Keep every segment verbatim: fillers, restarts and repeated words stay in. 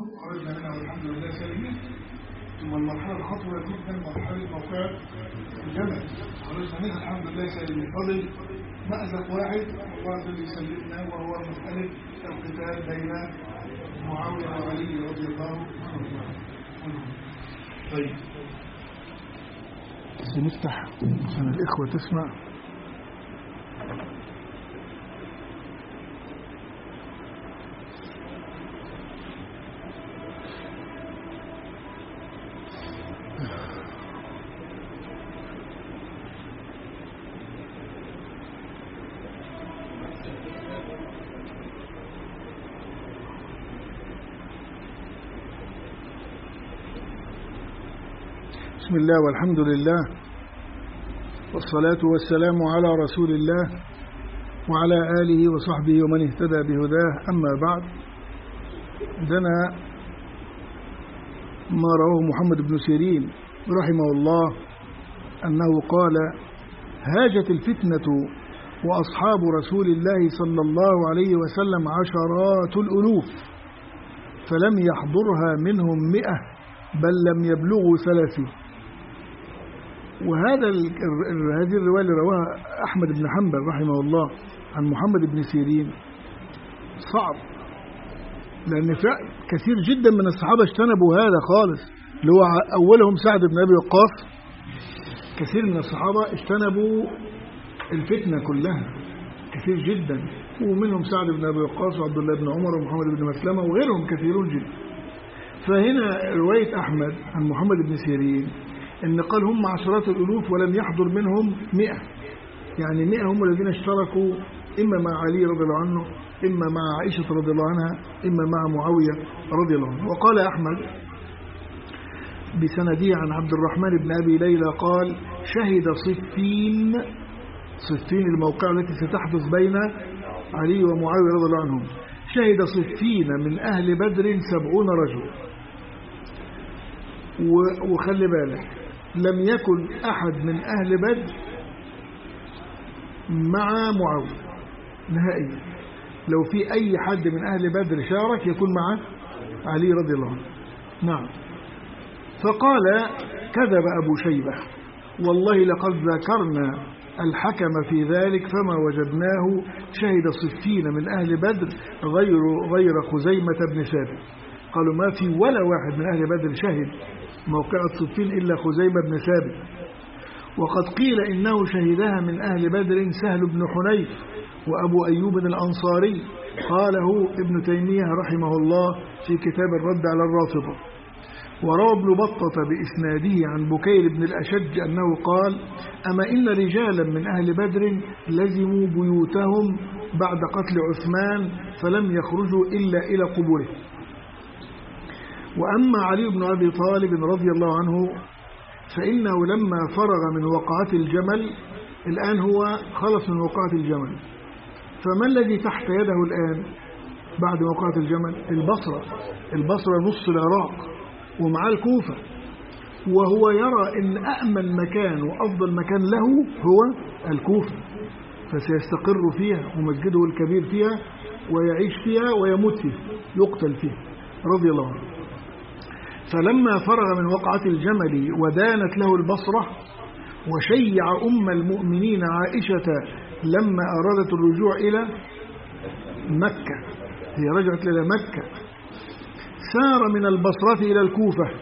خرجنا منها والحمد لله سالمين. ثم المرحلة الخطوة جدا مرحلة موقع الجمل، خرجنا منها الحمد لله سالمين. فضل مأزق واحد الله اللي يسلمنا، وهو مسألة القتال بين معاوية وعلي رضي الله عنه. طيب سنفتح عشان الإخوة تسمع. بسم الله والحمد لله والصلاة والسلام على رسول الله وعلى آله وصحبه ومن اهتدى بهداه. أما بعد، عندنا ما رواه محمد بن سيرين رحمه الله أنه قال: هاجت الفتنة وأصحاب رسول الله صلى الله عليه وسلم عشرات الألوف فلم يحضرها منهم مئة بل لم يبلغوا ثلاثين. وهذا هذه الرواية اللي رواها أحمد بن حنبل رحمه الله عن محمد بن سيرين صعب، لأن كثير جدا من الصحابة اجتنبوا هذا خالص، اللي هو أولهم سعد بن أبي وقاص. كثير من الصحابة اجتنبوا الفتنة كلها، كثير جدا، ومنهم سعد بن أبي وقاص وعبد الله بن عمر ومحمد بن مسلمة وغيرهم كثيرون جدا. فهنا رواية أحمد عن محمد بن سيرين إن قال هم عشرات الألوف ولم يحضر منهم مئة، يعني مئة هم الذين اشتركوا إما مع علي رضي الله عنه، إما مع عائشة رضي الله عنها، إما مع معاوية رضي الله عنه. وقال أحمد بسنده عن عبد الرحمن بن أبي ليلى قال: شهد صفين، صفين الموقع التي ستحدث بين علي ومعاوية رضي الله عنهم، شهد صفين من أهل بدر سبعون رجل. وخلي بالك، لم يكن أحد من أهل بدر مع معاوية نهائيا. لو في أي حد من أهل بدر شارك يكون مع علي رضي الله عنه. نعم. فقال: كذب أبو شيبة، والله لقد ذكرنا الحكم في ذلك فما وجدناه شهد صفين من أهل بدر غير غير خزيمة بن ثابت. قالوا ما في ولا واحد من أهل بدر شهد موقعة صفين إلا خزيمة بن ثابت. وقد قيل إنه شهدها من أهل بدر سهل بن حنيف وأبو أيوب الأنصاري، قاله ابن تيمية رحمه الله في كتاب الرد على الرافضة. وروى ابن بطة بإسناده عن بكير بن الأشج أنه قال: أما إن رجالا من أهل بدر لزموا بيوتهم بعد قتل عثمان فلم يخرجوا إلا إلى قبوره. وأما علي بن أبي طالب رضي الله عنه فإنه لما فرغ من وقعة الجمل، الآن هو خلص من وقعة الجمل، فما الذي تحت يده الآن بعد وقعة الجمل؟ البصرة. البصرة نص العراق ومع الكوفة، وهو يرى أن أأمن مكان وأفضل مكان له هو الكوفة، فسيستقر فيها ومسجده الكبير فيها ويعيش فيها ويموت فيها، يقتل فيها رضي الله عنه. فلما فرغ من وقعة الجمل ودانت له البصرة، وشيع أم المؤمنين عائشة لما أرادت الرجوع إلى مكة، هي رجعت إلى مكة، سار من البصرة إلى الكوفة،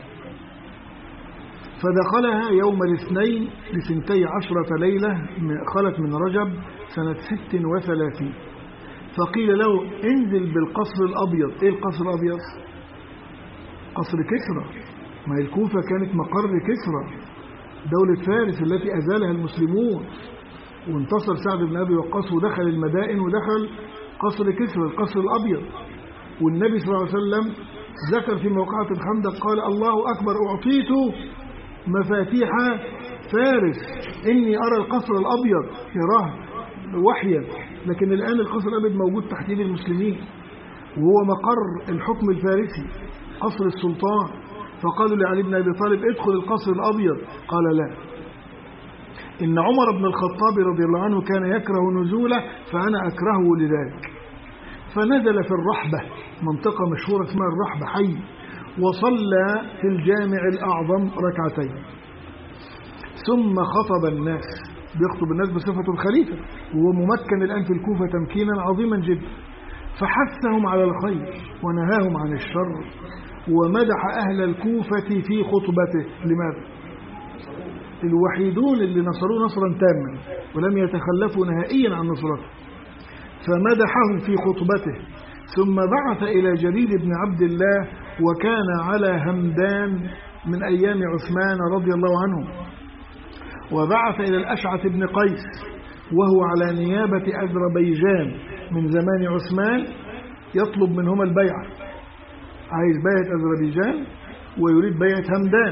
فدخلها يوم الاثنين لثنتي عشرة ليلة خلت من رجب سنة ست وثلاثين. فقيل له: انزل بالقصر الأبيض. إيه القصر الأبيض؟ قصر كسرى. ما الكوفة كانت مقر كسرى، دولة فارس التي أزالها المسلمون، وانتصر سعد بن أبي وقاص ودخل المدائن ودخل قصر كسرى القصر الأبيض. والنبي صلى الله عليه وسلم ذكر في موقعة الخندق قال: الله أكبر، أعطيت مفاتيح فارس، إني أرى القصر الأبيض يراه وحيا. لكن الآن القصر الأبيض موجود تحت يد المسلمين، وهو مقر الحكم الفارسي، قصر السلطان. فقالوا لعلي بن أبي طالب: ادخل القصر الأبيض. قال: لا، إن عمر بن الخطاب رضي الله عنه كان يكره نزوله فأنا أكرهه لذلك. فنزل في الرحبة، منطقة مشهورة اسمها الرحبة، حي وصلى في الجامع الأعظم ركعتين، ثم خطب الناس، بيخطب الناس بصفة الخليفة، وهو ممكن الآن في الكوفة تمكينا عظيما جدا، فحثهم على الخير ونهاهم عن الشر، ومدح أهل الكوفة في خطبته. لماذا؟ الوحيدون اللي نصروه نصرا تاما ولم يتخلفوا نهائيا عن نصرته، فمدحهم في خطبته. ثم بعث إلى جرير بن عبد الله، وكان على همدان من أيام عثمان رضي الله عنه، وبعث إلى الأشعث بن قيس وهو على نيابة أذربيجان من زمان عثمان، يطلب منهما البيعة، عايز بيعة أذربيجان ويريد بيعة همدان،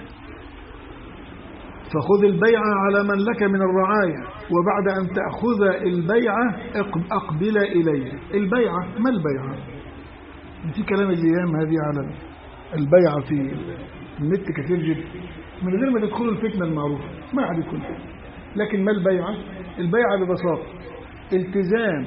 فخذ البيعة على من لك من الرعاية، وبعد أن تأخذ البيعة أقبل إليه. البيعة ما البيعة؟ في كلام الأيام هذه على البيعة في النت كثير جدا من غير ما تدخلوا الفتنة المعروفة، ما عاد يكون. لكن ما البيعة؟ البيعة ببساطة التزام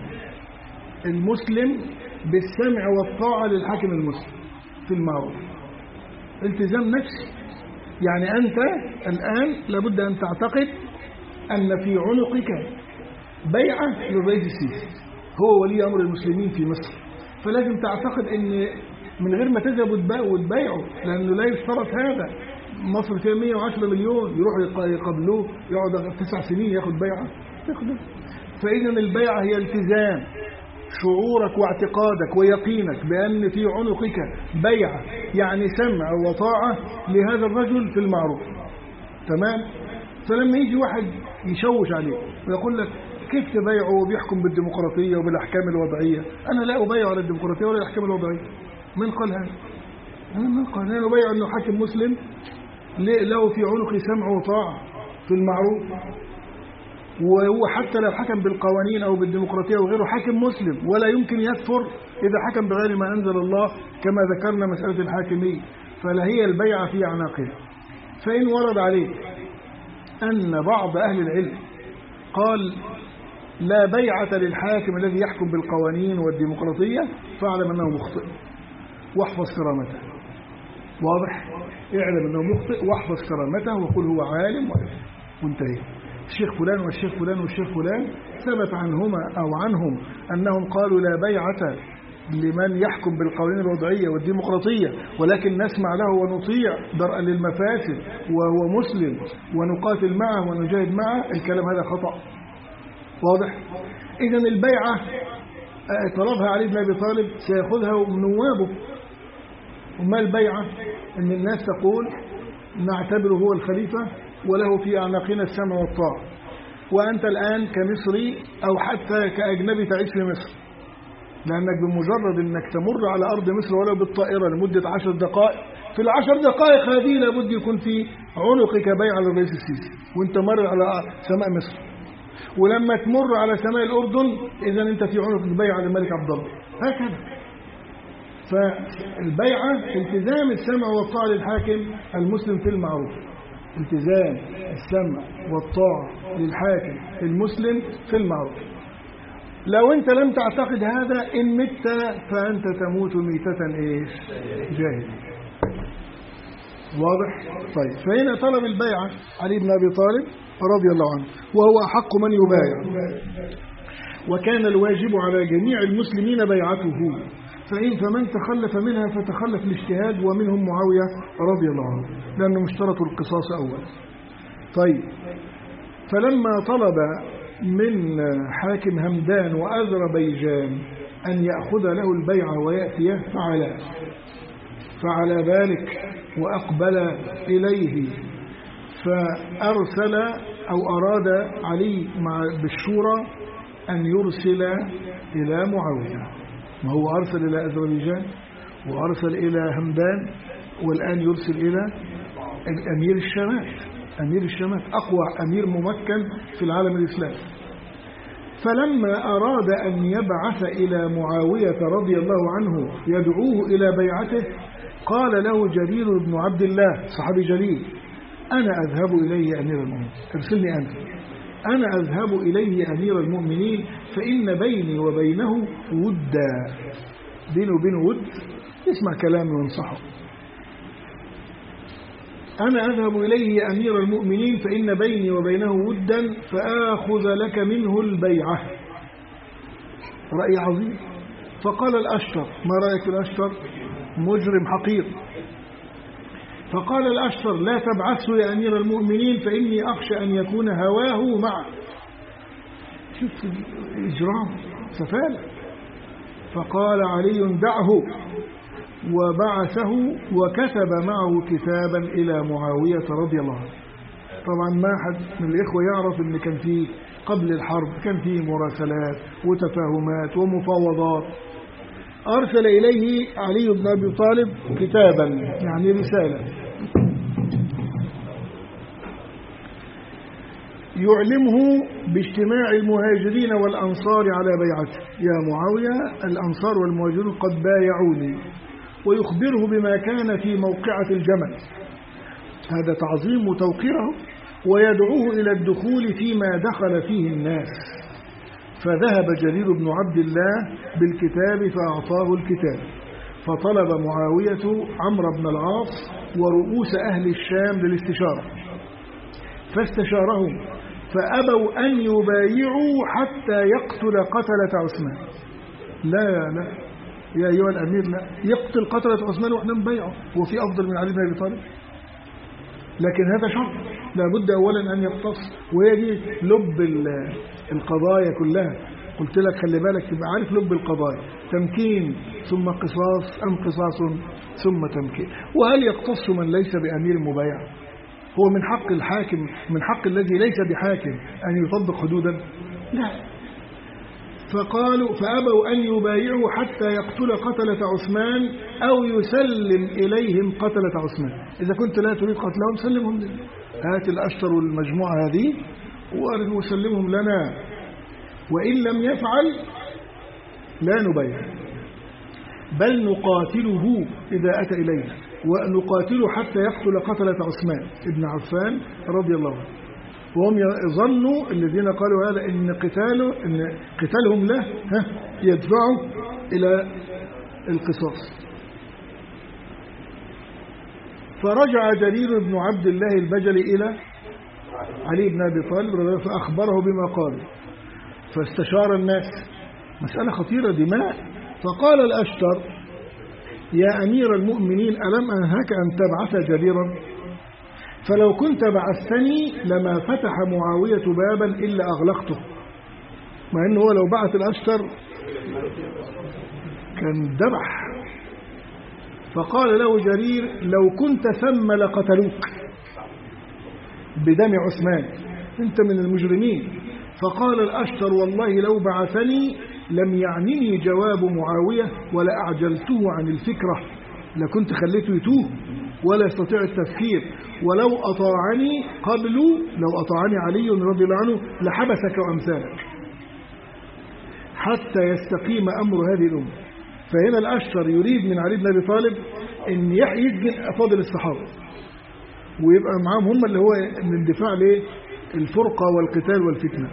المسلم بالسمع والطاعة للحاكم المسلم في المعروف، التزام نفسي. يعني أنت الآن لابد أن تعتقد أن في عنقك بيعة للرئيس السيسي، هو ولي أمر المسلمين في مصر، فلازم تعتقد أن من غير ما تذهب وتبايعه، لأنه لا يشترط هذا. مصر فيها مئة وعشرة مليون، يروح يقابلوه يقعد تسع سنين ياخد بيعة، ياخد. فإذا البيعة هي التزام شعورك واعتقادك ويقينك بأن في عنقك بيعة، يعني سمع وطاعة لهذا الرجل في المعروف. تمام؟ فلما يجي واحد يشوش عليه ويقول لك كيف تبايعه وبيحكم بالديمقراطية وبالأحكام الوضعية؟ أنا لا أبايع على الديمقراطية ولا الأحكام الوضعية. من قال هذا؟ أنا من قال؟ أنا أبايع أنه حاكم مسلم له في عنقه سمع وطاعة في المعروف، وهو حتى لو حكم بالقوانين أو بالديمقراطية وغيره حاكم مسلم، ولا يمكن يكفر إذا حكم بغير ما أنزل الله، كما ذكرنا مسألة الحاكمية، فلا هي البيعة في أعناقه. فإن ورد عليك أن بعض أهل العلم قال لا بيعة للحاكم الذي يحكم بالقوانين والديمقراطية، فاعلم أنه مخطئ واحفظ كرامته. واضح؟ اعلم أنه مخطئ واحفظ كرامته وقل هو عالم وانتهي. الشيخ فلان والشيخ فلان والشيخ فلان ثبت عنهما أو عنهم أنهم قالوا لا بيعة لمن يحكم بالقوانين الوضعية والديمقراطية، ولكن نسمع له ونطيع درءا للمفاسد وهو مسلم ونقاتل معه ونجاهد معه. الكلام هذا خطأ. واضح؟ إذن البيعة طلبها علي بن أبي طالب سيأخذها من نوابه. وما البيعة؟ أن الناس تقول نعتبره هو الخليفة وله في أعناقنا السمع والطاعة، وأنت الآن كمصري أو حتى كأجنبي تعيش في مصر، لأنك بمجرد أنك تمر على أرض مصر ولو بالطائرة لمدة عشر دقائق، في العشر دقائق هذه لابد يكون في عنقك بيعة للرئيس السيسي وانت مر على سماء مصر. ولما تمر على سماء الأردن إذا أنت في عنقك بيعة للملك عبد الله. هكذا. فالبيعة التزام السمع والطاعة للحاكم المسلم في المعروف، التزام السمع والطاعة للحاكم المسلم في المعروف. لو أنت لم تعتقد هذا إن مت فأنت تموت ميتة إيش؟ جاهل. واضح؟ طيب، فهنا طلب البيعة علي بن أبي طالب رضي الله عنه، وهو أحق من يبايع، وكان الواجب على جميع المسلمين بيعته، فإن فمن تخلف منها فتخلف الاجتهاد، ومنهم معاوية رضي الله عنه لأنه اشترطوا القصاص أولا. طيب، فلما طلب من حاكم همدان وأذربيجان أن يأخذ له البيعة ويأتيه فعلا فعلى ذلك وأقبل إليه، فأرسل أو أراد علي مع بالشورى أن يرسل إلى معاوية. ما هو أرسل إلى أذربيجان وأرسل إلى همدان، والآن يرسل إلى أمير الشمال. أمير الشمال أقوى أمير ممكن في العالم الإسلامي. فلما أراد أن يبعث إلى معاوية رضي الله عنه يدعوه إلى بيعته، قال له جرير بن عبد الله صحابي جليل: أنا أذهب إليه أمير المؤمنين، ارسلني أنت، أنا أذهب إليه أمير المؤمنين، فإن بيني وبينه ودا، بينه وبينه ود، يسمع كلامي وينصحه. أنا أذهب إليه يا أمير المؤمنين فإن بيني وبينه ودا فآخذ لك منه البيعة. رأي عظيم. فقال الأشتر: ما رأيك الأشتر؟ مجرم حقير. فقال الأشتر: لا تبعثه يا أمير المؤمنين فإني أخشى أن يكون هواه معه. شوف الإجرام، سفالة. فقال علي: دعه. وبعثه وكتب معه كتابا إلى معاوية رضي الله عنه. طبعا ما حد من الإخوة يعرف أن كان فيه قبل الحرب كان فيه مراسلات وتفاهمات ومفاوضات. أرسل إليه علي بن أبي طالب كتابا، يعني رسالة، يعلمه باجتماع المهاجرين والأنصار على بيعته. يا معاوية، الأنصار والمهاجرون قد بايعوني. ويخبره بما كان في موقعة الجمل، هذا تعظيم وتوقيره، ويدعوه إلى الدخول فيما دخل فيه الناس. فذهب جرير بن عبد الله بالكتاب فأعطاه الكتاب. فطلب معاوية عمرو بن العاص ورؤوس أهل الشام للاستشارة، فاستشارهم فأبوا أن يبايعوا حتى يقتل قتلة عثمان. لا لا يا أيها الأمير، لا يقتل قتلة عثمان وإحنا نبايعه، هو في أفضل من علي بن أبي طالب؟ لكن هذا شرط، لابد أولا أن يقتص، وهي دي لب القضايا كلها. قلت لك خلي بالك تبقى عارف لب القضايا، تمكين ثم قصاص أم قصاص ثم تمكين. وهل يقتص من ليس بأمير مبايع؟ هو من حق الحاكم، من حق الذي ليس بحاكم أن يطبق حدودا؟ لا. فقالوا فأبوا أن يبايعوا حتى يقتل قتلة عثمان أو يسلم إليهم قتلة عثمان. إذا كنت لا تريد قتلهم سلمهم لنا، هات الأشتر والمجموعة هذه وسلمهم لنا، وإن لم يفعل لا نبايع، بل نقاتله إذا أتى إلينا، ونقاتله حتى يقتل قتلة عثمان ابن عفان رضي الله عنه. وهم يظنوا الذين قالوا هذا إن قتاله إن قتالهم له ها يدفعوا إلى القصاص. فرجع جرير بن عبد الله البجلي إلى علي بن أبي طالب فأخبره بما قال، فاستشار الناس، مسألة خطيرة دماء. فقال الأشتر: يا أمير المؤمنين، ألم أنهك أن تبعث جريرا؟ فلو كنت بعثتني لما فتح معاوية بابا إلا أغلقته. مع أنه هو لو بعث الأشتر كان ذبح. فقال له جرير: لو كنت ثم لقتلوك بدم عثمان، أنت من المجرمين. فقال الأشتر: والله لو بعثني لم يعنني جواب معاوية ولا أعجلته عن الفكرة، لكنت خليته يتوه ولا يستطيع التفكير، ولو أطاعني قبل لو أطاعني علي رضي الله عنه لحبسك وأمثالك حتى يستقيم أمر هذه الأمة. فهنا الأشتر يريد من علي بن أبي طالب أن يسجن أفاضل الصحابة ويبقى معهم هم اللي هو من دفاع للفرقة والقتال والفتنة.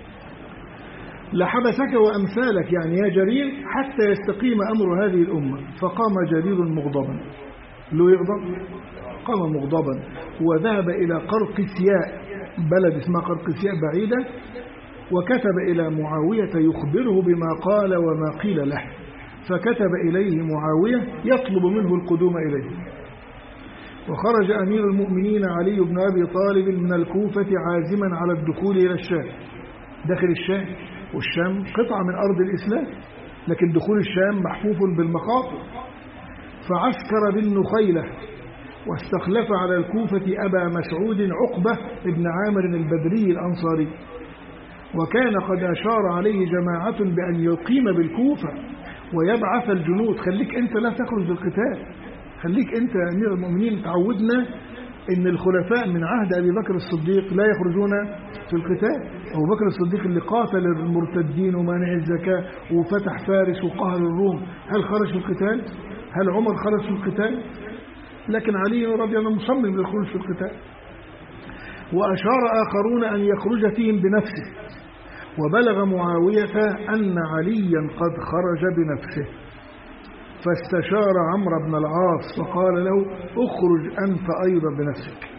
لحبسك وأمثالك يعني يا جرير حتى يستقيم أمر هذه الأمة. فقام جرير مغضبا، له يغضب؟ قام مغضبا وذهب إلى قرقسياء، بلد اسمها قرقسياء بعيدة، وكتب إلى معاوية يخبره بما قال وما قيل له. فكتب إليه معاوية يطلب منه القدوم إليه. وخرج أمير المؤمنين علي بن أبي طالب من الكوفة عازما على الدخول إلى الشام. داخل الشام، والشام قطعة من أرض الإسلام، لكن دخول الشام محفوف بالمخاطر. فعسكر بالنخيلة واستخلف على الكوفة أبا مسعود عقبة ابن عامر البدري الأنصاري، وكان قد أشار عليه جماعة بأن يقيم بالكوفة ويبعث الجنود. خليك أنت لا تخرج بالقتال، خليك أنت يا أمير المؤمنين. تعودنا إن الخلفاء من عهد أبي بكر الصديق لا يخرجون في القتال. أبو بكر الصديق اللي قاتل المرتدين ومانع الزكاة وفتح فارس وقهر الروم، هل خرج في القتال؟ هل عمر خرج في القتال؟ لكن علي رضي الله عنه مصمم للخروج في القتال. وأشار آخرون أن يخرج فيهم بنفسه. وبلغ معاوية أن عليا قد خرج بنفسه. فاستشار عمرو بن العاص فقال له اخرج أنت أيضا بنفسك.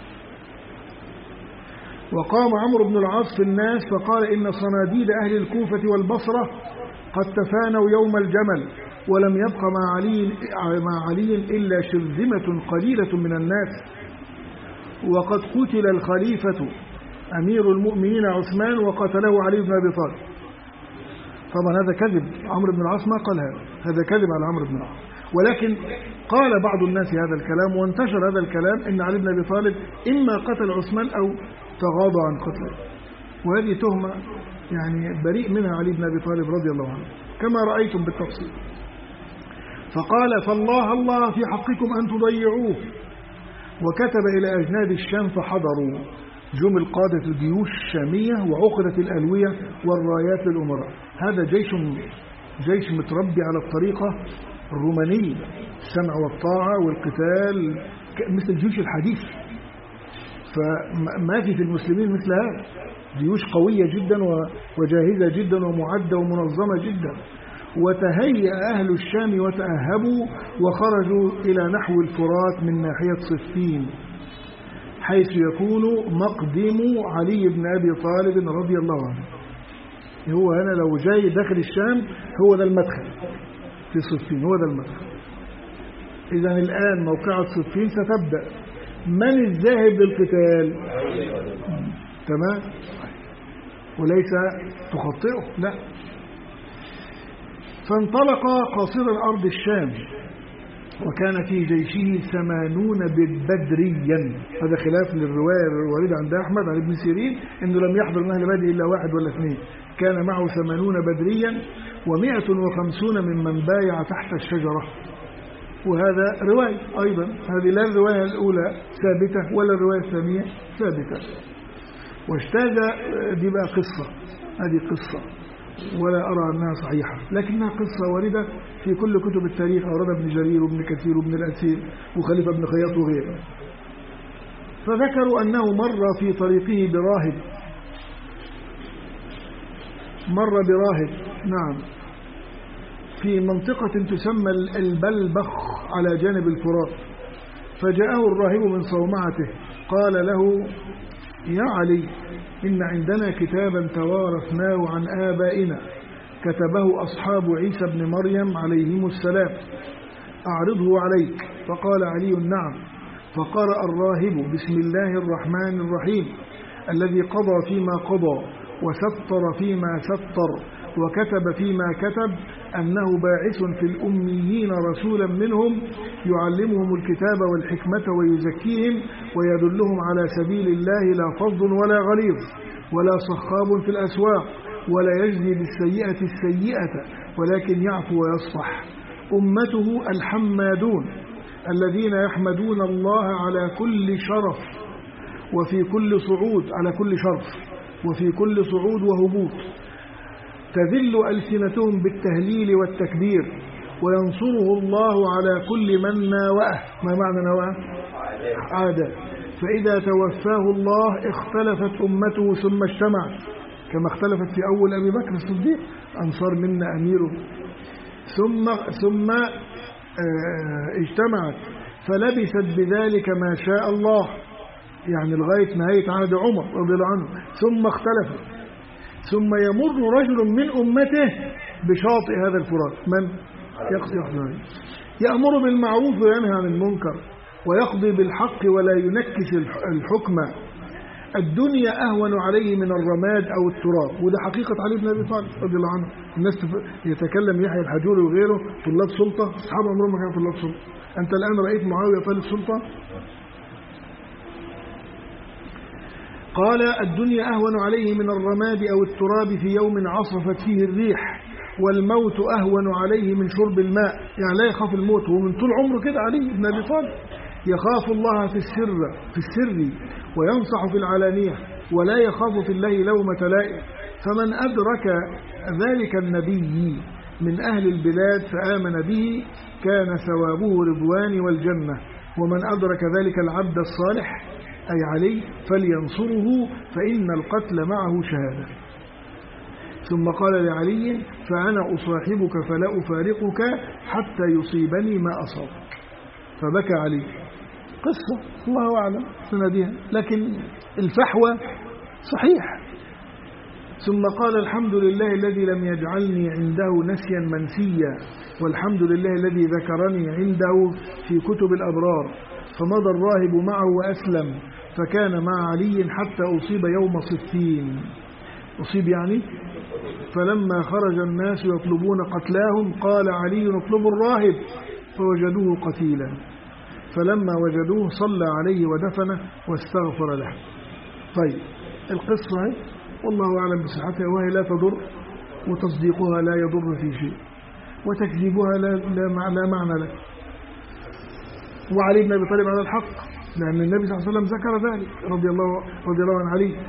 وقام عمرو بن العاص في الناس فقال إن صناديد أهل الكوفة والبصرة قد تفانوا يوم الجمل ولم يبق مع علي, مع علي إلا شرذمة قليلة من الناس، وقد قتل الخليفة أمير المؤمنين عثمان وقتله علي بن أبي طالب. طبعا هذا كذب، عمرو بن العاص ما قال هذا، هذا كذب على عمرو بن العاص، ولكن قال بعض الناس هذا الكلام وانتشر هذا الكلام إن علي بن أبي طالب إما قتل عثمان أو تغاضى عن قتله، وهذه تهمة يعني بريء منها علي بن أبي طالب رضي الله عنه كما رأيتم بالتفصيل. فقال فالله الله في حقكم أن تضيعوه، وكتب إلى أجناد الشام فحضروا، جمل قادة الجيوش الشامية وعقدت الألوية والرايات للأمراء. هذا جيش جيش متربي على الطريقة الرومانية، السمع والطاعة والقتال مثل الجيوش الحديث، فما في في المسلمين مثل هذا، جيوش قوية جدا وجاهزة جدا ومعدة ومنظمة جدا. وتهيأ أهل الشام وتأهبوا وخرجوا إلى نحو الفرات من ناحية صفين، حيث يكون مقدم علي بن أبي طالب رضي الله عنه. هو هنا لو جاي داخل الشام هو ده المدخل في صفين، هو ده المدخل. إذن الآن موقعة صفين ستبدأ. من الذاهب للقتال؟ تمام، وليس تخطئه، لا. فانطلق قاصر أرض الشام وكان في جيشه ثمانون بدريا. هذا خلاف للرواية الواردة عند أحمد عن ابن سيرين إنه لم يحضر من أهل بدر إلا واحد ولا اثنين، كان معه ثمانون بدريا ومائة وخمسون ممن بايع تحت الشجرة. وهذا رواية أيضا، هذه لا الرواية الأولى ثابتة ولا الرواية الثانية ثابتة. واجتاز دي بقى قصة، هذه قصة ولا أرى أنها صحيحة، لكنها قصة واردة في كل كتب التاريخ، أوردها ابن جرير وابن كثير وابن الأثير وخليفة بن خياط وغيره. فذكروا أنه مر في طريقه براهب، مر براهب نعم في منطقة تسمى البلبخ على جانب الفرات، فجاءه الراهب من صومعته قال له يا علي إن عندنا كتابا توارثناه عن آبائنا كتبه أصحاب عيسى بن مريم عليهم السلام، أعرضه عليك. فقال علي نعم. فقرأ الراهب بسم الله الرحمن الرحيم الذي قضى فيما قضى وستر فيما ستر وكتب فيما كتب أنه باعث في الأميين رسولا منهم يعلمهم الكتاب والحكمة ويزكيهم ويدلهم على سبيل الله لا فظ ولا غليظ ولا صخاب في الأسواق ولا يجزي بالسيئة السيئة ولكن يعفو ويصفح. أمته الحمادون الذين يحمدون الله على كل شرف وفي كل صعود، على كل شرف وفي كل صعود وهبوط، تذل ألسنتهم بالتهليل والتكبير وينصره الله على كل من ناوأه. ما معنى ناوأه؟ عادة. فإذا توفاه الله اختلفت أمته ثم اجتمعت، كما اختلفت في أول أبي بكر الصديق، أنصار منا أميره، ثم ثم اجتمعت فلبثت بذلك ما شاء الله، يعني لغاية نهاية عهد عمر رضي الله عنه، ثم اختلفت. ثم يمر رجل من أمته بشاطئ هذا الفرات، من يقضي يأمر بالمعروف وينهى عن المنكر ويقضي بالحق ولا ينكس الحكم. الدنيا أهون عليه من الرماد أو التراب. وده حقيقة علي بن أبي طالب رضي الله عنه. الناس يتكلم يحيى الحجوري وغيره طلاب سلطة، أصحاب عمرهم ما كانوا طلاب سلطة. أنت الآن رأيت معاوية طالب سلطة؟ قال الدنيا أهون عليه من الرماد أو التراب في يوم عصفت فيه الريح، والموت أهون عليه من شرب الماء. يعني لا يخاف الموت، هو من طول عمره كده علي بن أبي طالب يخاف الله في السر في السر وينصح في العلانية ولا يخاف في الله لومة لائم. فمن أدرك ذلك النبي من أهل البلاد فآمن به كان ثوابه رضوان والجنة، ومن أدرك ذلك العبد الصالح أي علي فلينصره فإن القتل معه شهادة. ثم قال لعلي فأنا أصاحبك فلا أفارقك حتى يصيبني ما أصاب، فبكى علي. قصة الله أعلم سندها، لكن الفحوى صحيح. ثم قال الحمد لله الذي لم يجعلني عنده نسيا منسيا، والحمد لله الذي ذكرني عنده في كتب الأبرار. فمضى الراهب معه وأسلم، فكان مع علي حتى أصيب يوم صفين. أصيب يعني فلما خرج الناس يطلبون قتلاهم قال علي اطلبوا الراهب، فوجدوه قتيلا، فلما وجدوه صلى عليه ودفنه واستغفر له. طيب القصة هي والله أعلم بصحتها، وهي لا تضر، وتصديقها لا يضر في شيء، وتكذيبها لا, لا, لا معنى له. وعلي بن أبي طالب على الحق، لأن النبي صلى الله عليه وسلم ذكر ذلك رضي الله, رضي الله عن علي.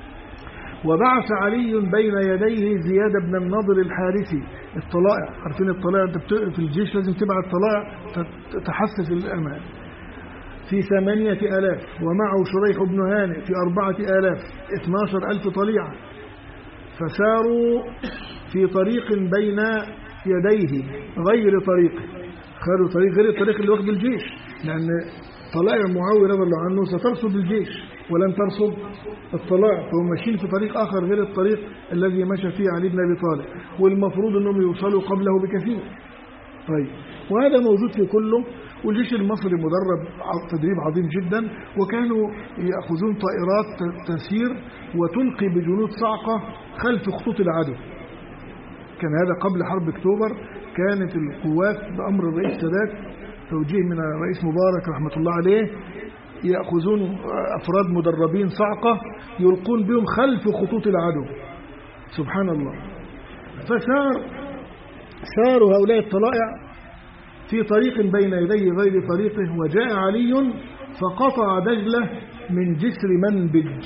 وبعث علي بين يديه زياد بن النضر الحارثي الطلائع. عارفين الطلائع، انت في الجيش لازم تبعت طلائع تحسس الأمان، في ثمانية آلاف، ومعه شريح بن هانئ في أربعة آلاف، اثنى عشر ألف طليعة. فساروا في طريق بين يديه غير طريقه، خاروا طريق غير الطريق اللي واخد الجيش، لأن طلائع معاوية رضي الله عنه سترصد الجيش ولن ترصد الطلائع، فهم ماشيين في طريق آخر غير الطريق الذي مشى فيه علي بن أبي طالب، والمفروض أنهم يوصلوا قبله بكثير. طيب وهذا موجود في كله. والجيش المصري مدرب تدريب عظيم جدا، وكانوا يأخذون طائرات تسير وتلقي بجنود صاعقة خلف خطوط العدو. كان هذا قبل حرب أكتوبر. كانت القوات بأمر الرئيس سادات، توجيه من الرئيس مبارك رحمة الله عليه، يأخذون أفراد مدربين صاعقة يلقون بهم خلف خطوط العدو. سبحان الله. فسار ساروا هؤلاء الطلائع في طريق بين يديه غير طريقه، وجاء علي فقطع دجلة من جسر منبج،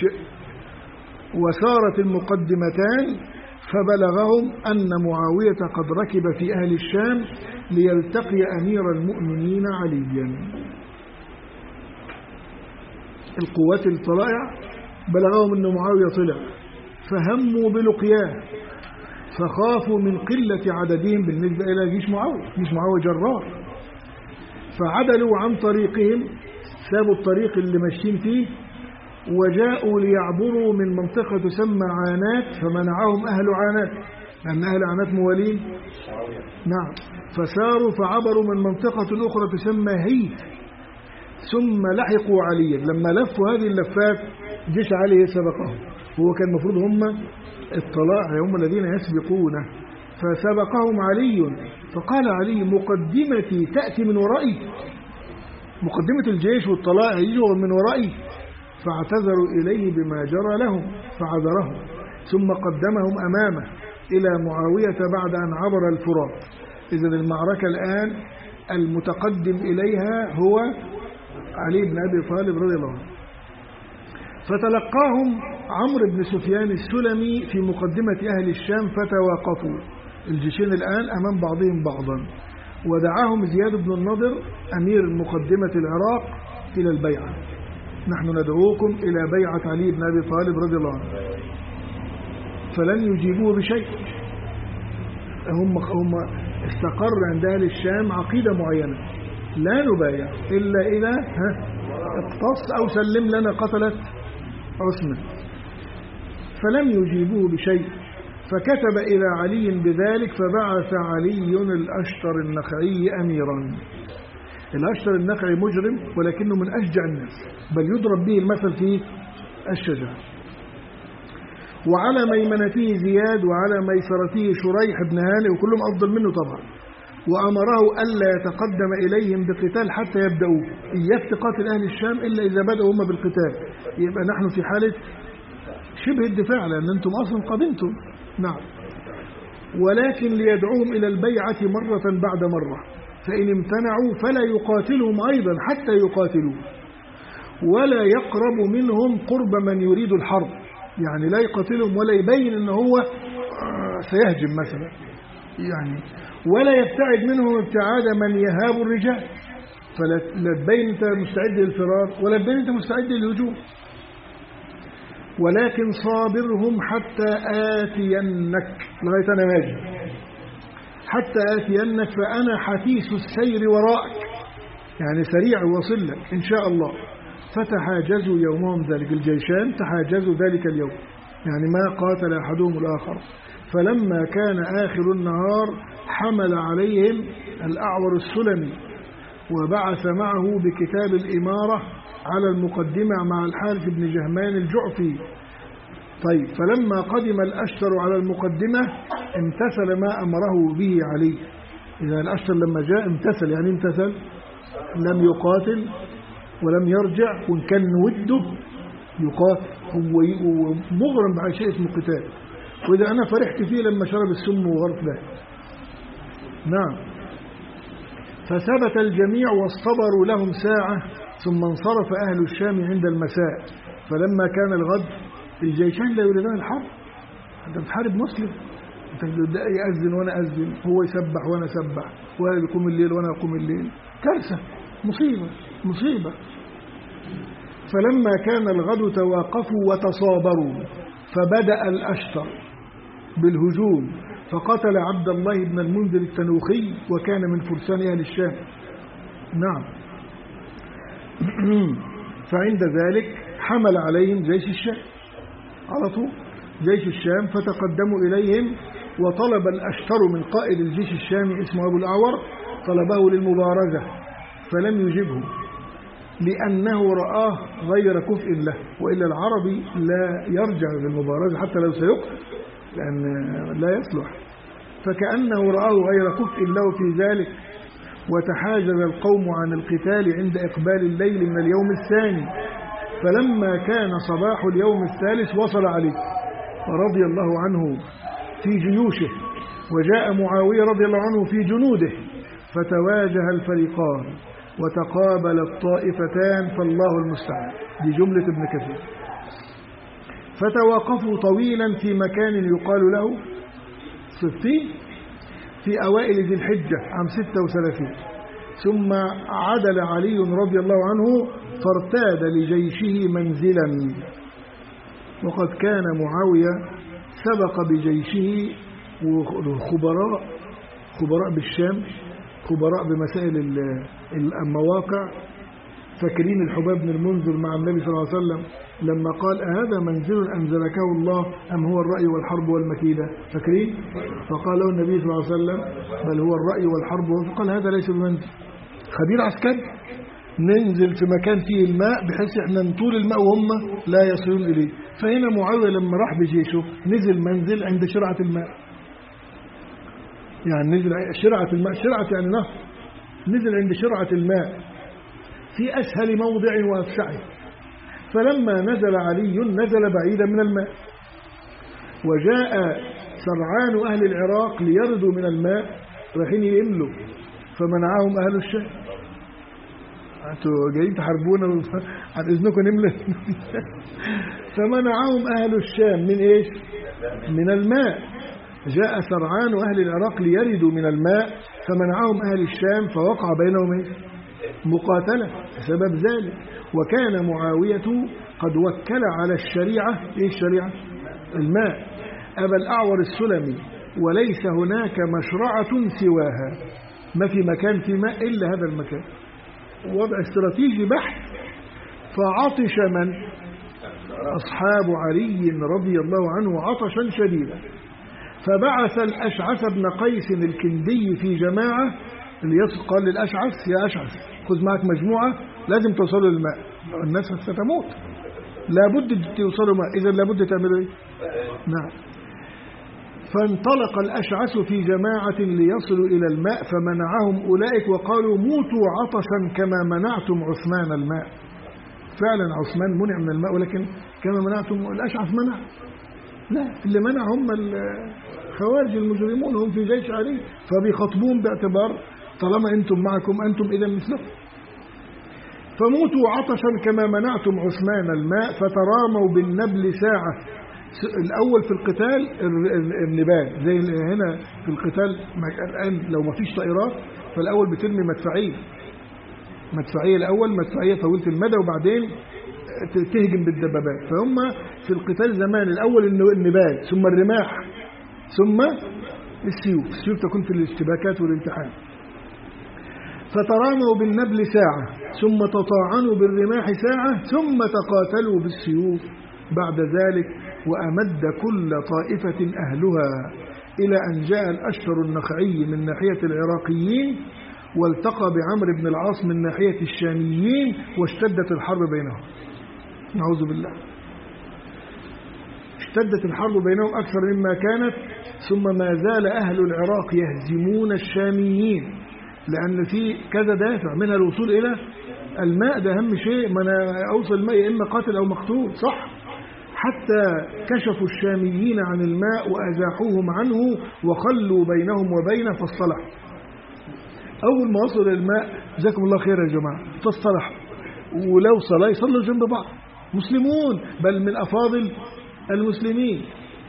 وسارت المقدمتان فبلغهم أن معاوية قد ركب في أهل الشام ليلتقي أمير المؤمنين عليا. القوات الطلائع بلغهم أن معاوية طلع، فهموا بلقياه، فخافوا من قلة عددهم بالنسبة إلى جيش معاوية. جيش معاوية جرار، فعدلوا عن طريقهم، سابوا الطريق اللي ماشيين فيه وجاءوا ليعبروا من منطقة تسمى عانات، فمنعهم أهل عانات، لأن أهل عانات موالين. نعم. فساروا فعبروا من منطقة أخرى تسمى هيث، ثم لحقوا عليا. لما لفوا هذه اللفات جيش علي سبقهم، هو كان المفروض هم الطلائع هم الذين يسبقونه، فسبقهم علي. فقال علي مقدمتي تأتي من ورائي، مقدمة الجيش والطلائع يجوا من ورائي. فاعتذروا إليه بما جرى لهم فعذرهم، ثم قدمهم أمامه إلى معاوية بعد أن عبر الفرات. إذن المعركة الآن المتقدم إليها هو علي بن أبي طالب رضي الله عنه. فتلقاهم عمرو بن سفيان السلمي في مقدمة أهل الشام، فتواقفوا الجيشين الآن أمام بعضهم بعضا، ودعاهم زياد بن النضر أمير مقدمة العراق إلى البيعة. نحن ندعوكم إلى بيعة علي بن أبي طالب رضي الله عنه. فلن يجيبوه بشيء. هم هم استقر عند أهل الشام عقيدة معينة، لا نبايع إلا إذا اقتص أو سلم لنا قتلت عثمان. فلم يجيبوه بشيء، فكتب إلى علي بذلك، فبعث علي الأشتر النخعي أميرا. الأشتر النخعي مجرم ولكنه من أشجع الناس، بل يضرب به المثل في الشجاعة. وعلى ميمنته زياد وعلى ميسرته شريح بن هانئ، وكلهم أفضل منه طبعا. وأمره ألا يتقدم إليهم بقتال حتى يبدأوا، إياك تقاتل أهل الشام إلا إذا بدأوا هم بالقتال، يبقى نحن في حالة شبه الدفاع لأن أنتم أصلا قدمتم. نعم. ولكن ليدعوهم إلى البيعة مرة بعد مرة، فإن امتنعوا فلا يقاتلهم أيضا حتى يقاتلوا، ولا يقرب منهم قرب من يريد الحرب، يعني لا يقاتلهم ولا يبين أنه هو سيهجم مثلا، يعني ولا يبتعد منهم ابتعاد من يهاب الرجال، فلا تبين أنت مستعد للفرار ولا تبين أنت مستعد للهجوم. ولكن صابرهم حتى آتينك، لغاية أنا ماجي، حتى آتينك فأنا حثيث السير وراءك، يعني سريع وصل لك إن شاء الله. فتحاجزوا يومهم ذلك، الجيشان تحاجزوا ذلك اليوم، يعني ما قاتل أحدهم الآخر. فلما كان آخر النهار حمل عليهم الأعور السلمي وبعث معه بكتاب الإمارة على المقدمة مع الحارث بن جهمان الجعفي. طيب، فلما قدم الأشتر على المقدمة امتثل ما أمره به علي. إذا الأشتر لما جاء امتثل، يعني امتثل، لم يقاتل ولم يرجع، وإن كان وده يقاتل، هو مغرم بعد شيء اسمه قتال. وإذا أنا فرحت فيه لما شرب السم وغرف له. نعم. فثبت الجميع واصطبروا لهم ساعة، ثم انصرف أهل الشام عند المساء. فلما كان الغد الجيشان لا يريدان الحرب، أنت بتحارب مسلم، أنت يأذن وأنا أذن، هو يسبح وأنا أسبح، وهو يقوم الليل وأنا أقوم الليل، كارثة، مصيبة مصيبة. فلما كان الغد توقفوا وتصابروا، فبدأ الأشتر بالهجوم فقتل عبد الله بن المنذر التنوخي، وكان من فرسان أهل الشام. نعم. فعند ذلك حمل عليهم جيش الشام على طول، جيش الشام، فتقدموا إليهم، وطلب الأشتر من قائد الجيش الشامي اسمه أبو الأعور، طلبه للمبارزة فلم يجبه، لأنه رآه غير كفء له، وإلا العربي لا يرجع للمبارزة حتى لو سيقتل، لأن لا يصلح. فكأنه رآه غير كفء له في ذلك، وتحاجز القوم عن القتال عند إقبال الليل من اليوم الثاني. فلما كان صباح اليوم الثالث وصل علي رضي الله عنه في جيوشه، وجاء معاوية رضي الله عنه في جنوده، فتواجه الفريقان وتقابل الطائفتان، فالله المستعان. دي جملة ابن كثير. فتوقفوا طويلا في مكان يقال له صفين في أوائل ذي الحجة عام ستة وثلاثين. ثم عدل علي رضي الله عنه فارتاد لجيشه منزلا، وقد كان معاوية سبق بجيشه وخبراء خبراء بالشام، خبراء بمسائل المواقع. فاكرين الحباب بن المنذر مع النبي صلى الله عليه وسلم لما قال أهذا منزل أنزلكه الله أم هو الرأي والحرب والمكيدة؟ فاكرين؟ فقال له النبي صلى الله عليه وسلم بل هو الرأي والحرب، فقال هذا ليس بمنزل. خبير عسكري، ننزل في مكان فيه الماء بحيث احنا نطول الماء وهم لا يصلون إليه. فهنا معاوية لما راح بجيشه نزل منزل عند شرعة الماء، يعني نزل شرعة الماء، شرعة يعني نهر، نزل عند شرعة الماء في أسهل موضع وأفسعه. فلما نزل علي نزل بعيدا من الماء، وجاء سرعان أهل العراق ليردوا من الماء رايحين يملوا، فمنعهم أهل الشام. أنتوا جايين تحاربونا عن إذنكم نملى. فمنعهم أهل الشام من إيش؟ من الماء. جاء سرعان أهل العراق ليردوا من الماء فمنعهم أهل الشام، فوقع بينهم إيش؟ مقاتلة بسبب ذلك. وكان معاوية قد وكل على الشريعة، إيه الشريعة؟ الماء، أبا الأعور السلمي، وليس هناك مشرعة سواها، ما في مكان في ماء إلا هذا المكان. وضع استراتيجي بحت. فعطش من؟ أصحاب علي رضي الله عنه عطشا شديدا، فبعث الأشعث بن قيس الكندي في جماعة ليصل. قال للأشعث يا أشعث خذ معك مجموعة لازم توصلوا للماء، الناس ستموت، لابد توصلوا ماء، إذا لابد تعملوا إيه؟ نعم. فانطلق الأشعث في جماعة ليصلوا إلى الماء فمنعهم أولئك وقالوا موتوا عطشا كما منعتم عثمان الماء. فعلا عثمان منع من الماء، ولكن كما منعتم الأشعث منع؟ لا، اللي منع هم الخوارج المجرمون، هم في جيش علي، فبيخاطبون باعتبار طالما أنتم معكم أنتم إذا مثلهم. فموتوا عطشا كما منعتم عثمان الماء، فتراموا بالنبل ساعة. الأول في القتال النبال، زي هنا في القتال الآن لو ما فيش طائرات فالأول بترمي مدفعية، مدفعية الأول، مدفعية طويلة المدى، وبعدين تهجم بالدبابات. فهم في القتال زمان الأول النبال ثم الرماح ثم السيوف. السيوف تكون في الاشتباكات والامتحان. فتراموا بالنبل ساعة ثم تطاعنوا بالرماح ساعة ثم تقاتلوا بالسيوف بعد ذلك، وأمد كل طائفة أهلها إلى أن جاء الأشتر النخعي من ناحية العراقيين والتقى بعمرو بن العاص من ناحية الشاميين واشتدت الحرب بينهم. نعوذ بالله. اشتدت الحرب بينهم أكثر مما كانت. ثم ما زال أهل العراق يهزمون الشاميين، لأن في كذا دافع، منها الوصول إلى الماء، ده أهم شيء، ما أنا أوصل الماء إما قاتل أو مقتول، صح؟ حتى كشفوا الشاميين عن الماء وأزاحوهم عنه وخلوا بينهم وبينه فاصطلحوا. أول ما وصلوا الماء جزاكم الله خير يا جماعة فاصطلحوا، ولو صلاة يصلوا جنب بعض، مسلمون بل من أفاضل المسلمين،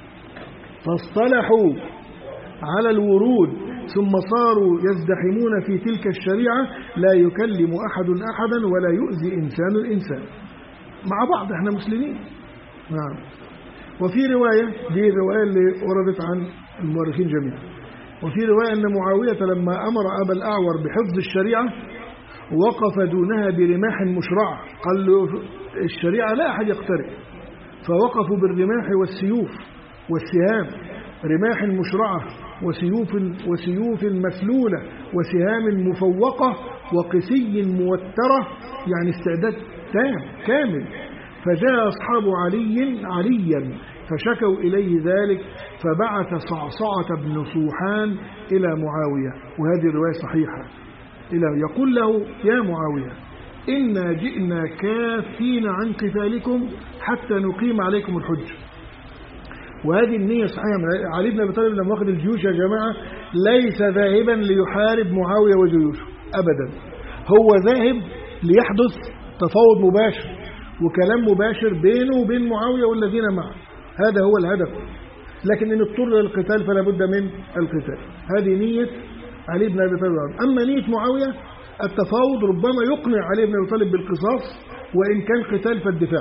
فاصطلحوا على الورود ثم صاروا يزدحمون في تلك الشريعة لا يكلم أحد أحدا ولا يؤذي إنسان الإنسان، مع بعض احنا مسلمين. نعم. وفي رواية، دي الرواية اللي وردت عن المؤرخين جميعا، وفي رواية أن معاوية لما أمر أبا الأعور بحفظ الشريعة وقف دونها برماح مشرعة، قال له الشريعة لا أحد يقترب، فوقفوا بالرماح والسيوف والسهام، رماح مشرعة وسيوف وسيوف مسلولة وسهام مفوقة وقسي موترة، يعني استعداد تام كامل. فجاء أصحاب علي عليا فشكوا إليه ذلك، فبعث صعصعة بن صوحان إلى معاوية، وهذه الرواية صحيحة، إلى يقول له يا معاوية إنا جئنا كافين عن قتالكم حتى نقيم عليكم الحجة. وهذه النية صحيحة. علي بن أبي طالب لما واخد الجيوش يا جماعة ليس ذاهبا ليحارب معاوية وجيوشه أبدا، هو ذاهب ليحدث تفاوض مباشر وكلام مباشر بينه وبين معاوية والذين معه، هذا هو الهدف. لكن إن اضطر للقتال فلا بد من القتال، هذه نية علي بن أبي طالب. أما نية معاوية التفاوض ربما يقنع علي بن أبي طالب بالقصاص، وإن كان قتال فالدفاع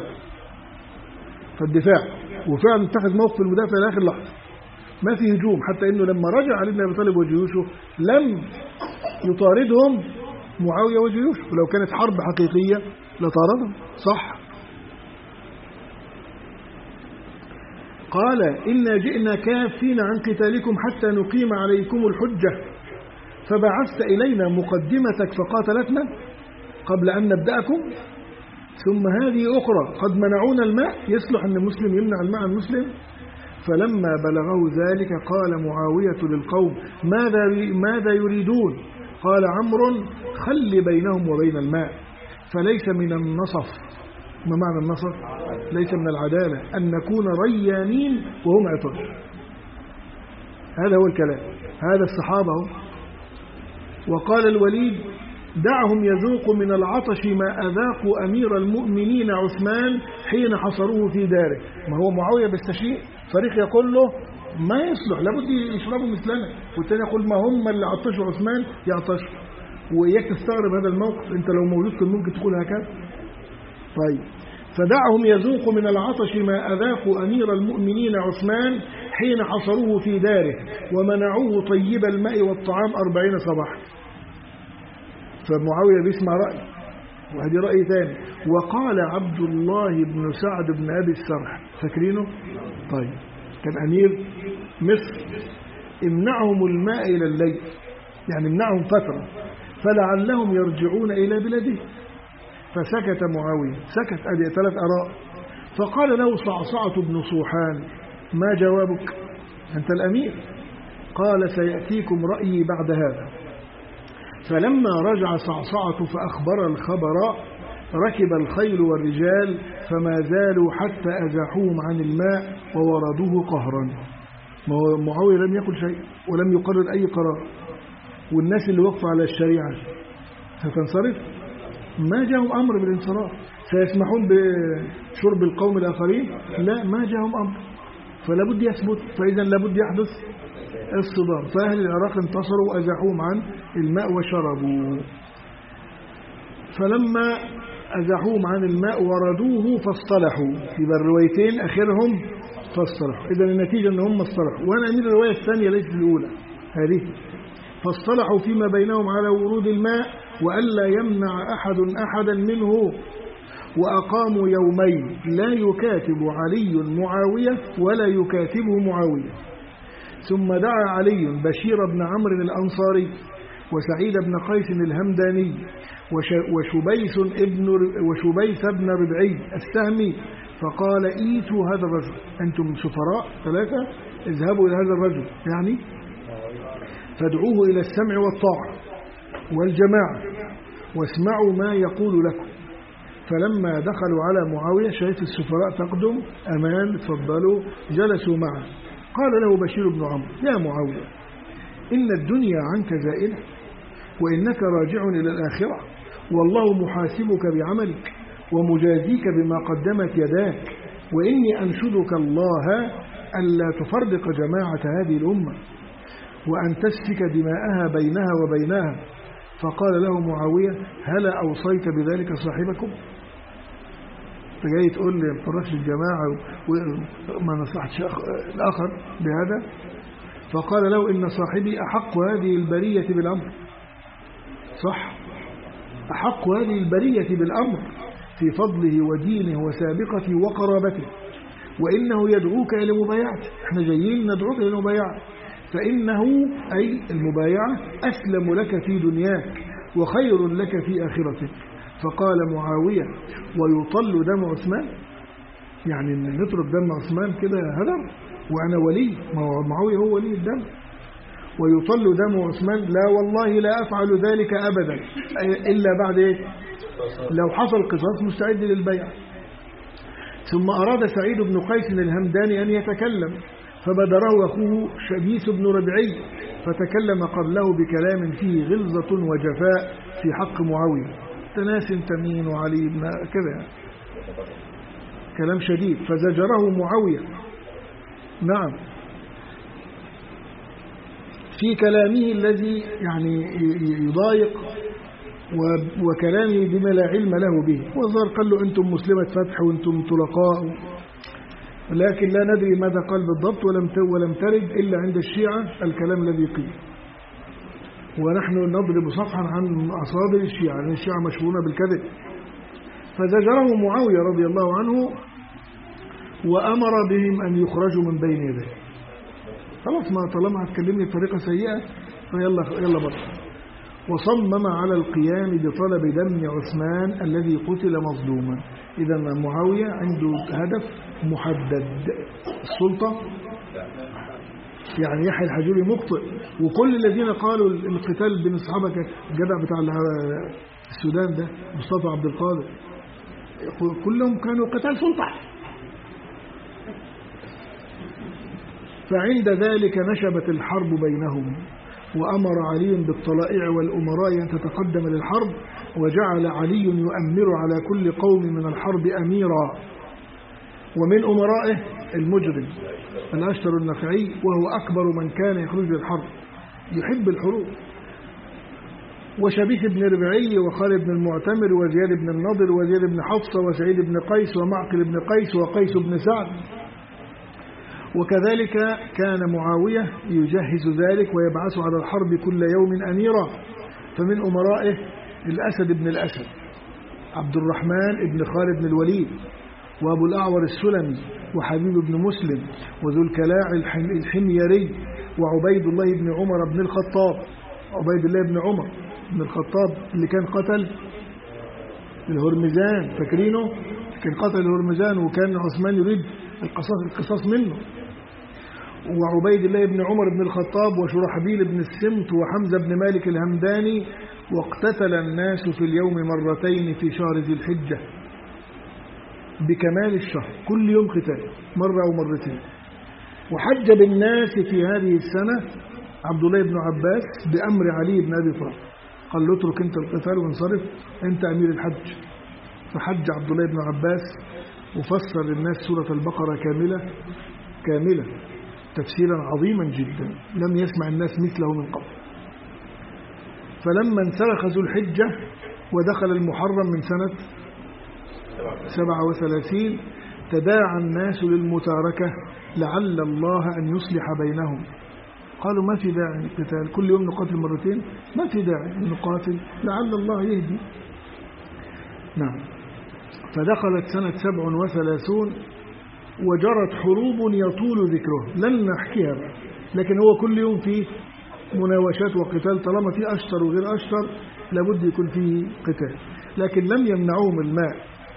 فالدفاع وفعلا اتخذ موقف المدافع لآخر لحظة، ما في هجوم، حتى إنه لما رجع علي بن أبي طالب وجيوشه لم يطاردهم معاوية وجيوشه، ولو كانت حرب حقيقية لطاردهم، صح. قال إنا جئنا كافين عن قتالكم حتى نقيم عليكم الحجة، فبعثت إلينا مقدمتك فقاتلتنا قبل أن نبدأكم، ثم هذه أخرى قد منعونا الماء، يصلح أن المسلم يمنع الماء عن المسلم. فلما بلغه ذلك قال معاوية للقوم ماذا ماذا يريدون؟ قال عمرو خل بينهم وبين الماء، فليس من النصف. ما معنى النصف؟ ليس من العدالة أن نكون ريانين وهم عطش. هذا هو الكلام، هذا الصحابة. وقال الوليد دعهم يذوقوا من العطش ما أذاقوا أمير المؤمنين عثمان حين حصروه في داره. ما هو معاوية بيستشيء، فريق يقول له ما يصلح، لابد يشربوا مثلنا، والتاني يقول ما هم اللي عطشوا عثمان يعطشوا. وإياك تستغرب هذا الموقف، أنت لو موجود كنت ممكن تقول هكذا. طيب، فدعهم يذوقوا من العطش ما أذاقوا أمير المؤمنين عثمان حين حصروه في داره ومنعوه طيب الماء والطعام أربعين صباحا. فمعاوية بيسمع رأي، وهذه رأي ثاني. وقال عبد الله بن سعد بن أبي السرح، فاكرينه؟ طيب، كان أمير مصر، امنعهم الماء إلى الليل، يعني امنعهم فترة فلعلهم يرجعون إلى بلده. فسكت معاوية، سكت، أدي ثلاث آراء. فقال له صعصعة بن صوحان ما جوابك؟ أنت الأمير. قال سيأتيكم رأيي بعد هذا. فلما رجع صعصعة فأخبر الخبر ركب الخيل والرجال فما زالوا حتى أزاحوهم عن الماء ووردوه قهرا. معاوية لم يقل شيء ولم يقرر أي قرار، والناس اللي وقفوا على الشريعة ستنصرف؟ ما جاءهم أمر بالانصراف. سيسمحون بشرب القوم الآخرين؟ لا، ما جاءهم أمر، فلا بد يثبت، فإذا لا بد يحدث الصدام. فأهل العراق انتصروا وأزاحوهم عن الماء وشربوا. فلما أزحوهم عن الماء وردوه فاصطلحوا. يبقى الروايتين آخرهم فاصطلحوا، إذا النتيجة أن هم اصطلحوا. وأنا أميل الرواية الثانية ليست الأولى هذه. فاصطلحوا فيما بينهم على ورود الماء وألا يمنع أحد أحدا منه، وأقاموا يومين لا يكاتب علي معاوية ولا يكاتبه معاوية. ثم دعا علي بشير بن عمرو الأنصاري وسعيد بن قيس الهمداني وشبيس ابن وشبيس بن ربعي السهمي، فقال ايتوا هذا الرجل، أنتم سفراء ثلاثة، اذهبوا إلى هذا الرجل يعني فادعوه إلى السمع والطاعة والجماعة واسمعوا ما يقول لكم. فلما دخلوا على معاوية شايف السفراء تقدم، أمان تفضلوا، جلسوا معه. قال له بشير بن عمرو يا معاوية إن الدنيا عنك زائلة وإنك راجع إلى الآخرة، والله محاسبك بعملك ومجازيك بما قدمت يداك، وإني أنشدك الله ألا تفرق جماعة هذه الأمة وأن تسفك دماءها بينها وبينها. فقال له معاوية هلا أوصيت بذلك صاحبكم؟ فجاي تقول لي ما تفرقش الجماعة وما نصحتش الآخر بهذا؟ فقال له إن صاحبي أحق هذه البرية بالأمر. صح، أحق هذه البرية بالأمر في فضله ودينه وسابقته وقرابته، وإنه يدعوك إلى مبايعته. احنا جايين ندعوك إلى مبايعة، فإنه أي المبايعة أسلم لك في دنياك وخير لك في آخرتك. فقال معاوية ويطل دم عثمان؟ يعني نترك دم عثمان كده هدر وأنا ولي؟ معاوية هو ولي الدم. ويطل دم عثمان؟ لا والله لا أفعل ذلك أبدا إلا بعد إيه؟ لو حصل قصاص مستعد للبيع. ثم أراد سعيد بن قيس الهمداني أن يتكلم، فبدره أخوه شبيس بن ربعي فتكلم قبله بكلام فيه غلظة وجفاء في حق معاوية، تناس تمين وعلي بن كذا، كلام شديد. فزجره معاوية نعم في كلامه الذي يعني يضايق وكلامه بما لا علم له به. وظهر قال له أنتم مسلمة فتح وأنتم طلقاء، لكن لا ندري ماذا قال بالضبط، ولم ولم ترد إلا عند الشيعة الكلام الذي قيل، ونحن نضرب صفحا عن أصابع الشيعة لأن الشيعة مشهورون بالكذب. فزجره معاوية رضي الله عنه وأمر بهم أن يخرجوا من بين يديه. خلاص ما طالما هتكلمني بطريقة سيئة فيلا يلا بره. وصمم على القيام بطلب دم عثمان الذي قتل مظلوما. إذا معاوية عنده هدف محدد، السلطة. يعني يحيى الحجوري مخطئ، وكل الذين قالوا القتال بين الصحابة الجدع بتاع السودان ده مصطفى عبد القادر كلهم كانوا قتال سلطة. فعند ذلك نشبت الحرب بينهم، وأمر علي بالطلائع والأمراء أن تتقدم للحرب، وجعل علي يؤمر على كل قوم من الحرب أميرا، ومن أمرائه المجرم الأشتر النخعي، وهو أكبر من كان يخرج للحرب يحب الحروب، وشبيث بن ربعي وخالد بن المعتمر وزياد بن النضر وزياد بن حفصة وسعيد بن قيس ومعقل بن قيس وقيس بن سعد. وكذلك كان معاوية يجهز ذلك ويبعث على الحرب كل يوم أميرا. فمن أمرائه الأسد بن الأسد، عبد الرحمن بن خالد بن الوليد، وأبو الأعور السلمي، وحبيب بن مسلم، وذو الكلاع الحميري، وعبيد الله بن عمر بن الخطاب. عبيد الله بن عمر بن الخطاب اللي كان قتل الهرمزان، فاكرينه؟ كان قتل الهرمزان وكان عثمان يريد القصاص القصاص منه. وعبيد الله بن عمر بن الخطاب وشرحبيل بن السمت وحمزة بن مالك الهمداني. واقتتل الناس في اليوم مرتين في شهر ذي الحجة بكمال الشهر، كل يوم قتال مرة أو مرتين. وحج بالناس في هذه السنة عبد الله بن عباس بأمر علي بن أبي طالب، قال له اترك أنت القتال وانصرف أنت أمير الحج. فحج عبد الله بن عباس وفسر للناس سورة البقرة كاملة كاملة تفسيرا عظيما جدا لم يسمع الناس مثله من قبل. فلما انسلخ ذو الحجة ودخل المحرم من سنة سبعة وثلاثين تداعى الناس للمتاركة لعل الله أن يصلح بينهم. قالوا ما في داعي للقتال، كل يوم نقاتل مرتين، ما في داعي نقاتل لعل الله يهدي. نعم. فدخلت سنة سبع وثلاثون وجرت حروب يطول ذكره، لن نحكيها بقى، لكن هو كل يوم فيه مناوشات وقتال، طالما في أشتر وغير أشتر لابد يكون فيه قتال، لكن لم يمنعوهم الماء،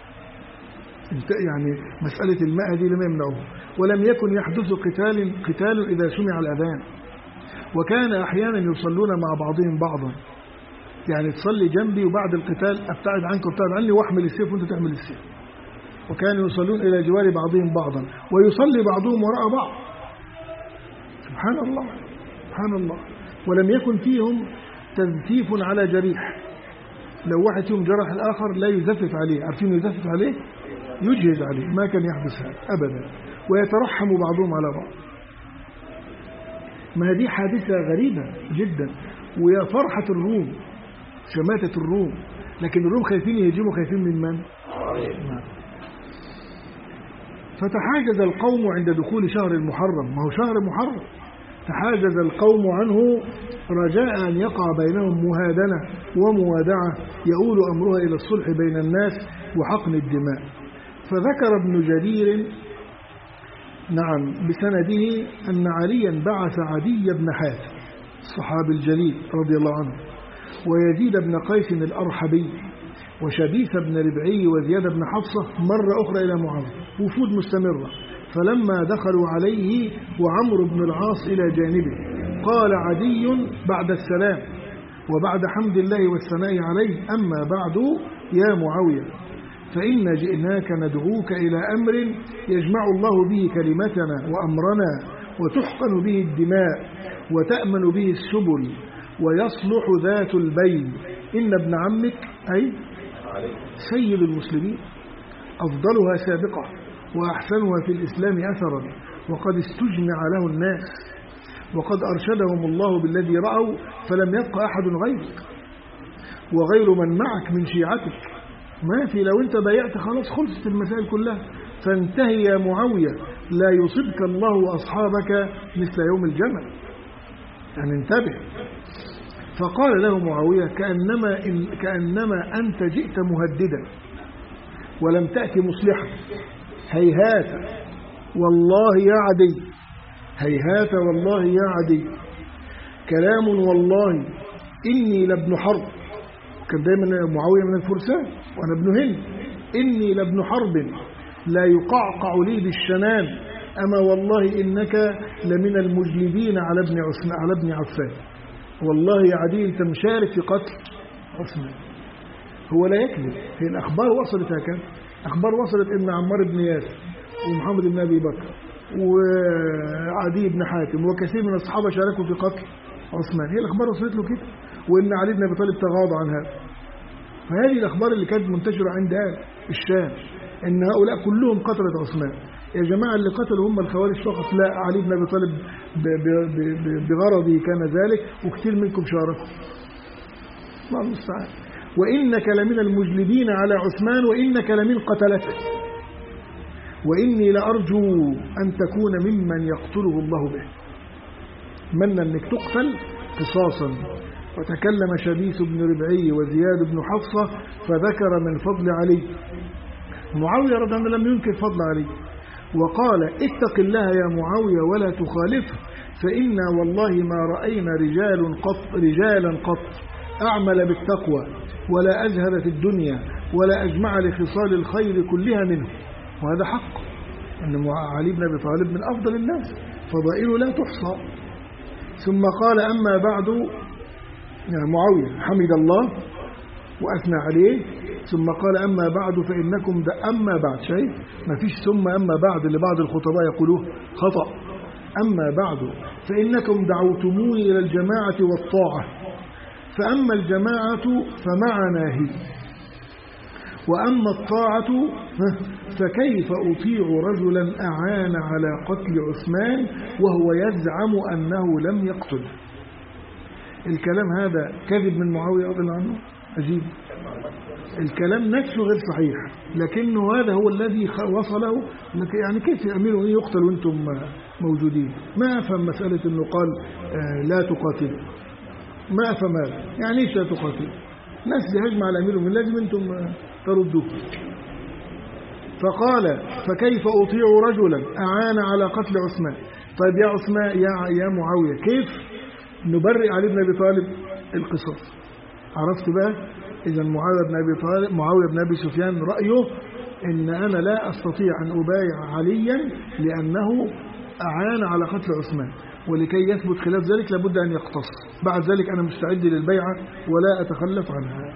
يعني مسألة الماء دي لم يمنعوهم، ولم يكن يحدث قتال قتال إذا سمع الأذان، وكان أحيانا يصلون مع بعضهم بعضا، يعني تصلي جنبي وبعد القتال أبتعد عنك وابتعد عني وأحمل السيف وأنت تحمل السيف، وكانوا يصلون إلى جوار بعضهم بعضا ويصلي بعضهم وراء بعض. سبحان الله سبحان الله. ولم يكن فيهم تزفيف على جريح، لو واحد فيهم جرح الآخر لا يزفف عليه، عارفين يزفف عليه؟ يجهز عليه، ما كان يحدث هذا أبدا، ويترحم بعضهم على بعض. ما هذه حادثة غريبة جدا، ويا فرحة الروم شماتة الروم، لكن الروم خايفين يهجموا، خايفين من من؟ فتحاجز القوم عند دخول شهر المحرم، ما هو شهر محرم، تحاجز القوم عنه رجاء أن يقع بينهم مهادنة وموادعة يؤول أمرها إلى الصلح بين الناس وحقن الدماء. فذكر ابن جرير نعم بسنده أن عليا بعث عدي بن حاتم الصحابي الجليل رضي الله عنه، ويزيد بن قيس الأرحبي، وشبيث بن ربعي، وزياد بن حفصة مرة أخرى إلى معاوية، وفود مستمرة. فلما دخلوا عليه وعمرو بن العاص إلى جانبه قال عدي بعد السلام وبعد حمد الله والثناء عليه: أما بعد يا معاوية، فإن جئناك ندعوك إلى أمر يجمع الله به كلمتنا وأمرنا، وتحقن به الدماء، وتأمن به السبل، ويصلح ذات البين. إن ابن عمك أي سيد المسلمين أفضلها سابقة وأحسنها في الإسلام أثرا، وقد استجمع له الناس، وقد أرشدهم الله بالذي رأوا، فلم يبق أحد غيرك وغير من معك من شيعتك، ما في، لو أنت بايعت خلاص خلصت المسائل كلها، فانتهي يا معاوية، لا يصبك الله وأصحابك مثل يوم الجمل، يعني انتبه. فقال له معاوية: كأنما, إن كأنما أنت جئت مهددا ولم تأتي مصلحا، هيهات والله يا عدي، هيهات والله يا عدي، كلام والله إني لابن حرب، كان دايما معاوية من الفرسان وأنا ابن هند، إني لابن حرب لا يقعقع لي بالشنان، أما والله إنك لمن المجلدين على ابن عثمان على ابن عفان، والله يا عدي أنت مشارك في قتل عثمان. هو لا يكذب، هي الأخبار وصلت هكذا، أخبار وصلت إن عمار بن ياسر ومحمد بن أبي بكر وعدي بن حاتم وكثير من الصحابة شاركوا في قتل عثمان، هي الأخبار وصلت له كده، وإن علي بن أبي طالب تغاضى عن هذا. فهذه الأخبار اللي كانت منتشرة عند الشام إن هؤلاء كلهم قتلت عثمان. يا جماعة اللي قتلوا هم الخوارج فقط، لا، علي بن أبي طالب بغرضه كان ذلك، وكثير منكم شاركوا. الله المستعان. وإنك لمن المجلدين على عثمان، وإنك لمن قتلته، وإني لأرجو أن تكون ممن يقتله الله به، من أنك تقتل قصاصا. وتكلم شبيث بن ربعي وزياد بن حفصة فذكر من فضل علي. معاوية رضي الله عنه لم ينكر فضل علي، وقال: اتق الله يا معاوية ولا تخالفه، فإنا والله ما رأينا رجال قط رجالا قط أعمل بالتقوى ولا أزهد في الدنيا ولا أجمع لخصال الخير كلها منه. وهذا حق، أن علي بن أبي طالب من أفضل الناس، فضائله لا تحصى. ثم قال: أما بعد يا معاوية، حمد الله وأثنى عليه، ثم قال: أما بعد فإنكم أما بعد شيء ما فيش ثم أما بعد اللي بعض الخطباء يقولوه خطأ. أما بعد فإنكم دعوتموني إلى الجماعة والطاعة، فأما الجماعة فمعنا هي، وأما الطاعة فكيف أطيع رجلا أعان على قتل عثمان وهو يزعم أنه لم يقتل. الكلام هذا كذب من معاوية رضي الله عنه، عجيب. الكلام نفسه غير صحيح، لكنه هذا هو الذي وصله. يعني كيف أمير المؤمنين يقتل وأنتم موجودين؟ ما أفهم مسألة أنه قال آه لا تقاتل، ما أفهم هذا. يعني إيش لا تقاتل؟ ناس بيهجم على أمير المؤمنين لازم أنتم تردوه. فقال فكيف أطيع رجلا أعان على قتل عثمان؟ طيب يا عثمان يا يا معاوية، كيف نبرئ علي بن أبي طالب القصاص؟ عرفت بقى؟ إذا معاوية بن أبي طالب معاوية بن أبي سفيان رأيه إن أنا لا أستطيع أن أبايع عليا لأنه أعان على قتل عثمان، ولكي يثبت خلاف ذلك لابد أن يقتص. بعد ذلك أنا مستعد للبيعة ولا أتخلف عنها.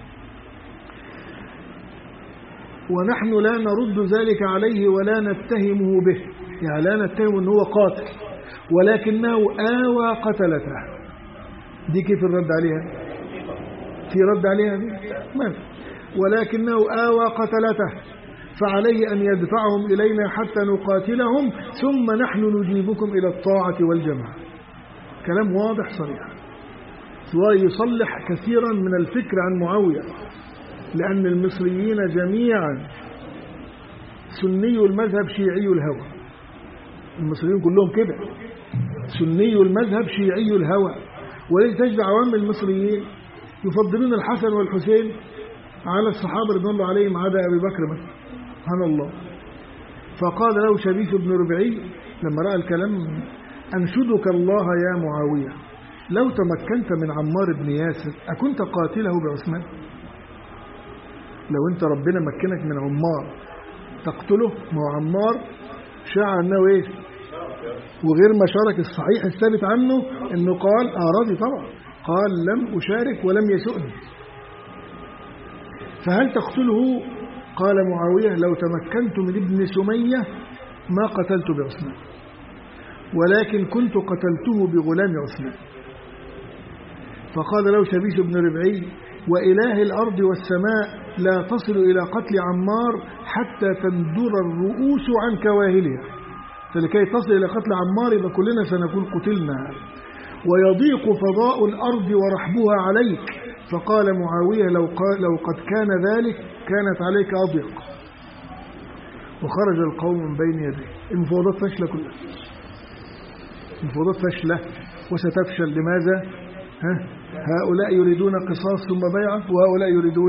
ونحن لا نرد ذلك عليه ولا نتهمه به، يعني لا نتهم أنه هو قاتل، ولكنه آوى قتلته. دي كيف الرد عليها؟ في رد عليها دي؟ ما ولكنه آوى قتلته، فعليه أن يدفعهم إلينا حتى نقاتلهم ثم نحن نجيبكم إلى الطاعة والجماعة. كلام واضح صريح، ويصلح كثيرا من الفكر عن معاوية، لأن المصريين جميعا سني المذهب شيعي الهوى. المصريين كلهم كده، سني المذهب شيعي الهوى. ولذلك تجد عوام المصريين يفضلون الحسن والحسين على الصحابة رضي الله عليهم عدا أبي بكر مثلا، سبحان الله. فقال له شبيث بن ربعي لما رأى الكلام: أنشدك الله يا معاوية، لو تمكنت من عمار بن ياسر أكنت قاتله بعثمان؟ لو أنت ربنا مكنك من عمار تقتله؟ ما هو عمار شاع أنه إيه؟ وغير ما شارك، الصحيح الثابت عنه أنه قال أراضي طبعا، قال لم أشارك ولم يسؤني. فهل تقتله؟ قال معاوية: لو تمكنت من ابن سمية ما قتلت بعثمان، ولكن كنت قتلته بغلام عثمان. فقال له شبيث بن ربعي: وإله الأرض والسماء لا تصل إلى قتل عمار حتى تندر الرؤوس عن كواهلها. فلكي تصل إلى قتل عمار يبقى كلنا سنكون قتلنا، ويضيق فضاء الأرض ورحبها عليك. فقال معاوية: لو, لو قد كان ذلك كانت عليك أضيق. وخرج القوم من بين يديه. المفاوضات فاشلة كلها، المفاوضات فاشلة وستفشل. لماذا؟ ها؟ هؤلاء يريدون قصاص ثم بيعة، وهؤلاء يريدون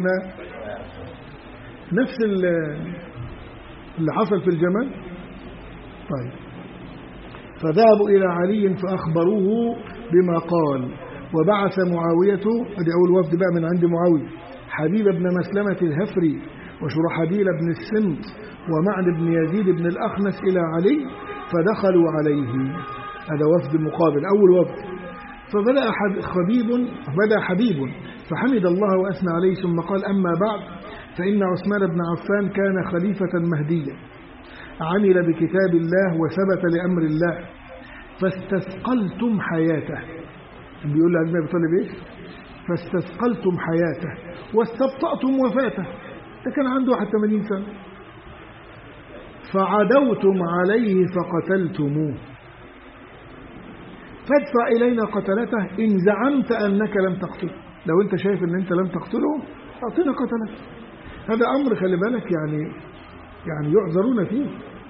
نفس اللي حصل في الجمل. طيب، فذهبوا إلى علي فأخبروه بما قال، وبعث معاوية، ادي أول وفد بقى من عند معاوية، حبيب بن مسلمة الهفري وشرحبيل بن السمت ومعن بن يزيد بن الأخنس إلى علي فدخلوا عليه. هذا وفد مقابل، أول وفد. فبدأ حبيب بدأ حبيب فحمد الله وأثنى عليه، ثم قال: أما بعد، فإن عثمان بن عفان كان خليفة مهديا، عمل بكتاب الله وثبت لأمر الله، فاستثقلتم حياته. بيقول له أبي طالب إيه؟ فاستثقلتم حياته واستبطأتم وفاته. ده كان عنده واحد وثمانين سنة. فعدوتم عليه فقتلتموه، فادفع إلينا قتلته إن زعمت أنك لم تقتله. لو أنت شايف أن أنت لم تقتله أعطينا قتلته. هذا أمر خلي بالك يعني يعني يعذرون فيه.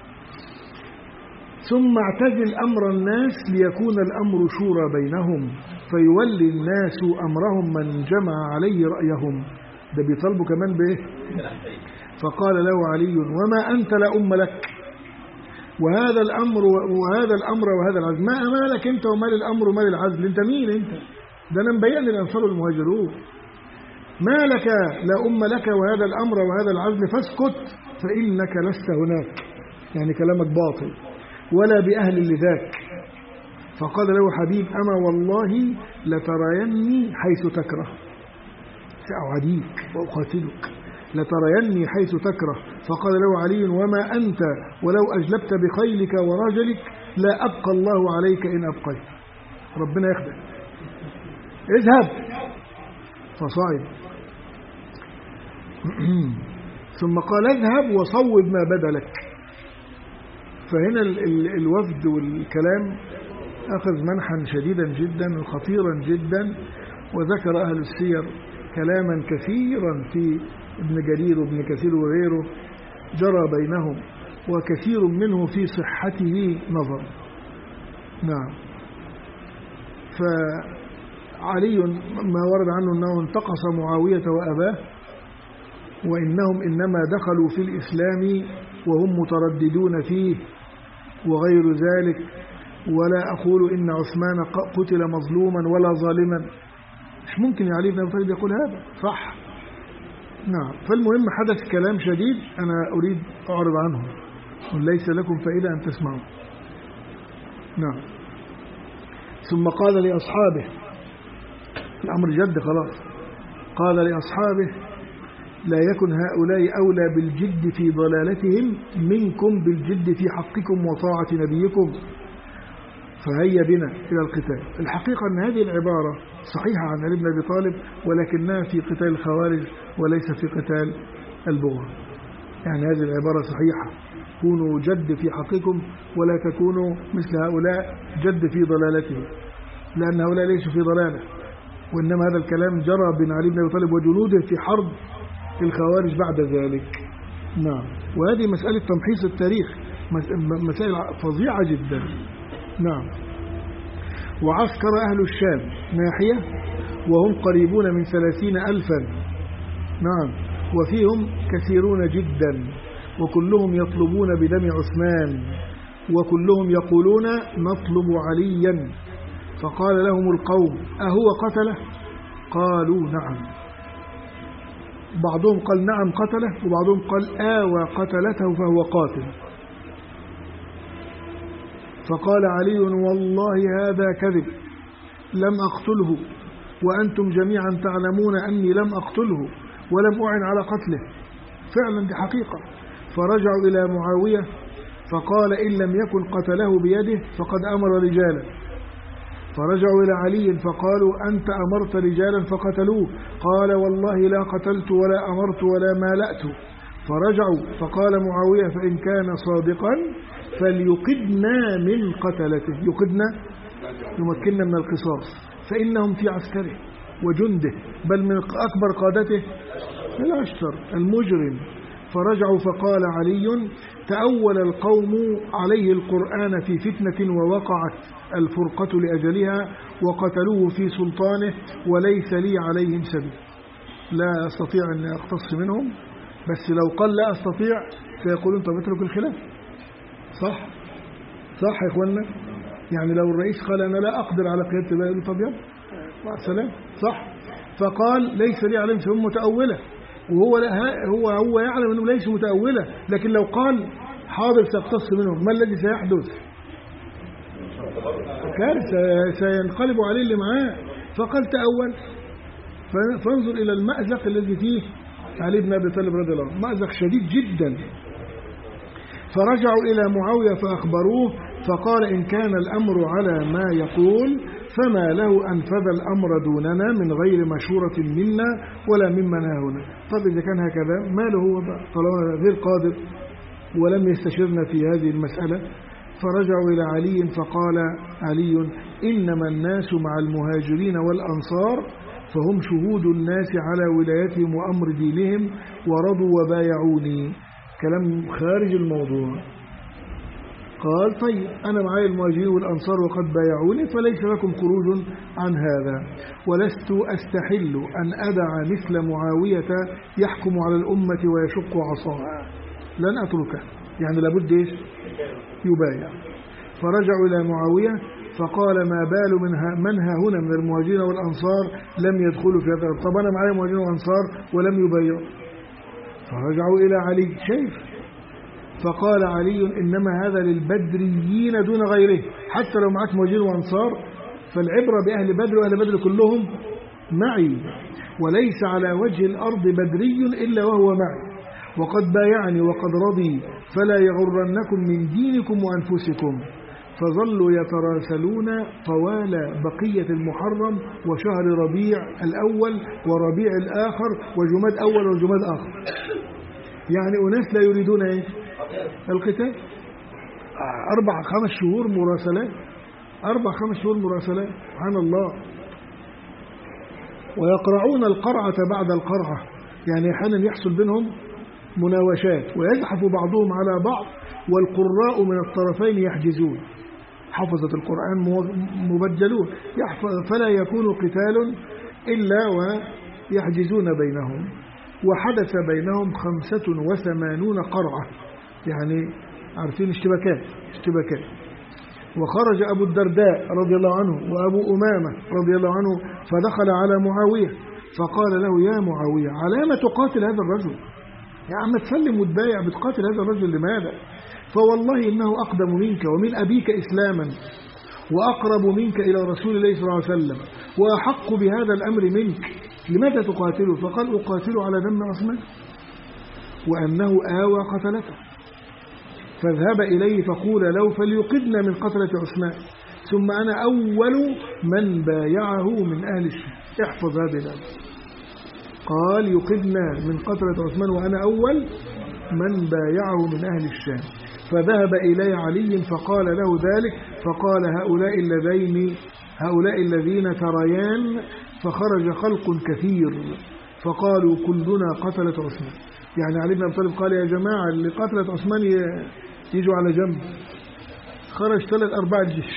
ثم اعتزل أمر الناس ليكون الأمر شورى بينهم، فيولي الناس أمرهم من جمع عليه رأيهم. ده بيطالبوا كمان بإيه؟ فقال له علي: وما أنت لا أم لك، وهذا الأمر وهذا الأمر وهذا العزل، ما أمالك أنت ومال الأمر ومال العزل؟ أنت مين أنت؟ ده أنا مبين الأنصار والمهاجرون. ما لك لا أم لك وهذا الأمر وهذا العزل، فاسكت فإنك لست هناك، يعني كلامك باطل، ولا بأهل لذاك. فقال له حبيب: أما والله لتريني حيث تكره، سأعديك وأقاتلك، لتريني حيث تكره. فقال له علي: وما أنت ولو أجلبت بخيلك ورجلك لا أبقى الله عليك إن أبقيت. ربنا يخدم، اذهب. فصعد ثم قال: اذهب وصوب ما بدا لك. فهنا ال ال الوفد والكلام أخذ منحا شديدا جدا وخطيرا جدا، وذكر أهل السير كلاما كثيرا في ابن جرير وابن كثير وغيره جرى بينهم، وكثير منه في صحته نظر. نعم. فعلي ما ورد عنه أنه انتقص معاوية وأباه، وإنهم إنما دخلوا في الإسلام وهم مترددون فيه وغير ذلك، ولا أقول إن عثمان قتل مظلوما ولا ظالما. مش ممكن يا علي بن أبي طالب يقول هذا، صح؟ نعم. فالمهم حدث كلام شديد أنا أريد أعرض عنه، وليس لكم فائدة أن تسمعوا. نعم. ثم قال لأصحابه، الأمر جد خلاص، قال لأصحابه: لا يكن هؤلاء أولى بالجد في ضلالتهم منكم بالجد في حقكم وطاعة نبيكم، فهيا بنا إلى القتال. الحقيقة أن هذه العبارة صحيحة عن علي بن أبي طالب، ولكنها في قتال الخوارج وليس في قتال البغاة. يعني هذه العبارة صحيحة: كونوا جد في حقكم ولا تكونوا مثل هؤلاء جد في ضلالتهم، لأن هؤلاء ليسوا في ضلالة، وإنما هذا الكلام جرى بين علي بن أبي طالب وجنوده في حرب الخوارج بعد ذلك. نعم. وهذه مسألة تمحيص التاريخ، مسائل فظيعة جدا. نعم. وعسكر أهل الشام ناحية وهم قريبون من ثلاثين ألفا، نعم، وفيهم كثيرون جدا، وكلهم يطلبون بدم عثمان، وكلهم يقولون نطلب عليا. فقال لهم القوم: أهو قتله؟ قالوا: نعم. بعضهم قال: نعم قتله، وبعضهم قال: آوى قتلته فهو قاتل. فقال علي: والله هذا كذب، لم أقتله، وأنتم جميعا تعلمون أني لم أقتله ولم أعن على قتله. فعلا دي حقيقة. فرجعوا إلى معاوية فقال: إن لم يكن قتله بيده فقد أمر رجالا. فرجعوا إلى علي فقالوا: أنت أمرت رجالا فقتلوه. قال: والله لا قتلت ولا أمرت ولا مالأت. فرجعوا فقال معاوية: فإن كان صادقا فليقدنا من قتلته. يقدنا يمكننا من القصاص، فإنهم في عسكره وجنده، بل من أكبر قادته الأشتر المجرم. فرجعوا فقال علي: تأول القوم عليه القرآن في فتنة ووقعت الفرقة لأجلها وقتلوه في سلطانه وليس لي عليهم سبيل. لا أستطيع أن أقتص منهم، بس لو قال لا أستطيع سيقولون طب اترك الخلاف. صح؟ صح يا إخوانا؟ يعني لو الرئيس قال أنا لا أقدر على قيادة البلد يقول طب يلا مع السلامة. صح؟ فقال ليس لي عليهم سبيل متأولة، وهو هو هو يعلم أنه ليس متأولة، لكن لو قال حاضر سأقتص منهم ما الذي سيحدث؟ كارثة، سينقلب عليه اللي معاه. فقال تأول. فانظر إلى المأزق الذي فيه علي بن أبي طالب رضي الله عنه، مأزق شديد جدا. فرجعوا إلى معاوية فأخبروه فقال: إن كان الأمر على ما يقول فما له أنفذ الأمر دوننا من غير مشورة منا ولا ممن هنا. طب إذا كان هكذا ما له هو طالما غير قادر ولم يستشرنا في هذه المسألة. فرجعوا إلى علي فقال علي: إنما الناس مع المهاجرين والأنصار فهم شهود الناس على ولايتهم وأمر دينهم ورضوا وبايعوني. كلام خارج الموضوع. قال: طيب أنا معي المهاجرين والأنصار وقد بايعوني فليس لكم خروج عن هذا، ولست أستحل أن أدع مثل معاوية يحكم على الأمة ويشق عصاها، لن أتركه، يعني لابد إيش يبايع. فرجعوا إلى معاوية فقال: ما بال من ها هنا من المهاجرين والأنصار لم يدخلوا في هذا؟ طب أنا معي مهاجرين وأنصار ولم يبايعوا. فرجعوا إلى علي شيف فقال علي: إنما هذا للبدريين دون غيره، حتى لو معك مهاجرين وأنصار فالعبرة بأهل بدر، وأهل بدر كلهم معي، وليس على وجه الأرض بدري إلا وهو معي، وقد بايعني وقد رضي، فلا يغرنكم من دينكم وأنفسكم. فظلوا يتراسلون طوال بقية المحرم وشهر ربيع الأول وربيع الآخر وجماد أول وجماد آخر، يعني أناس لا يريدون إيه؟ القتال. أربع خمس شهور مراسلات، أربع خمس شهور مراسلات، سبحان الله. ويقرعون القرعة بعد القرعة، يعني أحيانا يحصل بينهم مناوشات ويزحف بعضهم على بعض والقراء من الطرفين يحجزون، حفظة القرآن مبجلون، فلا يكون قتال إلا ويحجزون بينهم. وحدث بينهم خمسة وثمانون قرعة، يعني عارفين اشتباكات اشتباكات وخرج أبو الدرداء رضي الله عنه وأبو أمامة رضي الله عنه فدخل على معاوية فقال له: يا معاوية، على ما تقاتل هذا الرجل؟ يا عم تسلم وتبايع، بتقاتل هذا الرجل لماذا؟ فوالله إنه أقدم منك ومن أبيك إسلاما وأقرب منك إلى رسول الله صلى الله عليه وسلم وأحق بهذا الأمر منك، لماذا تقاتله؟ فقال: أقاتل على دم عثمان وأنه آوى قتلته، فاذهب إليه فقول له فليقدنا من قتلة عثمان، ثم أنا أول من بايعه من أهل الشام. احفظ هذه الآية، قال: يقدنا من قتلة عثمان وأنا أول من بايعه من أهل الشام. فذهب إلي علي فقال له ذلك، فقال: هؤلاء الذين هؤلاء الذين تريان، فخرج خلق كثير فقالوا كلنا قتلة عثمان. يعني علي بن أبي طالب قال: يا جماعة اللي قتلة عثمان يجوا على جنب. خرج ثلاث أرباع الجيش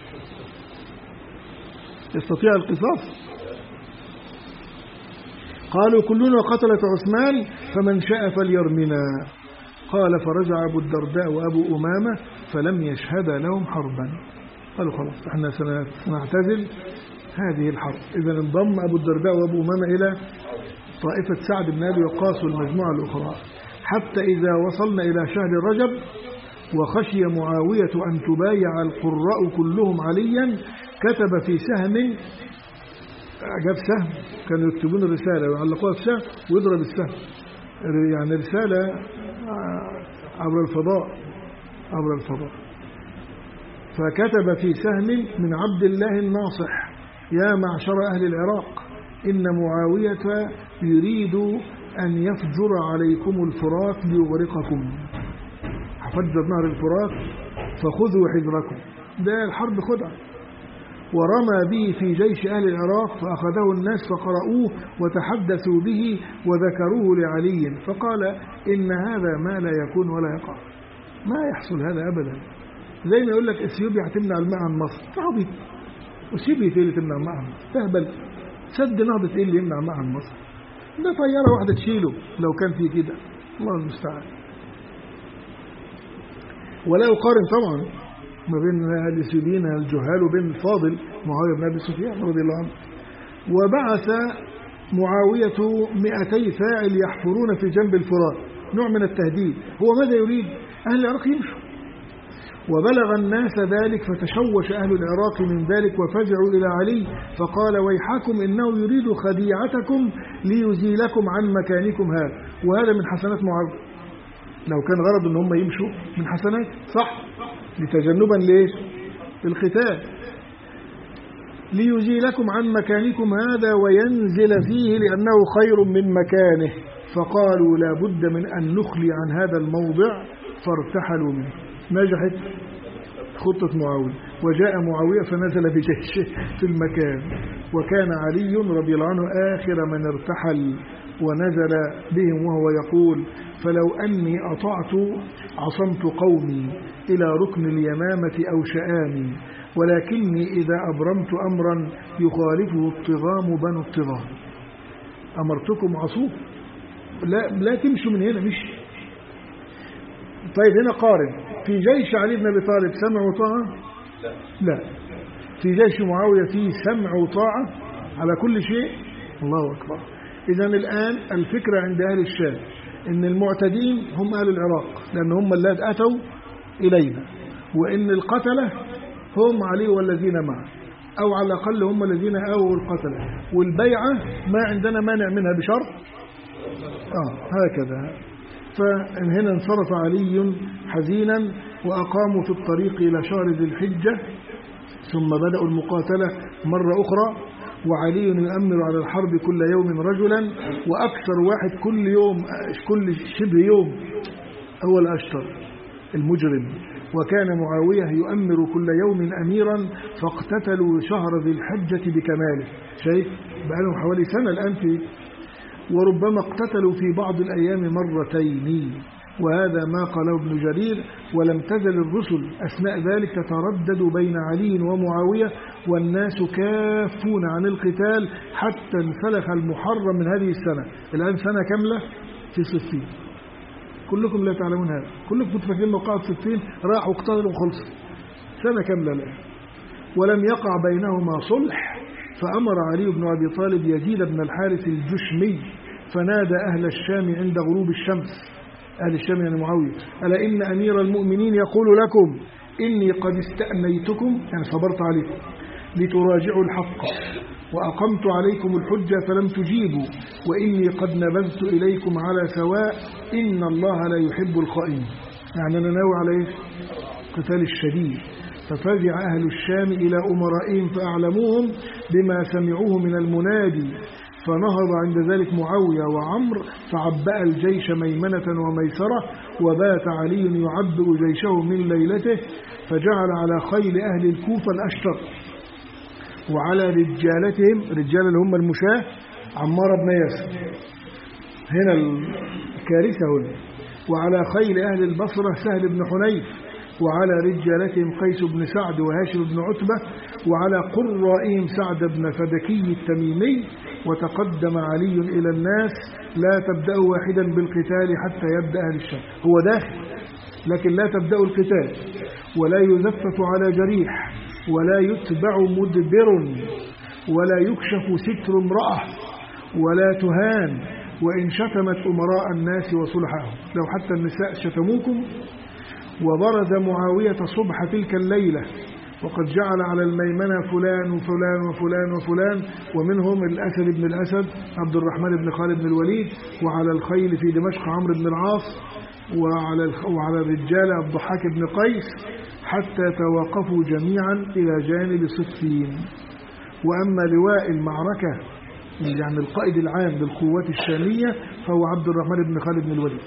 يستطيع القصاص. قالوا كلنا قتلة عثمان فمن شاء فليرمنا. قال: فرجع أبو الدرداء وأبو أمامة فلم يشهد لهم حربا. قالوا: خلاص احنا سنعتزل هذه الحرب. إذا انضم أبو الدرداء وأبو أمامة إلى طائفة سعد بن أبي وقاص والمجموعة الأخرى، حتى إذا وصلنا إلى شهر رجب وخشي معاوية أن تبايع القراء كلهم عليا، كتب في سهم، جاب سهم كانوا يكتبون الرسالة ويعلقوها في سهم ويضرب السهم، يعني رسالة عبر الفضاء عبر الفضاء فكتب في سهم: من عبد الله الناصح، يا معشر أهل العراق، إن معاوية يريد أن يفجر عليكم الفرات ليغرقكم، فجر نهر الفرات فخذوا حذركم. ده الحرب خدعة. ورمى به في جيش أهل العراق فأخذه الناس فقرأوه وتحدثوا به وذكروه لعلي، فقال: إن هذا ما لا يكون ولا يقع، ما يحصل هذا أبدا. زي ما يقول لك اثيوبيا هتمنع الماء عن مصر، تعبي اثيوبيا ايه اللي تمنع الماء عن مصر؟ تهبل. سد نهضة ايه اللي يمنع الماء عن مصر؟ ده طيارة واحدة تشيله لو كان في كده، الله المستعان. ولا يقارن طبعا ما بين الاثيوبيين الجهال وبين الفاضل معاوية بن أبي سفيان رضي الله عنه. وبعث معاوية مئتي فاعل يحفرون في جنب الفرات، نوع من التهديد. هو ماذا يريد؟ أهل العراق يمشوا. وبلغ الناس ذلك فتشوش أهل العراق من ذلك وفزعوا إلى علي فقال: ويحكم إنه يريد خديعتكم ليزيلكم عن مكانكم هذا. وهذا من حسنات معاوية، لو كان غرض ان هم يمشوا من حسنات صح، لتجنبا ليش؟ القتال. ليزيلكم عن مكانكم هذا وينزل فيه لأنه خير من مكانه. فقالوا: لا بد من أن نخلي عن هذا الموضع، فارتحلوا منه. نجحت خطة معاوية، وجاء معاوية فنزل بجيشه في المكان، وكان علي رضي الله عنه آخر من ارتحل ونزل بهم وهو يقول: فلو أني أطعت عصمت قومي إلى ركن اليمامة أو شآمي، ولكني إذا أبرمت أمرا يخالفه الطغام بنو الطغام. أمرتكم عصوه، لا, لا تمشوا من هنا، مش طيب. هنا قارن في جيش علي بن أبي طالب سمع وطاعة؟ لا. في جيش معاوية فيه سمع وطاعة على كل شيء. الله أكبر. إذن الآن الفكرة عند أهل الشام إن المعتدين هم أهل العراق، لأن هم اللي أتوا إلينا، وإن القتلة هم علي والذين معه، أو على الأقل هم الذين آووا القتلة، والبيعة ما عندنا مانع منها بشرط آه هكذا. فهنا انصرف علي حزينا وأقاموا في الطريق إلى شهر ذي الحجة، ثم بدأوا المقاتلة مرة أخرى، وعلي يؤمر على الحرب كل يوم رجلا، وأكثر واحد كل يوم كل شبه يوم هو الأشتر المجرم. وكان معاوية يؤمر كل يوم أميرا، فاقتتلوا شهر ذي الحجة بكماله. شايف بقالهم حوالي سنة الآن في. وربما اقتتلوا في بعض الأيام مرتين، وهذا ما قاله ابن جرير. ولم تزل الرسل أثناء ذلك تتردد بين علي ومعاوية والناس كافون عن القتال حتى انسلخ المحرم من هذه السنة. الآن سنة كاملة في صفين، كلكم لا تعلمون هذا، كلكم متفكرين موقعة صفين راحوا اقتتلوا وخلصوا، سنة كاملة الآن ولم يقع بينهما صلح. فأمر علي بن أبي طالب يزيد بن الحارث الجشمي فنادى أهل الشام عند غروب الشمس، أهل الشام يعني معاوية، ألا إن أمير المؤمنين يقول لكم إني قد استأنيتكم، يعني صبرت عليكم لتراجعوا الحق، وأقمت عليكم الحجة فلم تجيبوا، وإني قد نبذت إليكم على سواء، إن الله لا يحب الخائنين. يعني أنا ناوي على إيه؟ قتال الشديد. ففزع أهل الشام إلى أمرائهم فأعلموهم بما سمعوه من المنادي، فنهض عند ذلك معاوية وعمر فعبأ الجيش ميمنة وميسرة، وبات علي يعبئ جيشه من ليلته، فجعل على خيل أهل الكوفة الأشتر وعلى رجالتهم، رجال اللي هم المشاة، عمار بن ياسر، هنا الكارثة هنا، وعلى خيل أهل البصرة سهل بن حنيف، وعلى رجالتهم قيس بن سعد وهاشم بن عتبة، وعلى قرائهم سعد بن فدكي التميمي. وتقدم علي إلى الناس لا تبدأوا واحدا بالقتال حتى يبدأ أهل الشام. هو داخل لكن لا تبدأوا القتال، ولا يزفت على جريح، ولا يتبع مدبر، ولا يكشف ستر امرأة، ولا تهان، وإن شتمت أمراء الناس وصلحهم، لو حتى النساء شتموكم. وبرز معاوية صبح تلك الليلة وقد جعل على الميمنة فلان وفلان وفلان وفلان، ومنهم الأسد بن الأسد عبد الرحمن بن خالد بن الوليد، وعلى الخيل في دمشق عمرو بن العاص، وعلى وعلى الرجال الضحاك بن قيس، حتى توقفوا جميعا إلى جانب صفين. وأما لواء المعركة يعني القائد العام للقوات الشامية فهو عبد الرحمن بن خالد بن الوليد،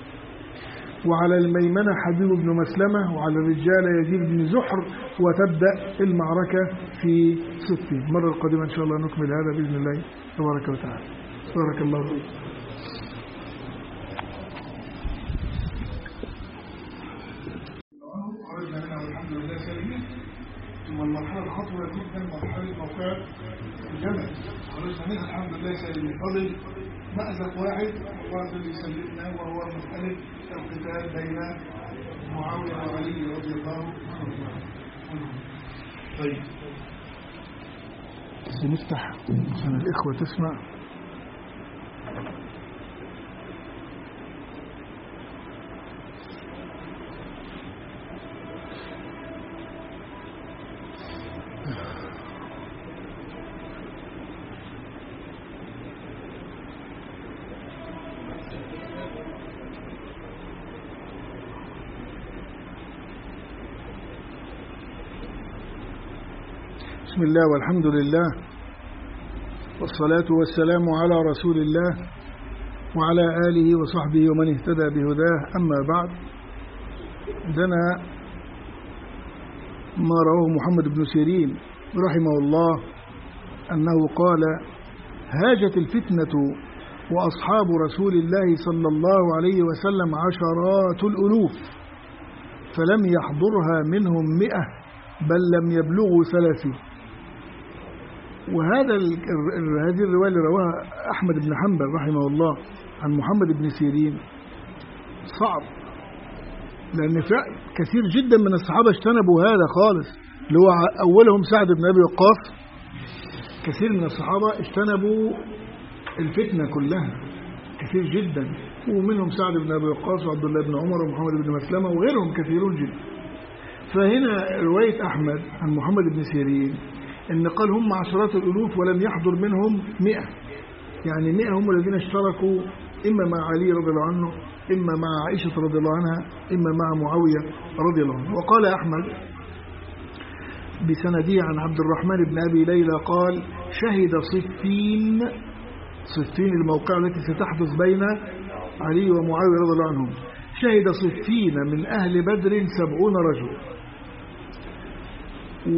وعلى الميمنة حبيب بن مسلمة، وعلى الرجال يزيد بن زحر. وتبدأ المعركة في صفين. المرة القادمة إن شاء الله نكمل هذا بإذن الله تبارك وتعالى. بارك الله فيك. خرجنا منها والحمد لله سالمين. ثم المرحلة الخطوة جدا مرحلة موقع الجبل، خرجنا منها الحمد لله سالمين. فضل مأزق واحد الله اللي يسلمنا، وهو مسألة القتال بين معاوية وعلي رضي الله عنه. طيب سنفتح عشان الإخوة تسمع. بسم الله والحمد لله والصلاة والسلام على رسول الله وعلى آله وصحبه ومن اهتدى بهداه. أما بعد، عندنا ما رواه محمد بن سيرين رحمه الله أنه قال: هاجت الفتنة وأصحاب رسول الله صلى الله عليه وسلم عشرات الألوف، فلم يحضرها منهم مئة بل لم يبلغوا ثلاثين. وهذا هذه الرواية اللي رواها أحمد بن حنبل رحمه الله عن محمد بن سيرين صعب، لأن كثير جدا من الصحابة اجتنبوا هذا خالص، اللي هو أولهم سعد بن أبي وقاص. كثير من الصحابة اجتنبوا الفتنة كلها، كثير جدا، ومنهم سعد بن أبي وقاص وعبد الله بن عمر ومحمد بن مسلمة وغيرهم كثيرون جدا. فهنا رواية أحمد عن محمد بن سيرين إن قال هم عشرات الألوف ولم يحضر منهم مئة، يعني مئة هم الذين اشتركوا إما مع علي رضي الله عنه، إما مع عائشة رضي الله عنها، إما مع معاوية رضي الله عنه. وقال أحمد بسنده عن عبد الرحمن بن أبي ليلى قال: شهد صفين، صفين الموقع التي ستحدث بين علي ومعاوية رضي الله عنهم، شهد صفين من أهل بدر سبعون رجل.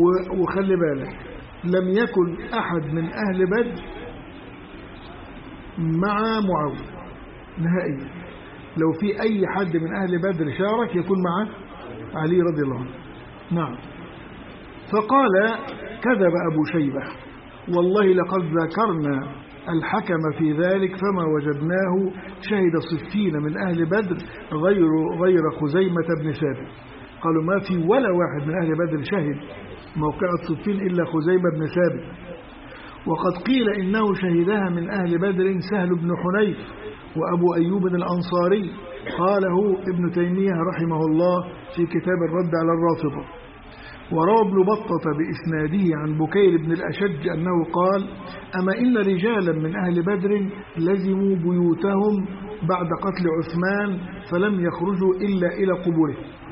وخلي بالك، لم يكن أحد من أهل بدر مع معاوية نهائيا. لو في أي حد من أهل بدر شارك يكون مع علي رضي الله عنه. نعم. فقال كذب أبو شيبة والله لقد ذكرنا الحكم في ذلك فما وجدناه شهد صفين من أهل بدر غير غير خزيمة بن ثابت. قالوا ما في ولا واحد من أهل بدر شهد موقعة صفين إلا خزيمة بن ثابت. وقد قيل إنه شهدها من أهل بدر سهل بن حنيف وأبو أيوب الأنصاري، قاله ابن تيمية رحمه الله في كتاب الرد على الرافضة. وروى ابن بطة بإسناده عن بكير بن الأشج أنه قال أما إن رجالا من أهل بدر لزموا بيوتهم بعد قتل عثمان فلم يخرجوا إلا إلى قبوره.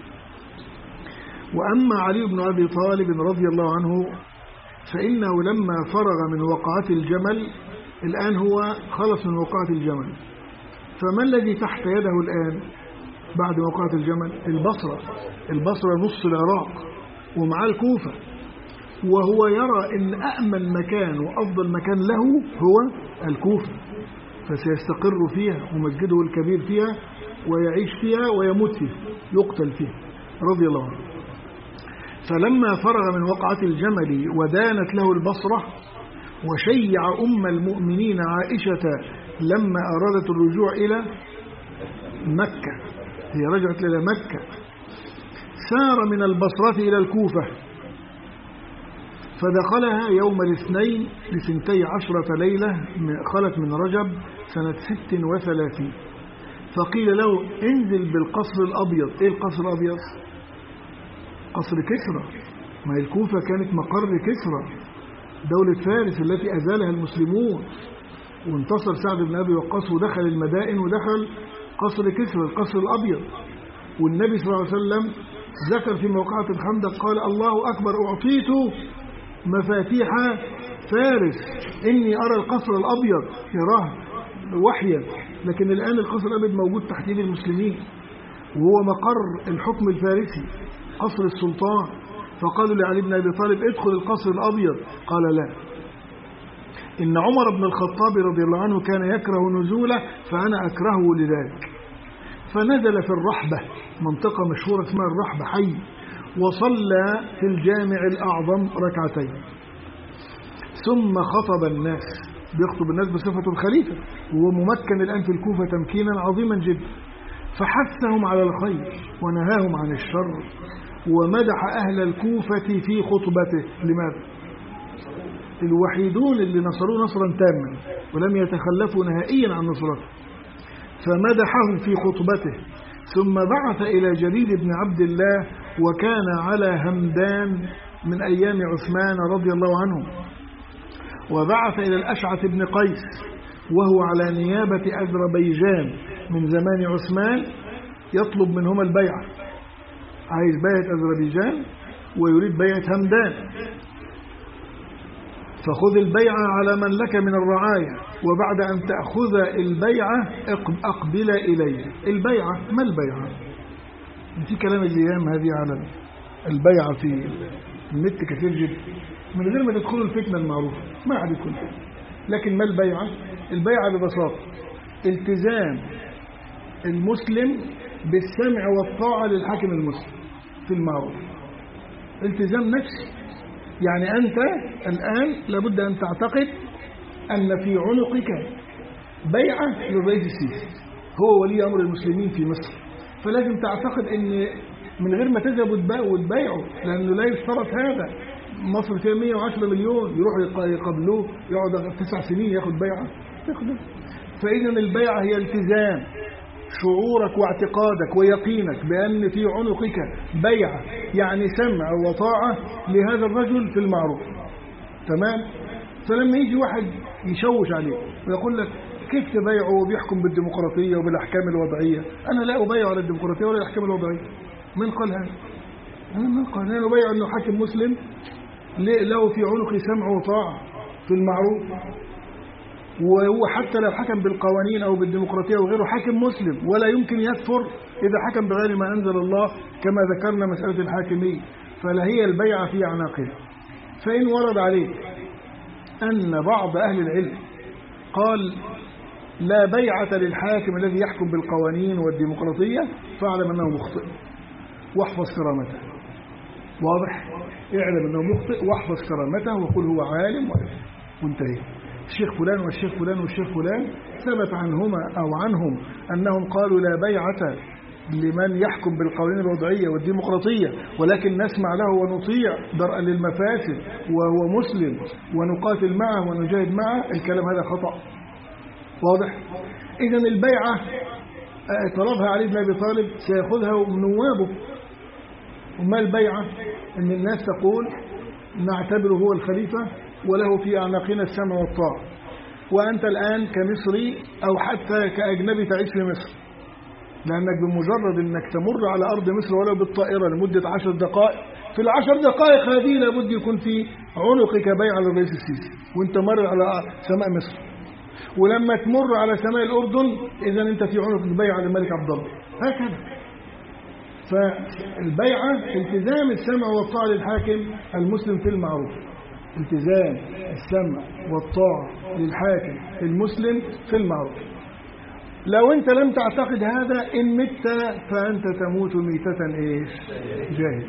وأما علي بن أبي طالب رضي الله عنه فإنه لما فرغ من وقعة الجمل، الآن هو خلص من وقعة الجمل، فما الذي تحت يده الآن بعد وقعة الجمل؟ البصرة. البصرة نص العراق ومع الكوفة، وهو يرى أن أأمن مكان وأفضل مكان له هو الكوفة، فسيستقر فيها ومسجده الكبير فيها ويعيش فيها ويموت فيها يقتل فيها رضي الله عنه. فلما فرغ من وقعة الجمل ودانت له البصرة وشيع أم المؤمنين عائشة لما أرادت الرجوع إلى مكة، هي رجعت إلى مكة، سار من البصرة إلى الكوفة فدخلها يوم الاثنين لثنتي عشرة ليلة خلت من رجب سنة ست وثلاثين. فقيل له انزل بالقصر الأبيض. إيه القصر الأبيض؟ قصر كسرى. ما الكوفة كانت مقر كسرى دولة فارس التي أزالها المسلمون، وانتصر سعد بن أبي وقاص ودخل المدائن ودخل قصر كسرى القصر الأبيض. والنبي صلى الله عليه وسلم ذكر في موقعة الخندق قال الله أكبر أعطيت مفاتيح فارس إني أرى القصر الأبيض يراه وحيا، لكن الآن القصر الأبيض موجود تحت يد المسلمين وهو مقر الحكم الفارسي قصر السلطان. فقالوا لعلي بن أبي طالب ادخل القصر الأبيض، قال لا، إن عمر بن الخطاب رضي الله عنه كان يكره نزوله فأنا أكرهه لذلك. فنزل في الرحبة، منطقة مشهورة اسمها الرحبة حي، وصلى في الجامع الأعظم ركعتين ثم خطب الناس، بيخطب الناس بصفة الخليفة وهو ممكن الآن في الكوفة تمكينا عظيما جدا. فحثهم على الخير ونهاهم عن الشر ومدح أهل الكوفة في خطبته. لماذا؟ الوحيدون اللي نصروا نصرا تاما ولم يتخلفوا نهائيا عن نصرته، فمدحهم في خطبته. ثم بعث إلى جرير بن عبد الله وكان على همدان من أيام عثمان رضي الله عنه، وبعث إلى الأشعث بن قيس وهو على نيابة أذربيجان من زمان عثمان يطلب منهما البيعة، عايز بيعة أذربيجان ويريد بيعة همدان، فخذ البيعة على من لك من الرعاية، وبعد أن تأخذ البيعة أقبل إليه. البيعة ما البيعة؟ في كلام الأيام هذه على البيعة في النت كثير جدا من غير ما تدخلوا الفتنة المعروفة، ما عاد يكون. لكن ما البيعة؟ البيعة ببساطة التزام المسلم بالسمع والطاعة للحاكم المسلم في المعروف، التزام نفسي. يعني أنت الآن لابد أن تعتقد أن في عنقك بيعة للرئيس السيسي، هو ولي أمر المسلمين في مصر، فلازم تعتقد أن من غير ما تذهب وتبايعه، لأنه لا يشترط هذا. مصر فيها مئة وعشرة مليون يروح يقابلوه يقعد تسع سنين ياخد بيعة ياخد. فإذا البيعة هي التزام شعورك واعتقادك ويقينك بأن في عنقك بيعة، يعني سمع وطاعة لهذا الرجل في المعروف. تمام؟ فلما يجي واحد يشوش عليه ويقول لك كيف تبايعه وبيحكم بالديمقراطية وبالأحكام الوضعية، أنا لا أبايع على الديمقراطية ولا الأحكام الوضعية. من قال هذا؟ أنا من قال أنا أبايع أنه حاكم مسلم له في عنقه سمع وطاعة في المعروف، وهو حتى لو حكم بالقوانين أو بالديمقراطية وغيره حاكم مسلم، ولا يمكن يكفر إذا حكم بغير ما أنزل الله كما ذكرنا مسألة الحاكمية، فلا هي البيعة في أعناقه. فإن ورد عليك أن بعض أهل العلم قال لا بيعة للحاكم الذي يحكم بالقوانين والديمقراطية فاعلم أنه مخطئ واحفظ كرامته. واضح؟ اعلم أنه مخطئ واحفظ كرامته وقل هو عالم وانتهي. الشيخ فلان والشيخ فلان والشيخ فلان ثبت عنهما أو عنهم أنهم قالوا لا بيعة لمن يحكم بالقوانين الوضعية والديمقراطية، ولكن نسمع له ونطيع درءا للمفاسد وهو مسلم ونقاتل معه ونجاهد معه. الكلام هذا خطأ. واضح؟ إذن البيعة طلبها علي بن أبي طالب سيأخذها من نوابه. وما البيعة؟ أن الناس تقول نعتبره هو الخليفة وله في أعناقنا السمع والطاعة، وأنت الآن كمصري أو حتى كأجنبي تعيش في مصر، لأنك بمجرد أنك تمر على أرض مصر ولو بالطائرة لمدة عشر دقائق، في العشر دقائق هذه لابد يكون في عنقك بيعة للرئيس السيسي وانت مر على سماء مصر، ولما تمر على سماء الأردن إذا انت في عنقك بيعة للملك عبد الله. هكذا. فالبيعة التزام السمع والطاعة للحاكم المسلم في المعروف، التزام السمع والطاعة للحاكم المسلم في المعروف. لو انت لم تعتقد هذا ان مت فانت تموت ميتة ايش؟ جاهل.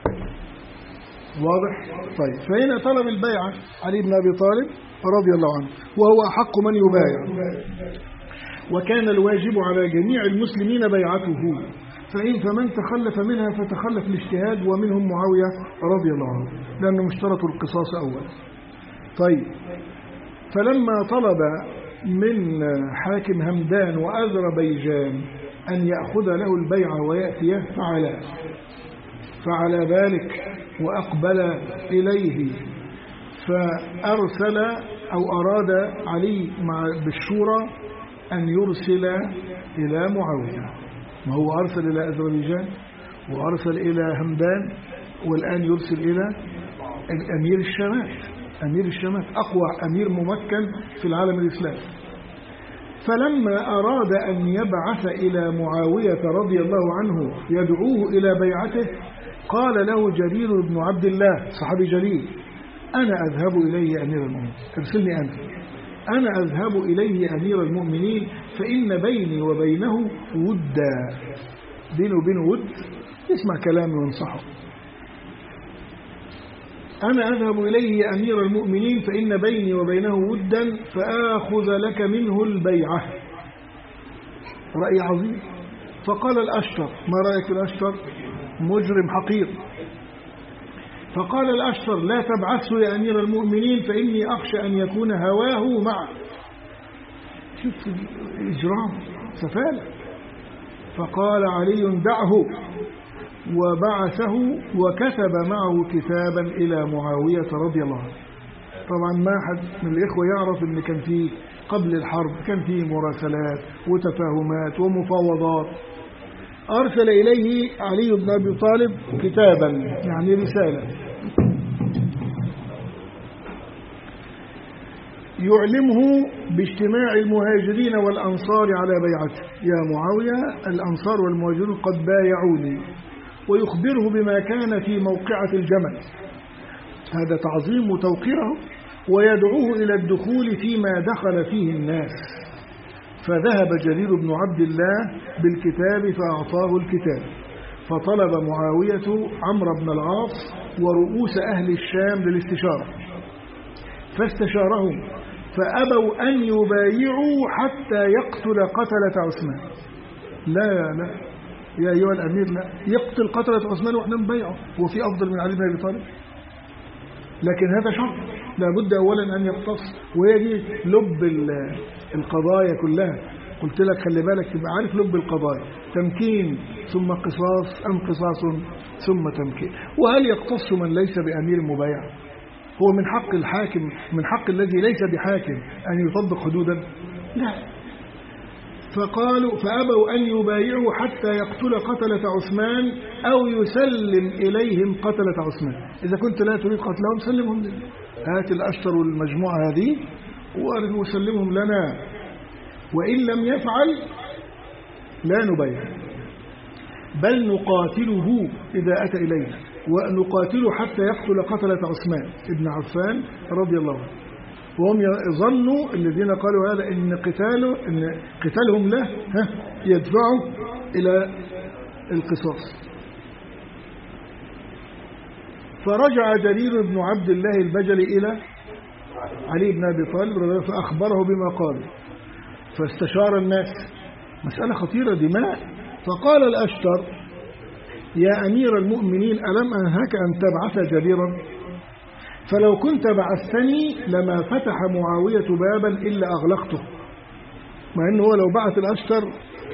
واضح؟ طيب، فهنا طلب البيعة علي بن ابي طالب رضي الله عنه وهو احق من يبايع، وكان الواجب على جميع المسلمين بيعته، فإن فمن تخلف منها فتخلف الاجتهاد، ومنهم معاوية رضي الله عنه لأنه مشترط القصاص أول. طيب، فلما طلب من حاكم همدان وأذربيجان أن يأخذ له البيعة ويأتيه فعلا فعلى ذلك وأقبل إليه، فأرسل أو أراد علي مع بالشورى أن يرسل إلى معاوية. ما هو أرسل إلى أذربيجان وأرسل إلى همدان والآن يرسل إلى أمير الشمال. أمير الشمال أقوى أمير ممكن في العالم الإسلامي. فلما أراد أن يبعث إلى معاوية رضي الله عنه يدعوه إلى بيعته قال له جرير بن عبد الله صحابي جليل: أنا أذهب إليه أمير المؤمنين، ارسلني أنا أنا أذهب إليه أمير المؤمنين فإن بيني وبينه ودا. بينه وبينه ود، اسمع كلامي وانصحه. أنا أذهب إليه أمير المؤمنين فإن بيني وبينه ودا فآخذ لك منه البيعة. رأي عظيم. فقال الأشتر: ما رأيك الأشتر؟ مجرم حقير. فقال الأشتر: لا تبعثه يا أمير المؤمنين فإني أخشى أن يكون هواه معه. شوف الإجرام، سفالة. فقال علي: دعه. وبعثه وكتب معه كتابا إلى معاوية رضي الله عنه. طبعا ما حد من الإخوة يعرف أن كان فيه قبل الحرب كان فيه مراسلات وتفاهمات ومفاوضات. أرسل إليه علي بن أبي طالب كتابا، يعني رسالة، يعلمه باجتماع المهاجرين والأنصار على بيعته. يا معاوية، الأنصار والمهاجرون قد بايعوني، ويخبره بما كان في موقعة الجمل، هذا تعظيم وتوقيره، ويدعوه إلى الدخول فيما دخل فيه الناس. فذهب جرير بن عبد الله بالكتاب فأعطاه الكتاب، فطلب معاوية عمرو بن العاص ورؤوس أهل الشام للاستشارة، فاستشارهم فأبوا أن يبايعوا حتى يقتل قتلة عثمان. لا لا يا أيها الأمير، لا يقتل قتلة عثمان وإحنا نبايعه، هو في أفضل من علي بن أبي طالب؟ لكن هذا شرط، لابد أولا أن يقتص، وهي دي لب القضايا كلها. قلت لك خلي بالك تبقى عارف لب القضايا، تمكين ثم قصاص أم قصاص ثم تمكين. وهل يقتص من ليس بأمير مبايع؟ هو من حق الحاكم، من حق الذي ليس بحاكم أن يطبق حدودا؟ لا. فقالوا فأبوا أن يبايعوا حتى يقتل قتلة عثمان أو يسلم إليهم قتلة عثمان. إذا كنت لا تريد قتلهم سلمهم لنا، هات الأشتر والمجموعة هذه وسلمهم لنا، وإن لم يفعل لا نبايع، بل نقاتله إذا أتى إلينا، ونقاتله حتى يقتل قتلة عثمان ابن عفان رضي الله عنه. وهم يظنوا الذين قالوا هذا إن قتاله إن قتالهم له ها يدفعوا إلى القصاص. فرجع جرير بن عبد الله البجلي إلى علي بن أبي طالب فأخبره بما قال، فاستشار الناس، مسألة خطيرة دماء. فقال الأشتر: يا أمير المؤمنين ألم أنهك أن تبعث جريرا؟ فلو كنت بعثتني لما فتح معاوية بابا إلا أغلقته. مع أنه هو لو بعث الأشتر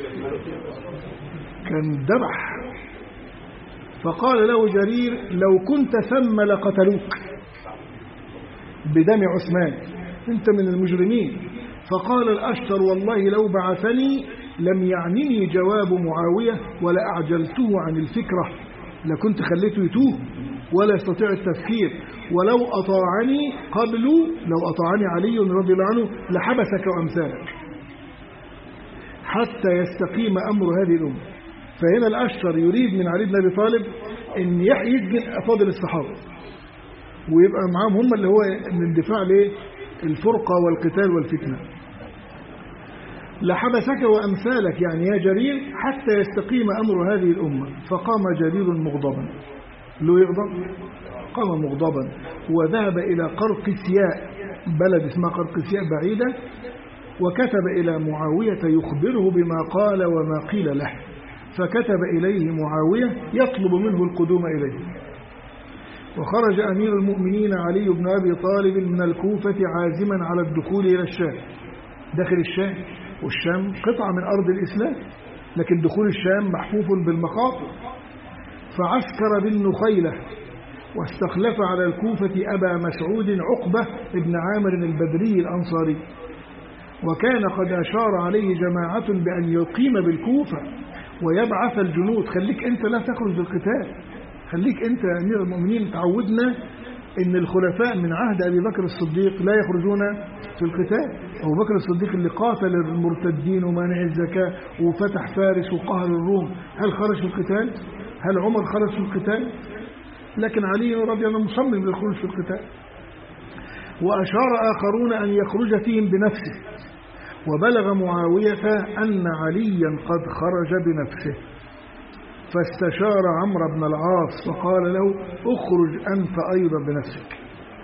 كان ذبح. فقال له جرير: لو كنت ثم لقتلوك بدم عثمان، أنت من المجرمين. فقال الأشتر: والله لو بعثني لم يعنني جواب معاوية ولا أعجلته عن الفكرة، لكنت خليته يتوه ولا يستطيع التفكير، ولو أطاعني قبل لو أطاعني علي رضي الله عنه لحبسك وأمثالك حتى يستقيم أمر هذه الأمة. فهنا الأشتر يريد من علي بن أبي طالب أن يسجن أفاضل الصحابة ويبقى معهم هم اللي هو من الدفاع للفرقة والقتال والفتنة. لحبسك وأمثالك يعني يا جرير حتى يستقيم أمر هذه الأمة. فقام جرير مغضبا، له يغضب؟ قام مغضبا وذهب إلى قرقسياء، بلد اسمها قرقسياء بعيدة، وكتب إلى معاوية يخبره بما قال وما قيل له. فكتب إليه معاوية يطلب منه القدوم إليه. وخرج أمير المؤمنين علي بن أبي طالب من الكوفة عازما على الدخول إلى الشام. داخل الشام، والشام قطعة من أرض الإسلام، لكن دخول الشام محفوف بالمخاطر. فعسكر بالنخيلة واستخلف على الكوفة أبا مسعود عقبة بن عامر البدري الأنصاري، وكان قد أشار عليه جماعة بأن يقيم بالكوفة ويبعث الجنود. خليك أنت لا تخرج للقتال، خليك أنت يا أمير المؤمنين. تعودنا إن الخلفاء من عهد أبي بكر الصديق لا يخرجون في القتال. أبو بكر الصديق اللي قاتل المرتدين ومانع الزكاة وفتح فارس وقهر الروم، هل خرج في القتال؟ هل عمر خرج في القتال؟ لكن علي رضي الله عنه مصمم للخروج في القتال. وأشار آخرون أن يخرج فيهم بنفسه. وبلغ معاوية أن عليا قد خرج بنفسه، فاستشار عمرو بن العاص فقال له: اخرج أنت أيضا بنفسك.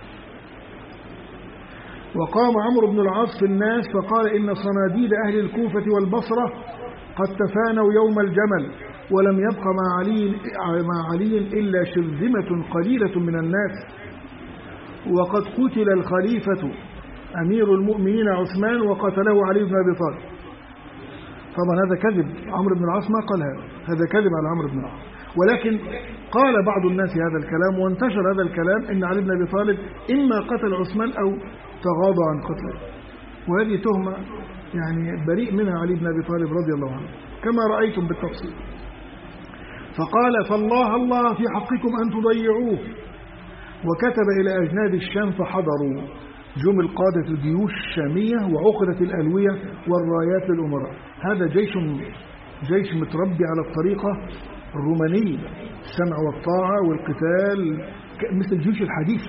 وقام عمرو بن العاص في الناس فقال: إن صناديد أهل الكوفة والبصرة قد تفانوا يوم الجمل، ولم يبق مع علي, مع علي إلا شرذمة قليلة من الناس، وقد قتل الخليفة أمير المؤمنين عثمان وقتله علي بن أبي طالب. طبعا هذا كذب، عمرو بن العاص ما قال هذا، هذا كذب على عمرو بن العاص. ولكن قال بعض الناس هذا الكلام وانتشر هذا الكلام إن علي بن أبي طالب إما قتل عثمان أو تغاضى عن قتله، وهذه تهمة يعني بريء منها علي بن أبي طالب رضي الله عنه كما رأيتم بالتفصيل. فقال: فالله الله في حقكم أن تضيعوه. وكتب إلى أجناد الشام فحضروا. جمل قادة الجيوش الشامية وعقدت الألوية والرايات للأمراء. هذا جيش جيش متربي على الطريقة الرومانية، السمع والطاعة والقتال مثل الجيوش الحديث.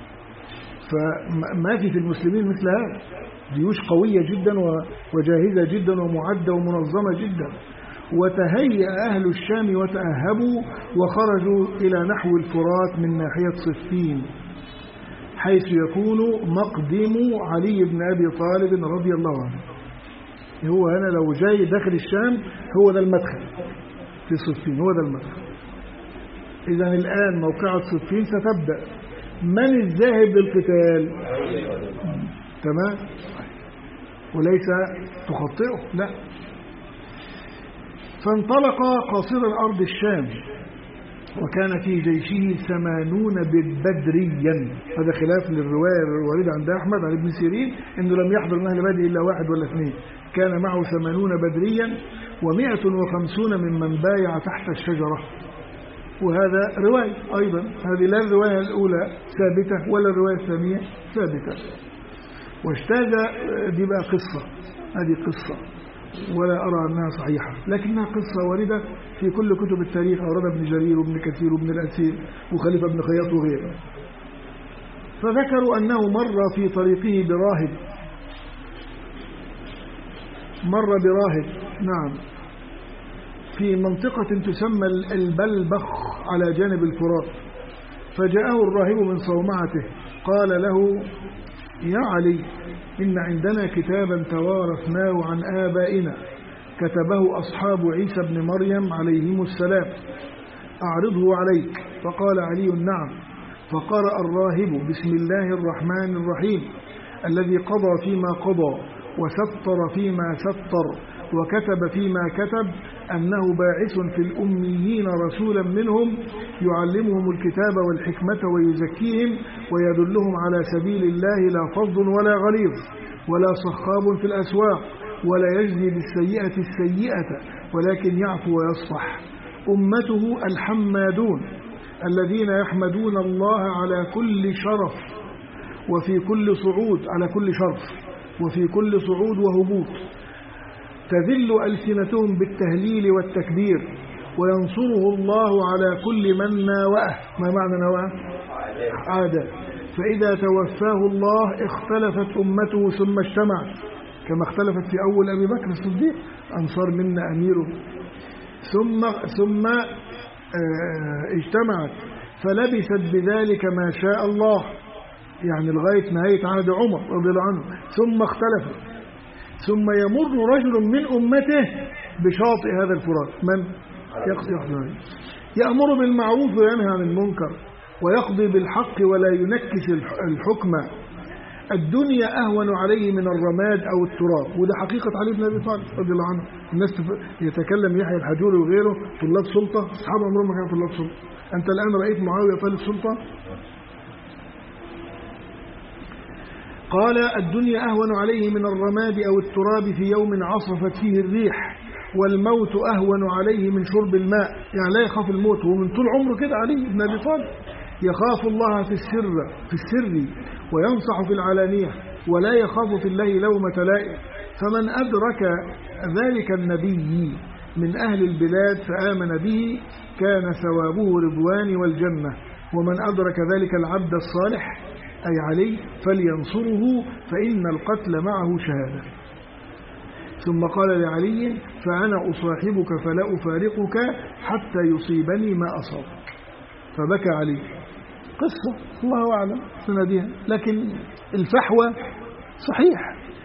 فما في في المسلمين مثل هذا، جيوش قوية جدا وجاهزة جدا ومعدة ومنظمة جدا. وتهيأ أهل الشام وتأهبوا وخرجوا إلى نحو الفرات من ناحية صفين، حيث يكون مقدم علي بن أبي طالب رضي الله عنه. هو هنا لو جاي داخل الشام هو ذا المدخل في صفين، هو ذا المدخل. إذن الآن موقعة صفين ستبدأ. من الذاهب للقتال؟ تمام، وليس تخطئه، لا. فانطلق قاصر أرض الشام، وكان في جيشه ثمانون بدريا. هذا خلاف للرواية الواردة عند أحمد عن ابن سيرين إنه لم يحضر من أهل بدر إلا واحد ولا اثنين. كان معه ثمانون بدريا ومائة وخمسون ممن بايع تحت الشجرة. وهذا رواية أيضا، هذه لا الرواية الأولى ثابتة ولا الرواية الثانية ثابتة. واجتاز دي بقى قصة، هذه قصة ولا أرى أنها صحيحة، لكنها قصة واردة في كل كتب التاريخ. أورد ابن جرير وابن كثير وابن الأثير وخليفة بن خياط وغيره. فذكروا أنه مر في طريقه براهب مر براهب نعم في منطقة تسمى البلبخ على جانب الفرات، فجاءه الراهب من صومعته قال له: يا علي، إن عندنا كتابا توارثناه عن آبائنا كتبه أصحاب عيسى بن مريم عليهم السلام، أعرضه عليك. فقال علي: نعم. فقرأ الراهب: بسم الله الرحمن الرحيم، الذي قضى فيما قضى وستر فيما ستر وكتب فيما كتب، أنه باعث في الأميين رسولا منهم يعلمهم الكتاب والحكمة ويزكيهم ويدلهم على سبيل الله، لا فظ ولا غليظ ولا صخاب في الأسواق، ولا يجزي بالسيئة السيئة ولكن يعفو ويصفح. أمته الحمادون الذين يحمدون الله على كل شرف وفي كل صعود، على كل شرف وفي كل صعود وهبوط، تذل ألسنتهم بالتهليل والتكبير، وينصره الله على كل من ناوأه. ما معنى ناوأه؟ عادة. فإذا توفاه الله اختلفت أمته ثم اجتمعت، كما اختلفت في أول أبي بكر الصديق: أنصار منا أميره، ثم ثم اجتمعت فلبست بذلك ما شاء الله، يعني لغاية نهاية عهد عمر رضي الله عنه، ثم اختلفت، ثم يمر رجل من أمته بشاطئ هذا الفرات. من؟ يقضي يأمر بالمعروف وينهى عن المنكر ويقضي بالحق ولا ينكس الحكم. الدنيا أهون عليه من الرماد أو التراب، وده حقيقة علي بن أبي طالب رضي الله عنه. الناس يتكلم يحيى الحجوري وغيره طلاب سلطة، أصحاب عمرهم ما كانوا طلاب سلطة. أنت الآن رأيت معاوية طالب سلطة؟ قال: الدنيا أهون عليه من الرماد أو التراب في يوم عصفت فيه الريح، والموت أهون عليه من شرب الماء. يعني لا يخاف الموت، هو من طول عمره كده علي بن أبي طالب يخاف الله في السر في السر وينصح في العلانية، ولا يخاف في الله لومة لائم. فمن أدرك ذلك النبي من أهل البلاد فآمن به كان ثوابه رضوان والجنة، ومن أدرك ذلك العبد الصالح أي علي فلينصره، فإن القتل معه شهادة. ثم قال لعلي: فأنا أصاحبك فلا أفارقك حتى يصيبني ما أصابك. فبكى علي. قصة الله أعلم سندها، لكن الفحوى صحيح.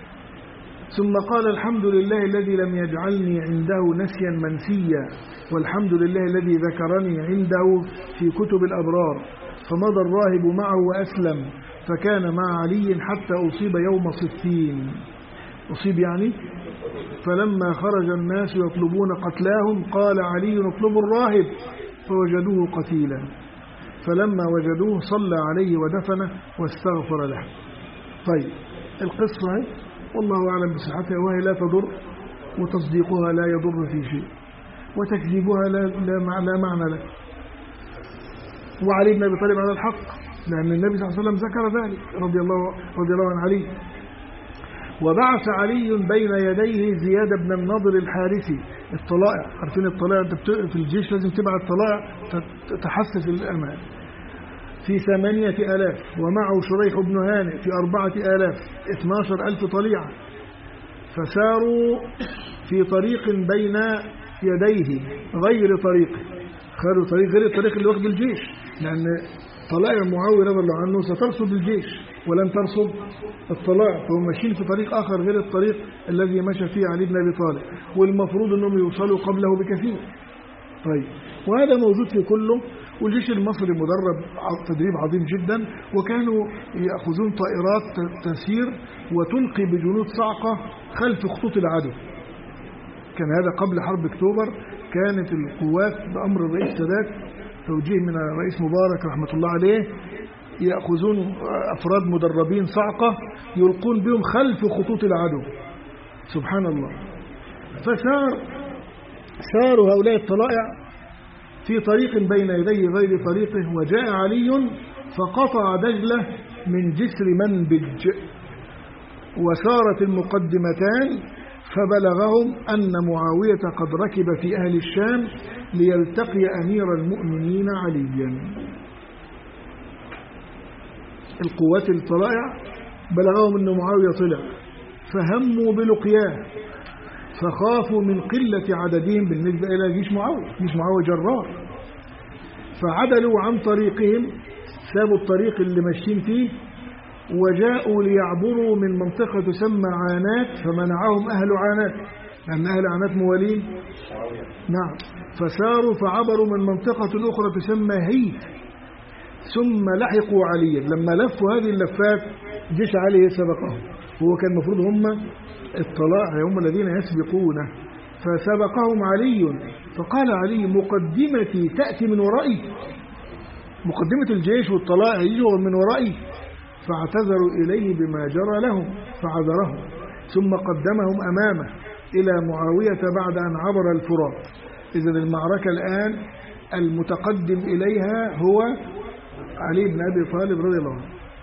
ثم قال: الحمد لله الذي لم يجعلني عنده نسيا منسيا، والحمد لله الذي ذكرني عنده في كتب الأبرار. فمضى الراهب معه وأسلم، فكان مع علي حتى أصيب يوم صفين. أصيب يعني فلما خرج الناس يطلبون قتلاهم قال علي: اطلبوا الراهب، فوجدوه قتيلا. فلما وجدوه صلى عليه ودفنه واستغفر له. طيب، القصة هي والله أعلم بصحتها، وهي لا تضر، وتصديقها لا يضر في شيء، وتكذيبها لا, لا, لا معنى له. وعلي بن أبي طالب على الحق، لأن النبي صلى الله عليه وسلم ذكر ذلك رضي الله, رضي الله عن علي. وبعث علي بين يديه زياد بن النضر الحارثي الطلائع. عارفين الطلائع؟ انت في الجيش لازم تبعت طلائع تحسس الأمان. في ثمانية آلاف، ومعه شريح بن هانئ في أربعة آلاف، اثنى عشر ألف طليعة. فساروا في طريق بين يديه غير طريقه، خاروا طريق غير الطريق اللي واخد الجيش، لأن طلائع معاوية رضي الله عنه سترصد الجيش ولن ترصد الطلائع، فهم ماشيين في طريق آخر غير الطريق الذي مشى فيه علي بن أبي طالب، والمفروض أنهم يوصلوا قبله بكثير. طيب، وهذا موجود في كله. والجيش المصري مدرب تدريب عظيم جدا، وكانوا يأخذون طائرات تسير وتلقي بجنود صاعقة خلف خطوط العدو. كان هذا قبل حرب أكتوبر. كانت القوات بأمر الرئيس سادات، توجيه من الرئيس مبارك رحمة الله عليه، يأخذون أفراد مدربين صاعقة يلقون بهم خلف خطوط العدو. سبحان الله. فسار ساروا هؤلاء الطلائع في طريق بين يديه غير طريقه، وجاء علي فقطع دجلة من جسر منبج، وسارت المقدمتان فبلغهم أن معاوية قد ركب في أهل الشام ليلتقي أمير المؤمنين عليا. القوات الطلائع بلغهم أن معاوية طلع، فهموا بلقياه، فخافوا من قلة عددهم بالنسبة إلى جيش معاوية. جيش معاوية جرار، فعدلوا عن طريقهم، سابوا الطريق اللي ماشيين فيه وجاءوا ليعبروا من منطقة تسمى عانات، فمنعهم أهل عانات لأن أهل عانات موالين. نعم، فساروا فعبروا من منطقة أخرى تسمى هيت، ثم لحقوا عليا. لما لفوا هذه اللفات جيش علي سبقهم، هو كان المفروض هم الطلائع هم الذين يسبقونه، فسبقهم علي، فقال علي مقدمتي تأتي من ورائي، مقدمة الجيش والطلائع يجوا من ورائي، فاعتذروا إليه بما جرى لهم فعذرهم، ثم قدمهم أمامه إلى معاوية بعد أن عبر الفرات. إذن المعركة الآن المتقدم إليها هو علي بن أبي طالب رضي الله عنه.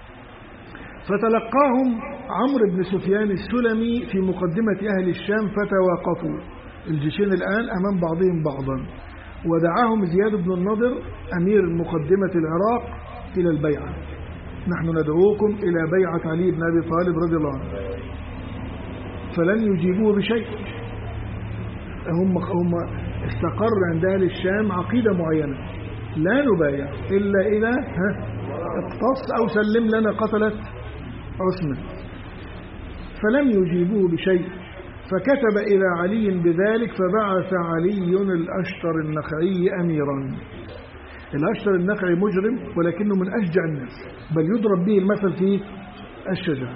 فتلقاهم عمرو بن سفيان السلمي في مقدمة أهل الشام، فتواقفوا الجيشين الآن أمام بعضهم بعضا، ودعاهم زياد بن النضر أمير مقدمة العراق إلى البيعة. نحن ندعوكم إلى بيعة علي بن أبي طالب رضي الله عنه، فلن يجيبوه بشيء. هم هم استقر عند أهل الشام عقيدة معينة، لا نبايع إلا إذا اقتص أو سلم لنا قتلت عثمان، فلم يجيبوه بشيء. فكتب إلى علي بذلك، فبعث علي الأشتر النخعي أميرا. الأشتر النخعي مجرم ولكنه من أشجع الناس، بل يضرب به المثل في الشجاعة.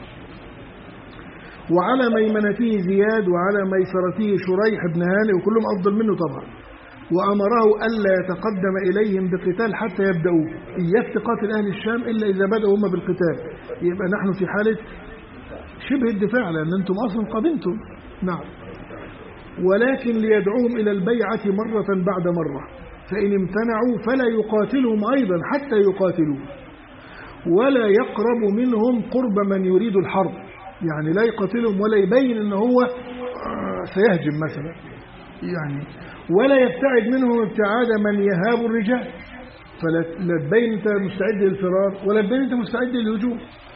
وعلى ميمنته زياد وعلى ميسرته شريح بن هانئ، وكلهم أفضل منه طبعا، وأمره ألا يتقدم إليهم بقتال حتى يبدأوا، إياك تقاتل أهل الشام إلا إذا بدأوا هم بالقتال، يبقى نحن في حالة شبه الدفاع لأن أنتم أصلا قدمتم. نعم، ولكن ليدعوهم إلى البيعة مرة بعد مرة، فإن امتنعوا فلا يقاتلهم أيضا حتى يقاتلوا، ولا يقرب منهم قرب من يريد الحرب، يعني لا يقاتلهم ولا يبين أنه هو سيهجم مثلا يعني، ولا يبتعد منهم ابتعاد من يهاب الرجال، فلا تبين أنت مستعد للفرار ولا تبين أنت مستعد للهجوم،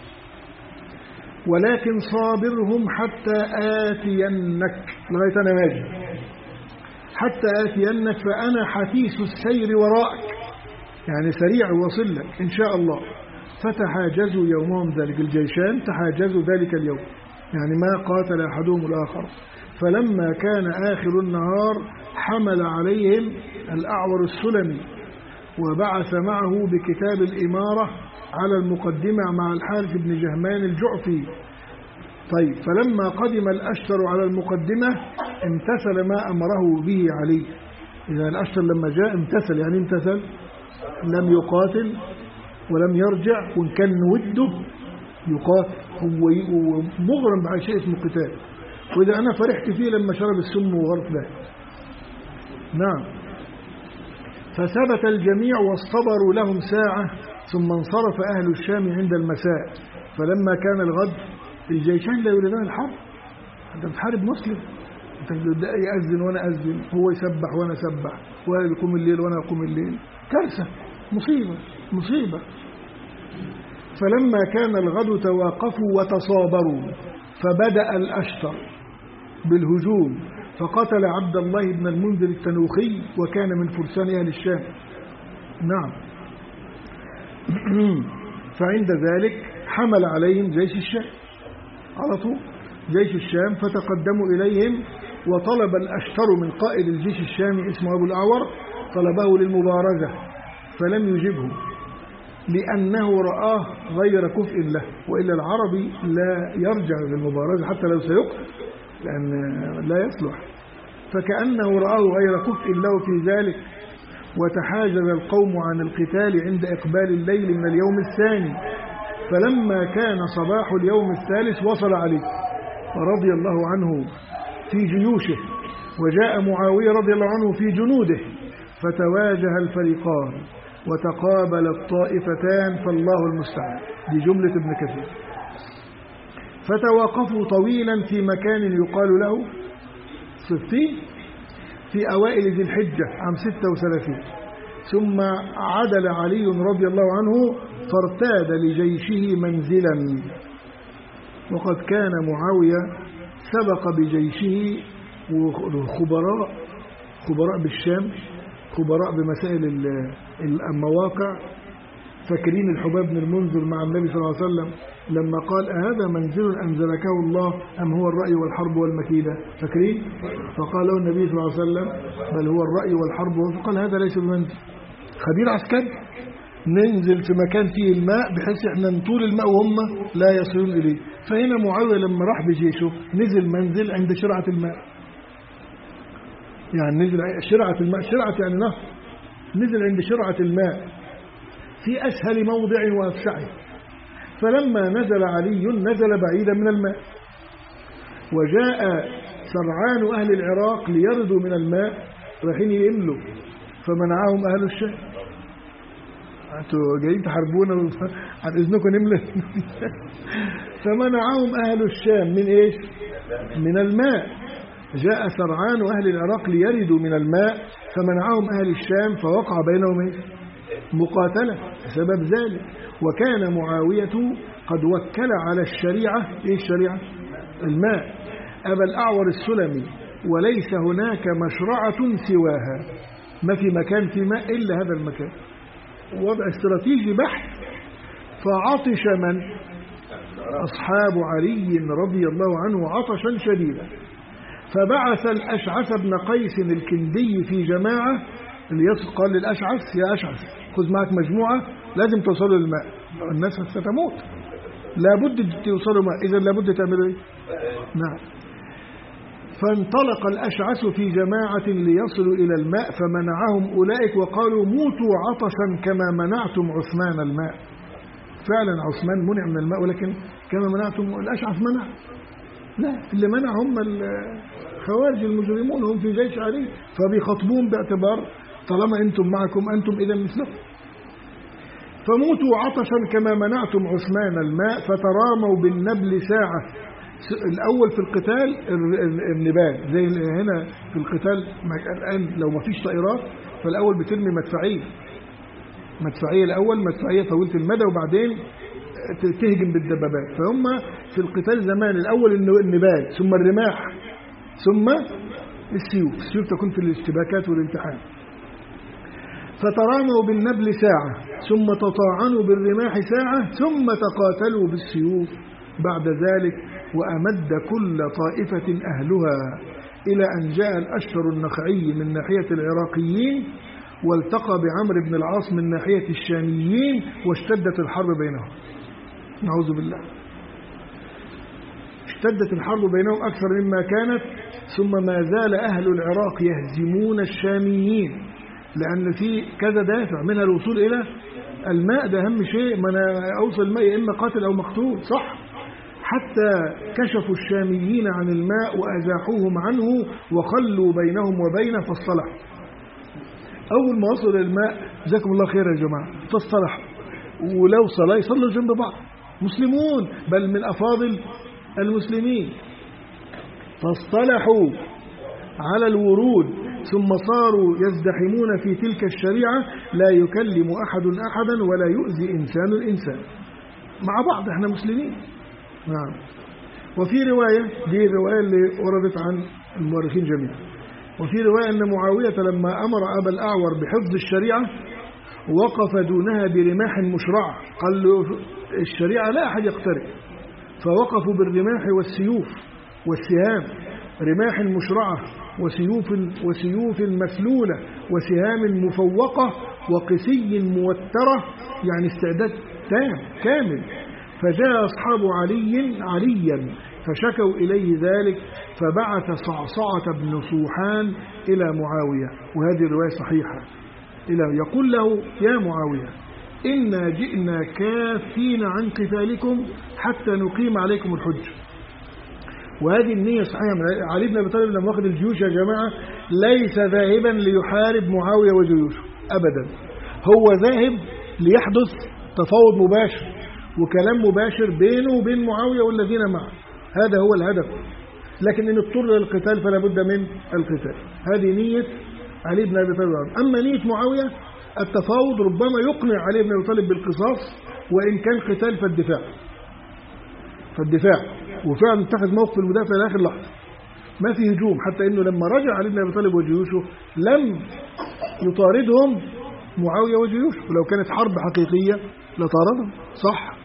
ولكن صابرهم حتى آتينك، لغاية أنا ماجي حتى آتينك فأنا حثيث السير وراءك، يعني سريع وصل لك إن شاء الله. فتحاجزوا يومهم ذلك، الجيشان تحاجزوا ذلك اليوم، يعني ما قاتل أحدهم الآخر. فلما كان آخر النهار حمل عليهم الأعور السلمي، وبعث معه بكتاب الإمارة على المقدمة مع الحارث بن جهمان الجعفي. طيب، فلما قدم الأشتر على المقدمة امتثل ما أمره به علي. إذا الأشتر لما جاء امتثل، يعني امتثل، لم يقاتل ولم يرجع، وإن كان وده يقاتل، هو مغرم بعد شيء اسمه قتال، وإذا أنا فرحت فيه لما شرب السم وغرق له. نعم، فثبت الجميع واصطبروا لهم ساعة، ثم انصرف أهل الشام عند المساء. فلما كان الغد الجيشان لا يريدان الحرب، أنت بتحارب مسلم، أنت يأذن وأنا أذن، هو يسبح وأنا أسبح، وهو يقوم الليل وأنا أقوم الليل، كارثة، مصيبة مصيبة. فلما كان الغد توقفوا وتصابروا، فبدأ الأشتر بالهجوم، فقتل عبد الله بن المنذر التنوخي، وكان من فرسان أهل الشام. نعم. فعند ذلك حمل عليهم جيش الشام على طول، جيش الشام، فتقدموا إليهم، وطلب الأشتر من قائد الجيش الشامي اسمه أبو الأعور، طلبه للمبارزة، فلم يجبه لأنه رآه غير كفء له، وإلا العربي لا يرجع للمبارزة حتى لو سيقتل لأن لا يصلح، فكأنه رآه غير كفء له في ذلك. وتحاجز القوم عن القتال عند إقبال الليل من اليوم الثاني، فلما كان صباح اليوم الثالث وصل علي رضي الله عنه في جيوشه، وجاء معاوية رضي الله عنه في جنوده، فتواجه الفريقان وتقابل الطائفتان، فالله المستعان. دي جملة ابن كثير. فتوقفوا طويلا في مكان يقال له صفين في أوائل ذي الحجة عام ستة وثلاثين، ثم عدل علي رضي الله عنه فارتاد لجيشه منزلا. وقد كان معاوية سبق بجيشه وخبراء خبراء بالشام، خبراء بمسائل المواقع. فاكرين الحباب بن المنذر مع النبي صلى الله عليه وسلم لما قال أهذا منزل أنزلكه الله أم هو الرأي والحرب والمكيدة؟ فاكرين؟ فقال له النبي صلى الله عليه وسلم بل هو الرأي والحرب. فقال هذا ليس بمنزل. خبير عسكري ننزل في مكان فيه الماء بحيث احنا نطول الماء وهم لا يصلون إليه. فهنا معاوية لما راح بجيشه نزل منزل عند شرعة الماء، يعني نزل شرعة الماء، شرعة يعني نهر، نزل عند شرعة الماء في أسهل موضع وأفسعه. فلما نزل علي نزل بعيدا من الماء، وجاء سرعان أهل العراق ليردوا من الماء رايحين يملوا، فمنعهم أهل الشام. انتوا جايين تحاربونا عن إذنكم نملى. فمنعهم أهل الشام من إيش؟ من الماء. جاء سرعان أهل العراق ليردوا من الماء فمنعهم أهل الشام، فوقع بينهم إيش؟ مقاتلة بسبب ذلك. وكان معاوية قد وكل على الشريعة. إيه الشريعة؟ الماء. أبا الأعور السلمي وليس هناك مشرعة سواها، ما في مكان في ماء إلا هذا المكان. وضع استراتيجي بحت. فعطش من؟ أصحاب علي رضي الله عنه عطشا شديدا، فبعث الأشعث بن قيس الكندي في جماعة ليصل. قال للأشعث يا أشعث خذ معك مجموعة لازم توصلوا للماء، الناس ستموت، لابد توصلوا ماء، إذا لابد تعملوا إيه؟ نعم. فانطلق الأشعث في جماعة ليصلوا إلى الماء فمنعهم أولئك وقالوا موتوا عطشا كما منعتم عثمان الماء. فعلا عثمان منع من الماء، ولكن كما منعتم الأشعث منع. لا، اللي منع هم الخوارج المجرمون، هم في جيش علي، فبيخاطبون باعتبار طالما أنتم معكم أنتم إذا مثلهم. فموتوا عطشا كما منعتم عثمان الماء فتراموا بالنبل ساعة. الأول في القتال النبال، زي هنا في القتال الآن لو ما فيش طائرات فالأول بترمي مدفعية، مدفعية الأول، مدفعية طويلة المدى، وبعدين تهجم بالدبابات. فهم في القتال زمان الأول النبال، ثم الرماح، ثم السيوف. السيوف تكون في الاشتباكات والامتحان. فتراموا بالنبل ساعة ثم تطاعنوا بالرماح ساعة ثم تقاتلوا بالسيوف بعد ذلك. وأمد كل طائفة أهلها إلى أن جاء الأشتر النخعي من ناحية العراقيين والتقى بعمرو بن العاص من ناحية الشاميين واشتدت الحرب بينهم. نعوذ بالله. اشتدت الحرب بينهم أكثر مما كانت. ثم ما زال أهل العراق يهزمون الشاميين، لأن في كذا دافع، منها الوصول إلى الماء، ده أهم شيء، ما أنا أوصل الماء إما قاتل أو مقتول، صح؟ حتى كشفوا الشاميين عن الماء وأزاحوهم عنه وخلوا بينهم وبينه فاصطلحوا. أول ما وصلوا الماء جزاكم الله خير يا جماعة فاصطلحوا، ولو صلاة يصلوا جنب بعض، مسلمون بل من أفاضل المسلمين، فاصطلحوا على الورود. ثم صاروا يزدحمون في تلك الشريعة لا يكلم أحد أحدا ولا يؤذي إنسان الإنسان، مع بعض احنا مسلمين. نعم. وفي رواية، دي الرواية اللي وردت عن المؤرخين جميعا، وفي رواية أن معاوية لما أمر أبا الأعور بحفظ الشريعة وقف دونها برماح مشرعة، قال له الشريعة لا أحد يقترب، فوقفوا بالرماح والسيوف والسهام، رماح مشرعة وسيوف وسيوف مسلولة وسهام مفوقة وقسي موترة، يعني استعداد تام كامل. فجاء أصحاب علي عليا فشكوا إليه ذلك فبعث صعصعة بن صوحان إلى معاوية، وهذه الرواية صحيحة، إلى يقول له يا معاوية إنا جئنا كافين عن قتالكم حتى نقيم عليكم الحج. وهذه النية صحيحة. علي بن أبي طالب لما أخذ الجيوش يا جماعة ليس ذاهبا ليحارب معاوية وجيوشه أبدا، هو ذاهب ليحدث تفاوض مباشر وكلام مباشر بينه وبين معاوية والذين معه، هذا هو الهدف. لكن إن اضطر للقتال فلا بد من القتال. هذه نية علي بن أبي طالب. أما نية معاوية التفاوض ربما يقنع علي بن أبي طالب بالقصاص، وإن كان قتال فالدفاع فالدفاع وفعلا اتخذ موقف المدافع إلى آخر لحظة، ما في هجوم، حتى إنه لما رجع علي بن أبي طالب وجيوشه لم يطاردهم معاوية وجيوشه، ولو كانت حرب حقيقية لطاردهم. صح.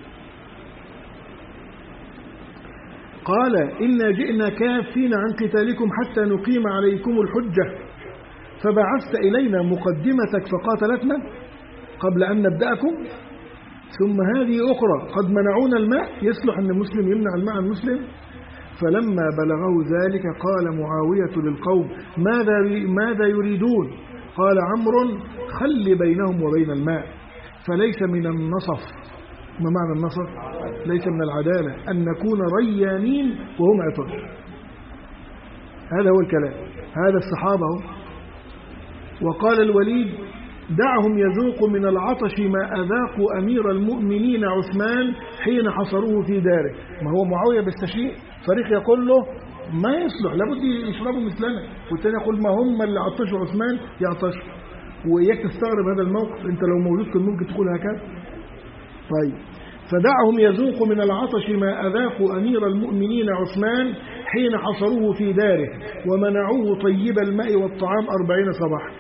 قال إنا جئنا كافين عن قتالكم حتى نقيم عليكم الحجة، فبعثت إلينا مقدمتك فقاتلتنا قبل أن نبدأكم، ثم هذه أخرى قد منعونا الماء، يصلح أن المسلم يمنع الماء عن المسلم. فلما بلغه ذلك قال معاوية للقوم ماذا ماذا يريدون؟ قال عمرو خل بينهم وبين الماء، فليس من النصف. ما معنى النصف؟ ليس من العدالة أن نكون ريانين وهم عطش. هذا هو الكلام، هذا الصحابة. وقال الوليد دعهم يذوقوا من العطش ما أذاقوا أمير المؤمنين عثمان حين حصروه في داره. ما هو معاوية بيستشير، فريق يقول له ما يصلح، لابد يشربوا مثلنا، والثاني يقول ما هم اللي عطشوا عثمان يعطشوا. وإياك تستغرب هذا الموقف، أنت لو موجود كان ممكن تقول هكذا. طيب، فدعهم يذوقوا من العطش ما أذاقوا أمير المؤمنين عثمان حين حصروه في داره ومنعوه طيب الماء والطعام أربعين صباحا.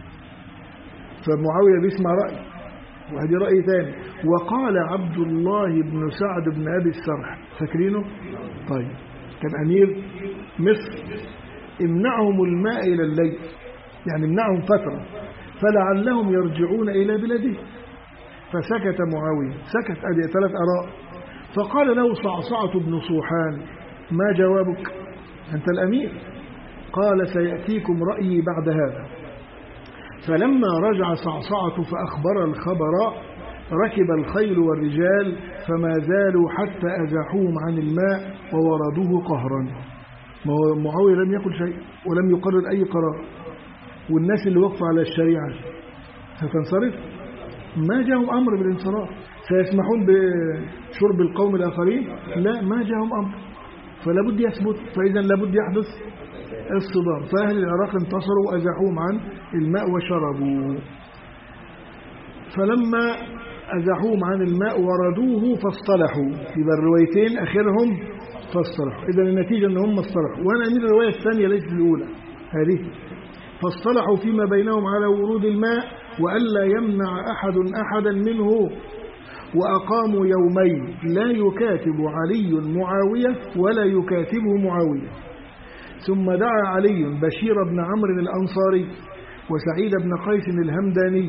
فمعاوية بيسمع رأي، وهذه رأي ثاني. وقال عبد الله بن سعد بن أبي السرح، فاكرينه؟ طيب، كان أمير مصر، امنعهم الماء إلى الليل، يعني امنعهم فترة فلعلهم يرجعون إلى بلده. فسكت معاوية، سكت. أدي ثلاث آراء. فقال له صعصعة بن صوحان ما جوابك؟ أنت الأمير. قال سيأتيكم رأيي بعد هذا. فلما رجع صعصعة فأخبر الخبر ركب الخيل والرجال فما زالوا حتى أزاحوهم عن الماء ووردوه قهرا. معاوية لم يقل شيء ولم يقرر أي قرار، والناس اللي وقفوا على الشريعة ستنصرف؟ ما جاءهم أمر بالانصراف. سيسمحون بشرب القوم الآخرين؟ لا، ما جاءهم أمر، فلا بد يثبت، فإذا لابد يحدث الصدام. فأهل العراق انتصروا وأزاحوهم عن الماء وشربوا. فلما أزاحوهم عن الماء وردوه فاصطلحوا. يبقى الروايتين آخرهم فاصطلحوا، إذا النتيجة أن هم اصطلحوا. وأنا أمير الرواية الثانية ليست الأولى هذه. فاصطلحوا فيما بينهم على ورود الماء وألا يمنع أحد أحدا منه، وأقاموا يومين لا يكاتب علي معاوية ولا يكاتبه معاوية. ثم دعا علي بشير بن عمرو الأنصاري وسعيد بن قيس الهمداني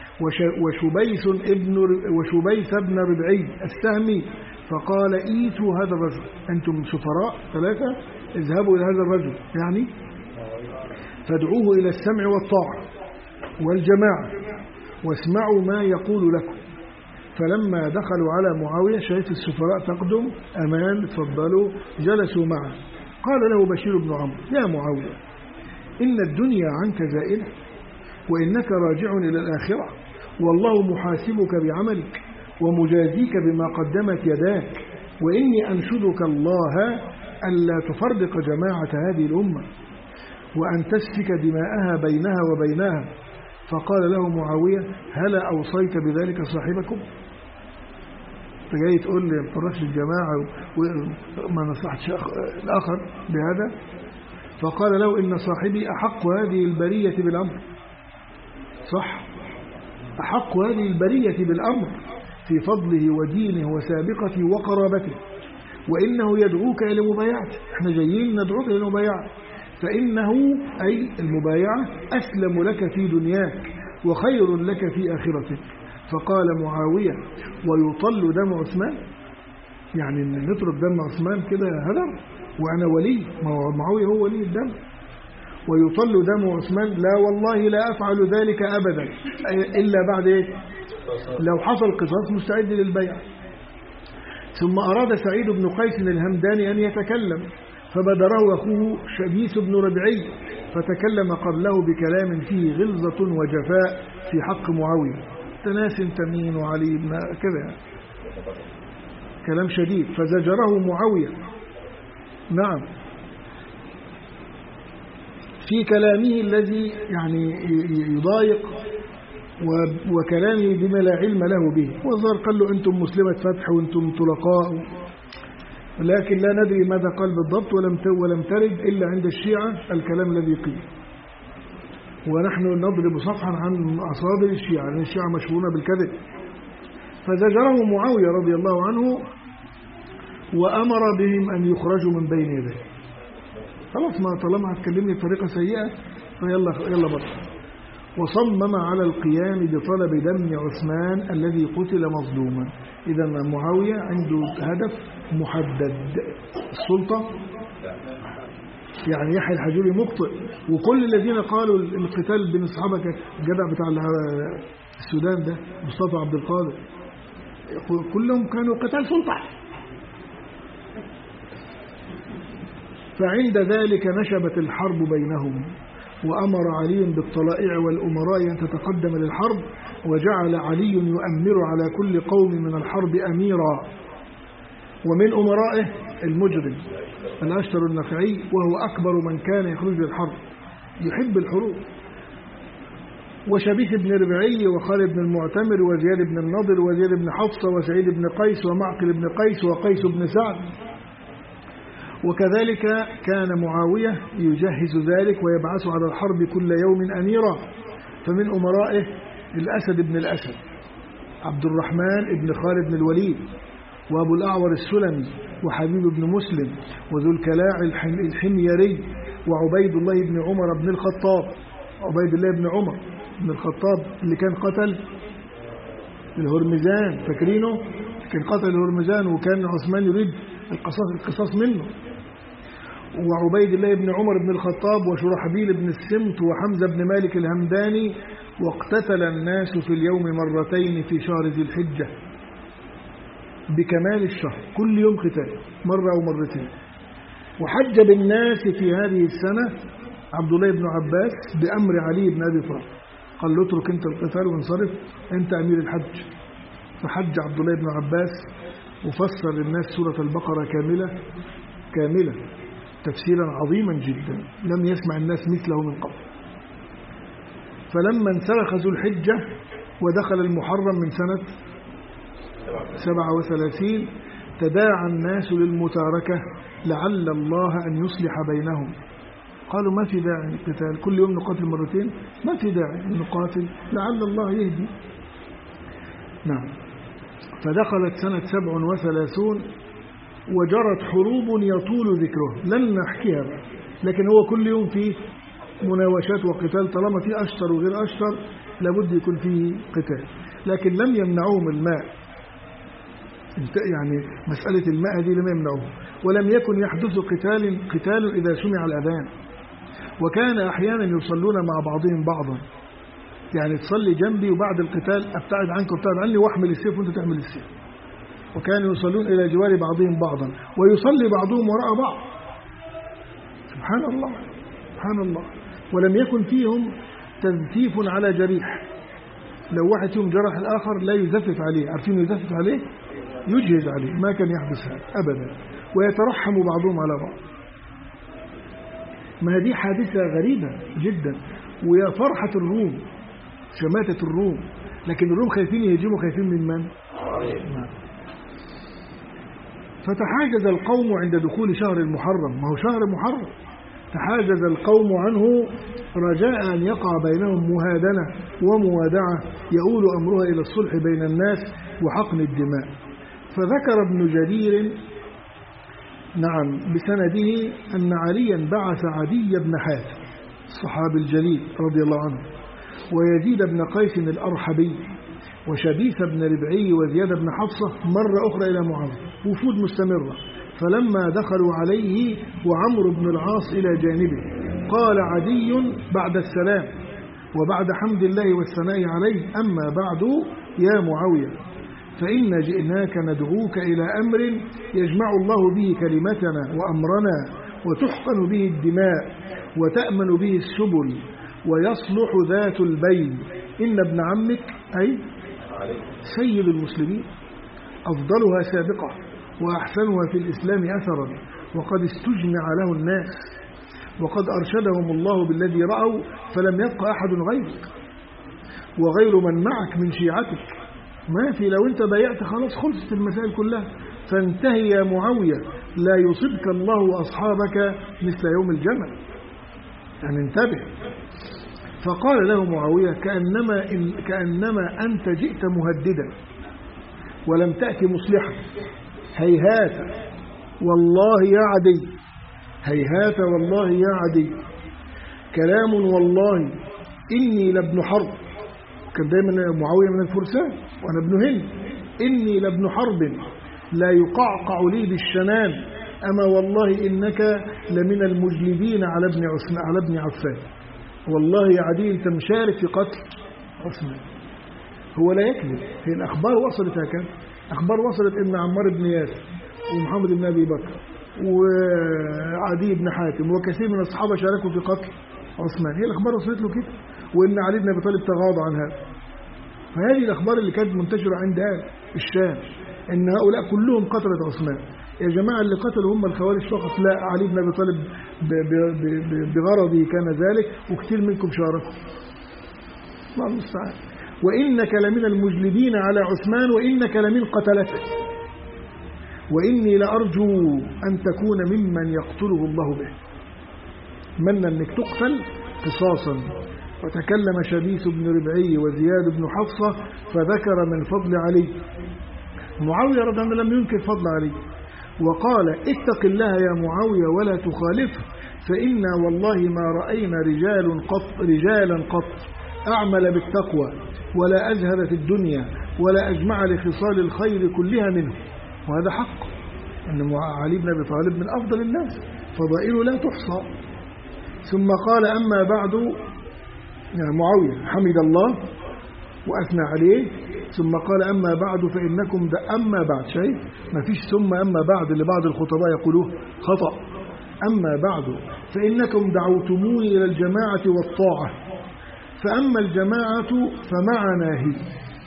وشبيس ابن وشبيس بن ربعي السهمي، فقال ايتوا هذا الرجل، أنتم سفراء ثلاثة، اذهبوا إلى هذا الرجل يعني فادعوه إلى السمع والطاعة والجماعة واسمعوا ما يقول لكم. فلما دخلوا على معاوية شايف السفراء تقدم، أمان، تفضلوا، جلسوا معه. قال له بشير بن عمرو يا معاوية إن الدنيا عنك زائلة وإنك راجع إلى الآخرة، والله محاسبك بعملك ومجازيك بما قدمت يداك، وإني أنشدك الله ألا تفرق جماعة هذه الأمة وأن تسفك دماءها بينها وبينها. فقال له معاوية هل أوصيت بذلك صاحبكم؟ انت جاي تقول لي ما تفرقش الجماعة وما نصحتش الآخر بهذا؟ فقال له إن صاحبي أحق هذه البرية بالأمر. صح، أحق هذه البرية بالأمر في فضله ودينه وسابقته وقرابته، وإنه يدعوك إلى مبايعته. احنا جايين ندعوك إلى المبايعة، فإنه أي المبايعة أسلم لك في دنياك وخير لك في آخرتك. فقال معاوية ويطل دم عثمان؟ يعني نطرد دم عثمان كده هدر وأنا ولي؟ معاوية هو ولي الدم. ويطل دم عثمان؟ لا والله لا أفعل ذلك أبدا إلا بعد إيه؟ لو حصل قصاص مستعد للبيع. ثم أراد سعيد بن قيس الهمداني أن يتكلم، فبدره أخوه شبيس بن ربعي فتكلم قبله بكلام فيه غلظة وجفاء في حق معاوية، تناس تمين وعلي بن كذا، كلام شديد. فزجره معاوية نعم في كلامه الذي يعني يضايق وكلامه بما لا علم له به. وظهر قال له أنتم مسلمة فتح وأنتم طلقاء، لكن لا ندري ماذا قال بالضبط، ولم ولم ترد إلا عند الشيعة الكلام الذي قيل، ونحن نضرب صفحا عن أصابع الشيعة، لأن الشيعة مشهورون بالكذب. فزجره معاوية رضي الله عنه وأمر بهم أن يخرجوا من بين يديه. خلاص، ما طالما هتكلمني بطريقة سيئة فيلا يلا بطل. وصمم على القيام بطلب دم عثمان الذي قتل مظلوما. إذا معاوية عنده هدف محدد، السلطة. يعني يحيى الحجوري مخطئ، وكل الذين قالوا القتال بين الصحابة، الجدع بتاع السودان ده مصطفى عبد القادر، كلهم كانوا قتال سلطة. فعند ذلك نشبت الحرب بينهم، وأمر علي بالطلائع والأمراء أن تتقدم للحرب، وجعل علي يؤمر على كل قوم من الحرب أميرا، ومن أمرائه المجرم الأشتر النفعي، وهو أكبر من كان يخرج للحرب يحب الحروب، وشبيث بن ربعي وخالد بن المعتمر وزياد بن النضر وزياد بن حفصة وسعيد بن قيس ومعقل بن قيس وقيس بن سعد. وكذلك كان معاوية يجهز ذلك ويبعث على الحرب كل يوم أميرا. فمن أمرائه الأسد بن الأسد، عبد الرحمن بن خالد بن الوليد، وأبو الأعور السلمي، وحبيب بن مسلم، وذو الكلاع الحميري، وعبيد الله بن عمر بن الخطاب. عبيد الله بن عمر بن الخطاب اللي كان قتل الهرمزان، فاكرينه؟ كان قتل الهرمزان وكان عثمان يريد القصاص القصاص منه. وعبيد الله بن عمر بن الخطاب وشرحبيل بن السمت وحمزة بن مالك الهمداني. واقتتل الناس في اليوم مرتين في شهر ذي الحجة بكمال الشهر، كل يوم قتال مرة أو مرتين. وحج بالناس في هذه السنة عبد الله بن عباس بأمر علي بن أبي طالب، قال له اترك انت القتال وانصرف، انت أمير الحج. فحج عبد الله بن عباس وفسر للناس سورة البقرة كاملة كاملة تفسيرا عظيما جدا لم يسمع الناس مثله من قبل. فلما انسلخ ذو الحجة ودخل المحرم من سنة سبعة وثلاثين تداعى الناس للمتاركة لعل الله أن يصلح بينهم. قالوا ما في داعي القتال، كل يوم نقاتل مرتين، ما في داعي نقاتل لعل الله يهدي. نعم. فدخلت سنة سبع وثلاثون وجرت حروب يطول ذكره، لن نحكيها بقى، لكن هو كل يوم فيه مناوشات وقتال. طالما فيه أشتر وغير أشتر لابد يكون فيه قتال، لكن لم يمنعوهم الماء. يعني مسألة الماء دي لم يمنعوهم، ولم يكن يحدث قتال قتال إذا سمع الأذان. وكان أحيانا يصلون مع بعضهم بعضا، يعني تصلي جنبي وبعد القتال أبتعد عنك وابتعد عني وأحمل السيف وأنت تحمل السيف. وكانوا يصلون إلى جوار بعضهم بعضا، ويصلي بعضهم وراء بعض. سبحان الله سبحان الله. ولم يكن فيهم تزفيف على جريح، لو واحد فيهم جرح الآخر لا يزفف عليه، عارفين يزفف عليه؟ يجهز عليه، ما كان يحدث هذا أبدا. ويترحم بعضهم على بعض. ما هذه حادثة غريبة جدا، ويا فرحة الروم، شماتة الروم، لكن الروم خايفين يهجموا، خايفين من من؟ فتحاجز القوم عند دخول شهر المحرم، ما هو شهر محرم، تحاجز القوم عنه رجاء أن يقع بينهم مهادنة وموادعة يؤول أمرها إلى الصلح بين الناس وحقن الدماء. فذكر ابن جرير نعم بسنده أن عليا بعث عدي بن حاتم الصحابي الجليل رضي الله عنه، ويزيد بن قيس الأرحبي، وشبيث بن ربعي وزياد بن حفصة مرة أخرى إلى معاوية، وفود مستمرة. فلما دخلوا عليه وعمرو بن العاص إلى جانبه قال عدي بعد السلام وبعد حمد الله والثناء عليه: أما بعد يا معاوية، فإن جئناك ندعوك إلى أمر يجمع الله به كلمتنا وأمرنا، وتحقن به الدماء، وتأمن به السبل، ويصلح ذات البين. إن ابن عمك أي سيد المسلمين أفضلها سابقة وأحسنها في الإسلام أثرا، وقد استجمع له الناس، وقد أرشدهم الله بالذي رأوا، فلم يبق أحد غيرك. وغير من معك من شيعتك. ما في، لو انت بايعت خلاص خلصت المسائل كلها. فانتهي يا معاوية، لا يصبك الله وأصحابك مثل يوم الجمل، يعني انتبه. فقال له معاوية كأنما, إن كأنما أنت جئت مهددا ولم تأتي مصلحا. هيهات والله يا عدي، هيهات والله يا عدي، كلام والله إني لابن حرب. كان دايما معاوية من الفرسان وأنا ابن هند. إني لابن حرب لا يقعقع لي بالشنان، أما والله إنك لمن المجلبين على ابن عثمان على ابن عفان. والله يا عدي أنت مشارك في قتل عثمان. هو لا يكذب، هي الأخبار وصلت هكذا. أخبار وصلت إن عمار بن ياسر ومحمد بن أبي بكر وعدي بن حاتم وكثير من الصحابة شاركوا في قتل عثمان. هي الأخبار وصلت له كده، وإن علي بن أبي طالب تغاضى عن هذا. فهذه الأخبار اللي كانت منتشرة عند الشام إن هؤلاء كلهم قتلت عثمان. يا جماعة اللي قتلوا هم الخوارج فقط، لا، علي بن أبي طالب بغرضه كان ذلك، وكثير منكم شاركوا. الله المستعان. وإنك لمن المجلدين على عثمان وإنك لمن قتلته، وإني لأرجو أن تكون ممن يقتله الله به. من أنك تقتل قصاصا. وتكلم شبيث بن ربعي وزياد بن حفصة فذكر من فضل علي. معاوية رضي الله عنه لم ينكر فضل علي، وقال اتق الله يا معاوية ولا تخالفه، فإنا والله ما رأينا رجال قط رجالا قط أعمل بالتقوى ولا أزهد في الدنيا ولا أجمع لخصال الخير كلها منه. وهذا حق، أن علي بن أبي طالب من أفضل الناس، فضائله لا تحصى. ثم قال أما بعد، يعني معاوية حمد الله وأثنى عليه، ثم قال أما بعد فإنكم ده أما بعد شيء ما فيش ثم أما بعد اللي بعض الخطباء يقولوه خطأ. أما بعد فإنكم دعوتموني إلى الجماعة والطاعة، فأما الجماعة فمعنا هي،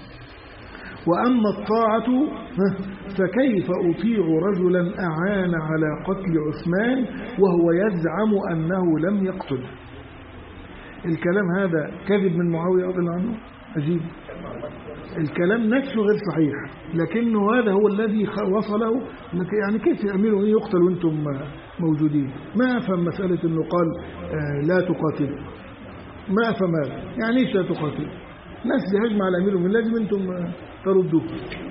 وأما الطاعة فكيف أطيع رجلا أعان على قتل عثمان وهو يزعم أنه لم يقتله. الكلام هذا كذب من معاوية رضي الله عنه، عجيب. الكلام نفسه غير صحيح، لكنه هذا هو الذي وصله. يعني كيف أمير يقتل وأنتم موجودين؟ ما أفهم مسألة أنه قال لا تقاتل، ما أفهم هذا. يعني إيش لا تقاتل؟ ناس يهجم على أمير المؤمنين لازم أنتم تردوه.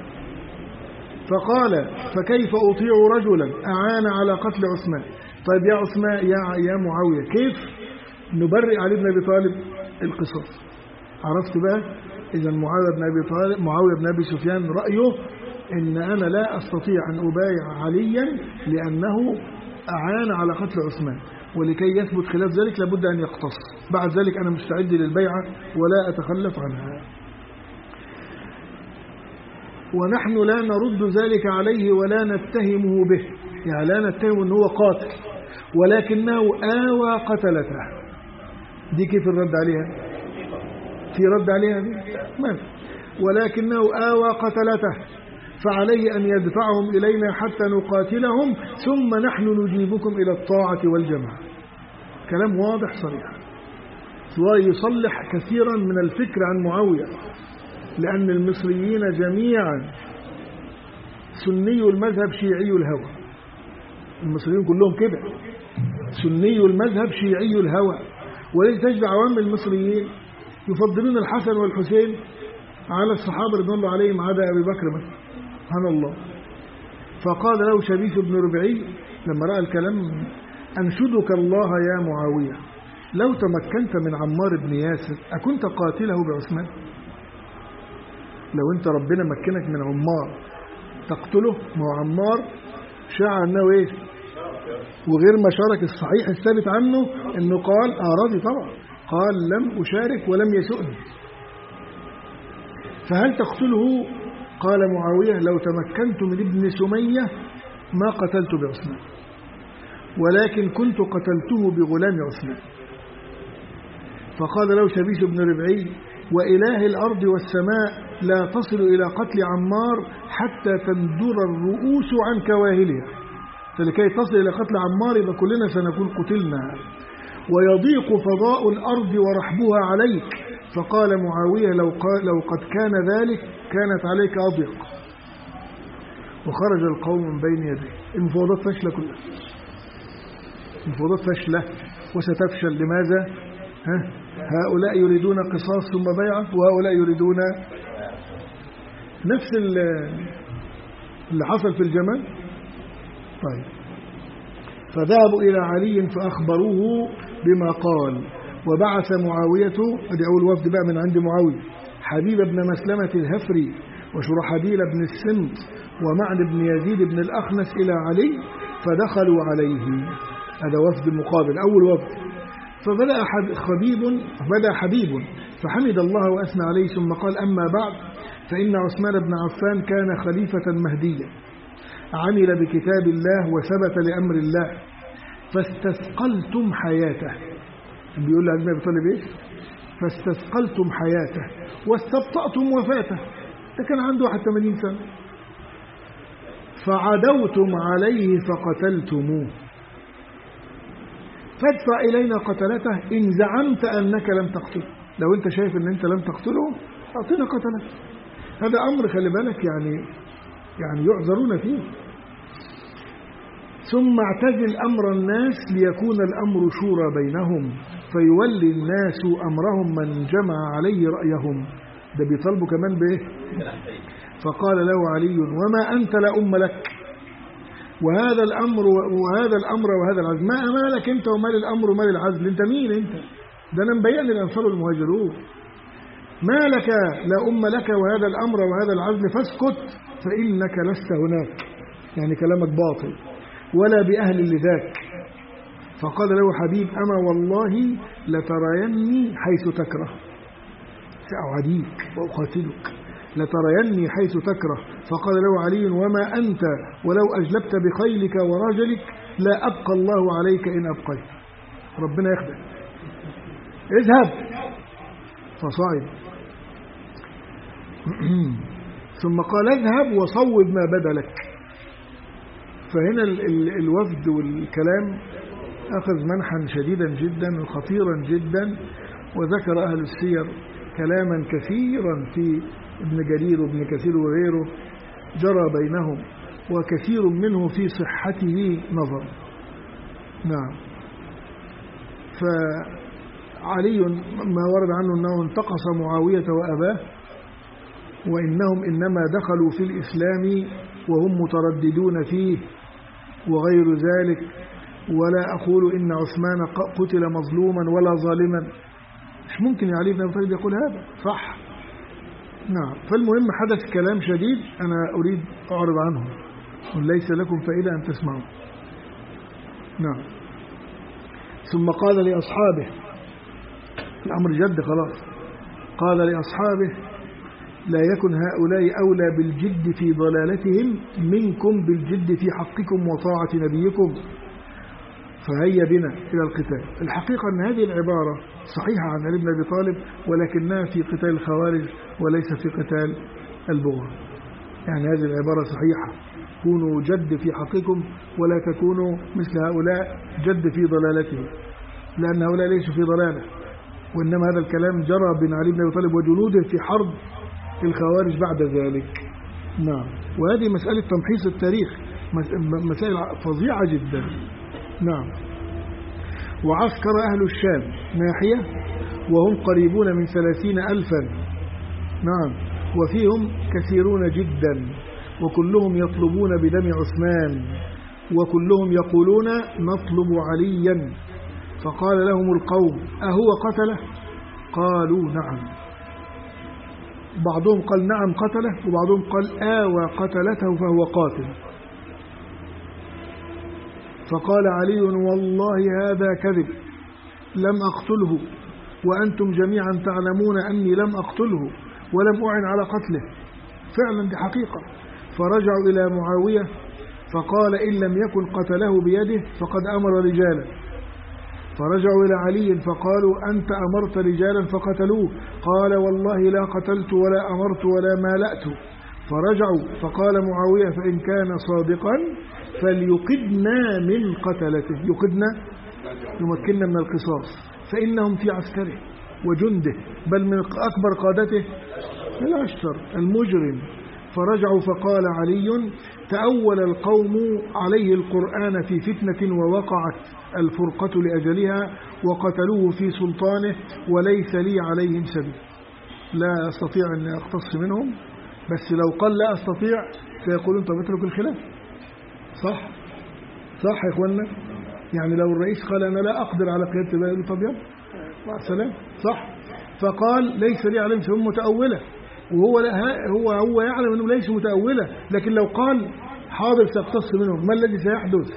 فقال فكيف أطيع رجلا أعان على قتل عثمان. طيب يا عثمان، يا يا معاوية، كيف نبرئ علي بن أبي طالب القصاص؟ عرفت بقى؟ إذا معاوية بن أبي طالب معاوية بن أبي سفيان رأيه إن أنا لا أستطيع أن أبايع عليا لأنه أعان على قتل عثمان، ولكي يثبت خلاف ذلك لابد أن يقتص. بعد ذلك أنا مستعد للبيعة ولا أتخلف عنها. ونحن لا نرد ذلك عليه ولا نتهمه به، يعني لا نتهم أنه هو قاتل، ولكنه آوى قتلته. دي كيف الرد عليها؟ في رد عليها دي؟ ما. ولكنه آوى قتلته، فعليه أن يدفعهم إلينا حتى نقاتلهم، ثم نحن نجيبكم إلى الطاعة والجماعة. كلام واضح صريح، ويصلح كثيرا من الفكر عن معاوية، لأن المصريين جميعا سني المذهب شيعي الهوى. المصريين كلهم كده، سني المذهب شيعي الهوى. ولذلك تجد عوام المصريين يفضلون الحسن والحسين على الصحابة رضي الله عليهم عدا أبي بكر مثلا، سبحان الله. فقال له شبيث بن ربعي لما رأى الكلام: أنشدك الله يا معاوية، لو تمكنت من عمار بن ياسر أكنت قاتله بعثمان؟ لو أنت ربنا مكنك من عمار تقتله، ما هو عمار شاع أنه إيه؟ وغير ما شارك، الصحيح الثابت عنه أنه قال أراضي طبعا، قال لم أشارك ولم يسؤني. فهل تقتله؟ قال معاوية: لو تمكنت من ابن سمية ما قتلت بعثمان، ولكن كنت قتلته بغلام عثمان. فقال له شبيث بن ربعي: وإله الأرض والسماء لا تصل إلى قتل عمار حتى تندر الرؤوس عن كواهلها. فلكي تصل إلى قتل عمار يبقى كلنا سنكون قتلنا، ويضيق فضاء الأرض ورحبها عليك فقال معاوية لو, قال لو قد كان ذلك كانت عليك أضيق. وخرج القوم من بين يديه. المفاوضات فشلة كلها، المفاوضات فشلة وستفشل. لماذا؟ ها؟ هؤلاء يريدون قصاص ثم بيعة، وهؤلاء يريدون نفس اللي حصل في الجمل. طيب، فذهبوا إلى علي فأخبروه بما قال، وبعث معاوية، ادي أول وفد بقى من عند معاوية، حبيب بن مسلمة الهفري وشرحبيل بن السمط ومعن بن يزيد بن الأخنس إلى علي فدخلوا عليه. هذا وفد مقابل، أول وفد. فبدأ حبيب بدأ حبيب فحمد الله وأثنى عليه، ثم قال: أما بعد، فإن عثمان بن عفان كان خليفة مهديا، عمل بكتاب الله وثبت لأمر الله، فاستثقلتم حياته. بيقول له أبي طالب إيه؟ فاستثقلتم حياته واستبطأتم وفاته. ده كان عنده واحد وثمانين سنة. فعدوتم عليه فقتلتموه، فادفع إلينا قتلته إن زعمت أنك لم تقتله. لو أنت شايف أن أنت لم تقتله أعطينا قتلته. هذا أمر خلي بالك يعني يعني يعذرون فيه. ثم اعتزل أمر الناس ليكون الأمر شورى بينهم، فيولي الناس أمرهم من جمع عليه رأيهم. ده بيطالبوا كمان بإيه؟ فقال له علي: وما أنت لا أم لك، وهذا الأمر وهذا الأمر وهذا العزل، ما أمالك أنت ومال الأمر ومال العزل؟ أنت مين أنت؟ ده أنا مبين الأنصار والمهاجرون. ما لك لا أم لك وهذا الأمر وهذا العزل، فاسكت فإنك لست هناك، يعني كلامك باطل، ولا بأهل لذاك. فقال له حبيب: أما والله لتريني حيث تكره، سأعديك وأقاتلك، لتريني حيث تكره. فقال له علي: وما أنت ولو أجلبت بخيلك ورجلك لا أبقى الله عليك إن أبقيت. ربنا يخدم، اذهب. فصعد ثم قال: اذهب وصوب ما بدا لك. فهنا ال ال الوفد والكلام أخذ منحا شديدا جدا وخطيرا جدا. وذكر أهل السير كلاما كثيرا في ابن جرير وابن كثير وغيره جرى بينهم، وكثير منه في صحته نظر. نعم. فعلي ما ورد عنه أنه انتقص معاوية وأباه، وإنهم إنما دخلوا في الإسلام وهم مترددون فيه وغير ذلك، ولا أقول إن عثمان قتل مظلوما ولا ظالما. مش ممكن يا علي بن أبي طالب يقول هذا، صح؟ نعم. فالمهم حدث كلام شديد أنا أريد أعرض عنه، وليس لكم فائدة أن تسمعوا. نعم. ثم قال لأصحابه، الأمر جد خلاص، قال لأصحابه: لا يكن هؤلاء أولى بالجد في ضلالتهم منكم بالجد في حقكم وطاعة نبيكم، فهيا بنا إلى القتال. الحقيقة أن هذه العبارة صحيحة عن علي بن أبي طالب، ولكنها في قتال الخوارج وليس في قتال البغاة. يعني هذه العبارة صحيحة: كونوا جد في حقكم ولا تكونوا مثل هؤلاء جد في ضلالتهم، لأن هؤلاء ليسوا في ضلالة، وإنما هذا الكلام جرى بين علي بن أبي طالب وجنوده في حرب الخوارج بعد ذلك. نعم. وهذه مسألة تمحيص التاريخ، مسائل فظيعة جدا. نعم. وعسكر أهل الشام ناحية وهم قريبون من ثلاثين ألفا. نعم. وفيهم كثيرون جدا، وكلهم يطلبون بدم عثمان، وكلهم يقولون نطلب عليا. فقال لهم القوم: أهو قتله؟ قالوا: نعم. بعضهم قال: نعم قتله، وبعضهم قال: آوى قتلته فهو قاتل. فقال علي: والله هذا كذب، لم أقتله، وأنتم جميعا تعلمون أني لم أقتله ولم أعن على قتله. فعلا دي حقيقة. فرجعوا إلى معاوية فقال: إن لم يكن قتله بيده فقد أمر رجالا. فرجعوا إلى علي فقالوا: أنت أمرت رجالا فقتلوه. قال: والله لا قتلت ولا أمرت ولا مالأت. فرجعوا فقال معاوية: فإن كان صادقا فليقدنا من قتلته، يقدنا يمكننا من القصاص، فإنهم في عسكره. وجنده، بل من أكبر قادته الأشتر المجرم. فرجعوا فقال علي: تأول القوم عليه القرآن في فتنة ووقعت الفرقة لأجلها وقتلوه في سلطانه وليس لي عليهم سبيل. لا أستطيع أن أقتص منهم، بس لو قال لا أستطيع سيقولون طب اترك الخلاف. صح صح يا إخوانا؟ يعني لو الرئيس قال أنا لا أقدر على قيادة البلد يقول طب يلا مع السلامة. صح. فقال ليس لي عليهم سبيل متأولة، وهو هو هو يعلم أنه ليس متأولة، لكن لو قال حاضر سأقتص منهم ما الذي سيحدث؟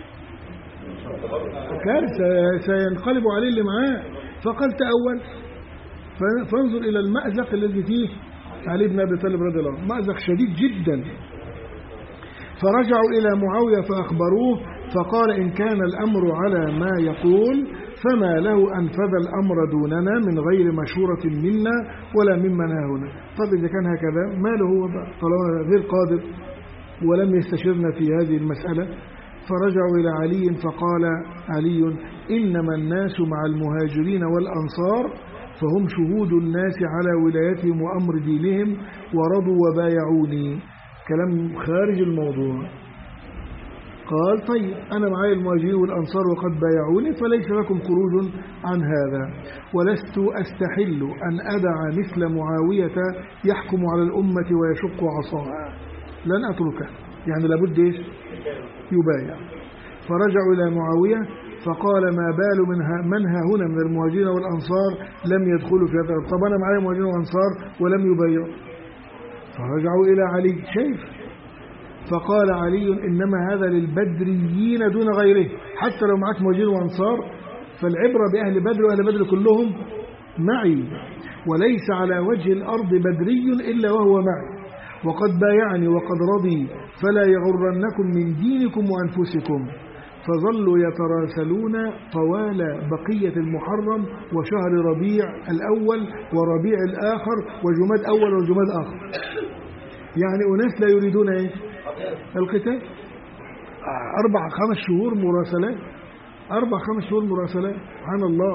كارثة، سينقلب عليه اللي معاه. فقال تأول. فانظر إلى المأزق الذي فيه علي بن أبي طالب رضي الله عنه، مأزق شديد جدا. فرجعوا إلى معاوية فأخبروه، فقال إن كان الأمر على ما يقول فما له أنفذ الأمر دوننا من غير مشورة منا ولا ممن هنا. طب إذا كان هكذا ما له هو طالما غير قادر ولم يستشرنا في هذه المسألة. فرجعوا إلى علي فقال علي: إنما الناس مع المهاجرين والأنصار فهم شهود الناس على ولايتهم وأمر دينهم ورضوا وبايعوني. كلام خارج الموضوع. قال طيب أنا معي المهاجرين والأنصار وقد بايعوني فليس لكم خروج عن هذا، ولست أستحل أن أدع مثل معاوية يحكم على الأمة ويشق عصاها، لن أتركه، يعني لابد إيش يبايع. فرجعوا إلى معاوية فقال ما بال منها من ها هنا من المهاجرين والأنصار لم يدخلوا في هذا. طب أنا معي مهاجرين وأنصار ولم يبايعوا. فرجعوا إلى علي شيف. فقال علي: إنما هذا للبدريين دون غيره، حتى لو معك مهاجرين وأنصار فالعبرة بأهل بدر، وأهل بدر كلهم معي، وليس على وجه الأرض بدري إلا وهو معي، وقد بايعني وقد رضي، فلا يغرنكم من دينكم وأنفسكم. فظلوا يتراسلون طوال بقية المحرم وشهر ربيع الأول وربيع الآخر وجماد أول وجماد آخر، يعني أناس لا يريدون إيه؟ القتال. أربع خمس شهور مراسلات، أربع خمس شهور مراسلات، سبحان الله.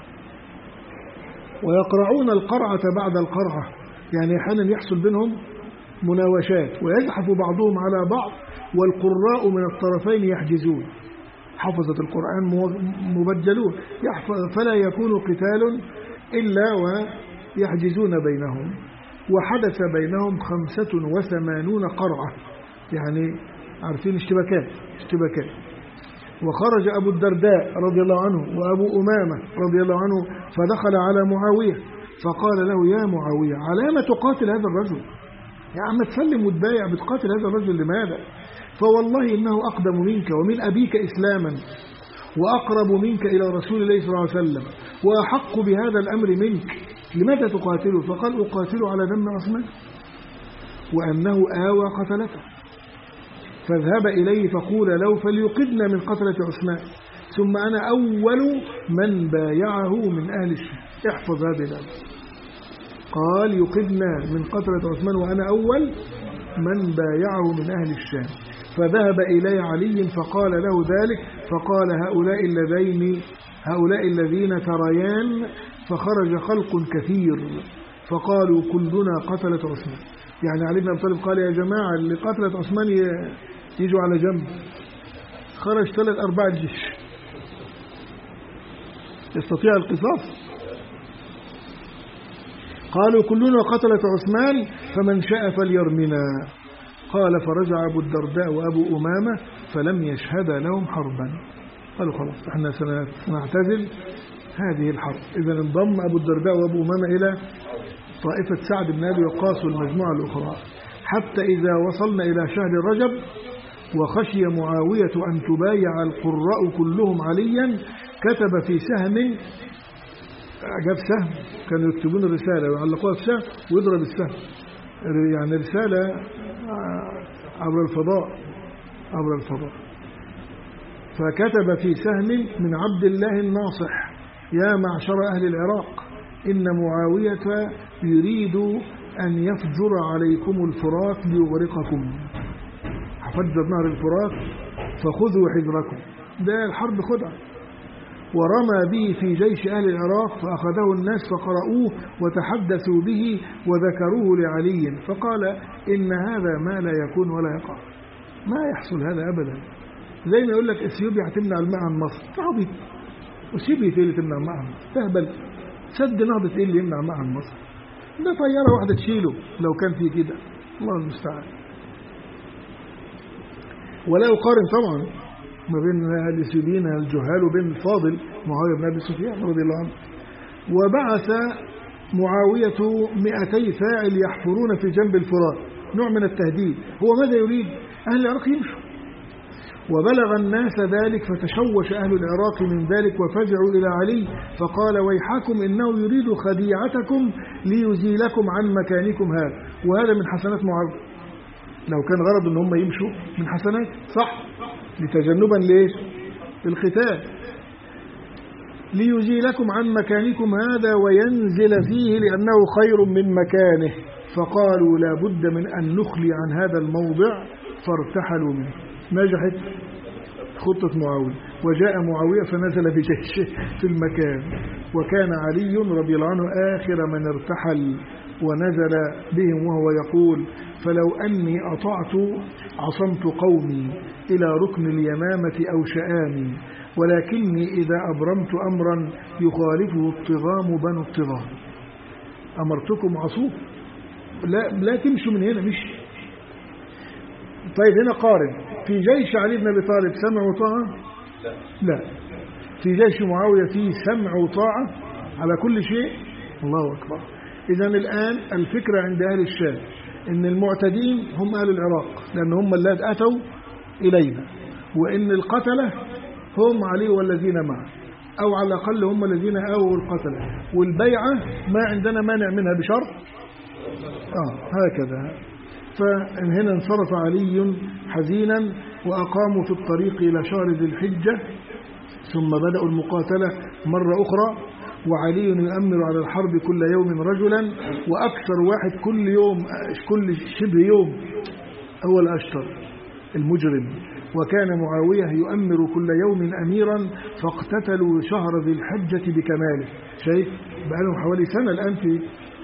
ويقرعون القرعة بعد القرعة، يعني أحيانا يحصل بينهم مناوشات ويزحف بعضهم على بعض والقراء من الطرفين يحجزون، حفظة القرآن مبجلون، فلا يكون قتال إلا ويحجزون بينهم. وحدث بينهم خمسة وثمانون قرعة، يعني عارفين اشتباكات اشتباكات. وخرج أبو الدرداء رضي الله عنه وأبو أمامة رضي الله عنه فدخل على معاوية فقال له: يا معاوية على ما تقاتل هذا الرجل؟ يا عم تسلم وتبايع، بتقاتل هذا الرجل لماذا؟ فوالله إنه أقدم منك ومن أبيك إسلاما وأقرب منك إلى رسول الله صلى الله عليه وسلم وأحق بهذا الأمر منك، لماذا تقاتله؟ فقال: أقاتل على دم عثمان وأنه آوى قتلته، فاذهب إليه فقول له فليقدنا من قتلة عثمان، ثم أنا أول من بايعه من أهل الشام. احفظ هذه الآية. قال: يقدنا من قتلة عثمان وأنا أول من بايعه من أهل الشام. فذهب إلي علي فقال له ذلك، فقال: هؤلاء الذين هؤلاء الذين تريان. فخرج خلق كثير فقالوا: كلنا قتلة عثمان. يعني علي بن أبي طالب قال: يا جماعة اللي قتلة عثمان يجوا على جنب. خرج ثلاث أرباع الجيش يستطيع القصاص. قالوا: كلنا قتلة عثمان فمن شاء فليرمنا. قال: فرجع أبو الدرداء وأبو أمامة فلم يشهد لهم حربا. قالوا: خلاص احنا سنعتزل هذه الحرب. إذن انضم أبو الدرداء وأبو أمامة إلى طائفة سعد بن أبي وقاص والمجموعة الأخرى، حتى إذا وصلنا إلى شهر رجب وخشي معاوية أن تبايع القراء كلهم عليا كتب في سهم، جاب سهم كانوا يكتبون الرسالة ويعلقوها في سهم ويضرب السهم، يعني رسالة عبر الفضاء عبر الفضاء فكتب في سهم: من عبد الله الناصح يا معشر أهل العراق، إن معاوية يريد أن يفجر عليكم الفرات ليغرقكم، فجر نهر الفرات فخذوا حذركم. ده الحرب خدعة. ورمى به في جيش أهل العراق فأخذه الناس فقرأوه وتحدثوا به وذكروه لعلي فقال إن هذا ما لا يكون ولا يقع، ما يحصل هذا أبدا. زي ما يقول لك اثيوبيا هتمنع الماء عن مصر، تعبي اثيوبيا ايه اللي تمنع الماء عن مصر؟ تهبل. سد نهضة ايه اللي يمنع الماء عن مصر؟ ده طيارة واحدة تشيله لو كان في كده، الله المستعان. ولا يقارن طبعا ما بين الاثيوبيين الجهال وبين الفاضل معاوية بن أبي سفيان رضي الله عنه. وبعث معاوية مئتي فاعل يحفرون في جنب الفرات، نوع من التهديد. هو ماذا يريد؟ أهل العراق يمشوا. وبلغ الناس ذلك فتشوش أهل العراق من ذلك وفزعوا إلى علي فقال ويحكم إنه يريد خديعتكم ليزيلكم عن مكانكم هذا. وهذا من حسنات معاوية، لو كان غرض ان هم يمشوا من حسنات صح، لتجنبا ليش؟ القتال. ليزيلكم عن مكانكم هذا وينزل فيه لأنه خير من مكانه. فقالوا لا بد من أن نخلي عن هذا الموضع فارتحلوا منه. نجحت خطة معاوية، وجاء معاوية فنزل بجيشه في المكان، وكان علي رضي الله عنه آخر من ارتحل ونزل بهم وهو يقول فلو أني أطعت عصمت قومي إلى ركن اليمامة أو شآمي، ولكني إذا أبرمت أمرا يخالفه الطغام بنو الطغام. أمرتكم عصوه، لا, لا تمشوا من هنا، مش طيب. هنا قارن في جيش علي بن أبي طالب سمع وطاعة؟ لا. في جيش معاوية فيه سمع وطاعة على كل شيء. الله أكبر. إذن الآن الفكرة عند أهل الشام إن المعتدين هم أهل العراق لأن هم اللي أتوا إلينا، وإن القتلة هم علي والذين معه، أو على الأقل هم الذين آووا القتلة، والبيعة ما عندنا مانع منها بشرط آه هكذا. فهنا انصرف علي حزينا وأقاموا في الطريق إلى شهر ذي الحجة، ثم بدأوا المقاتلة مرة أخرى، وعلي يؤمر على الحرب كل يوم رجلا، وأكثر واحد كل يوم كل شبه يوم هو الأشتر المجرم. وكان معاوية يؤمر كل يوم أميرا، فاقتتلوا شهر ذي الحجة بكماله. شايف بقالهم حوالي سنة الآن في،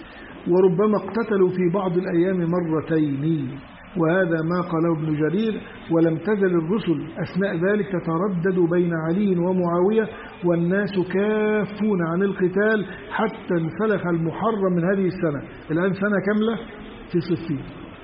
وربما اقتتلوا في بعض الأيام مرتين، وهذا ما قاله ابن جرير. ولم تزل الرسل أثناء ذلك تتردد بين علي ومعاوية والناس كافون عن القتال حتى انسلخ المحرم من هذه السنة. الآن سنة كاملة في صفين،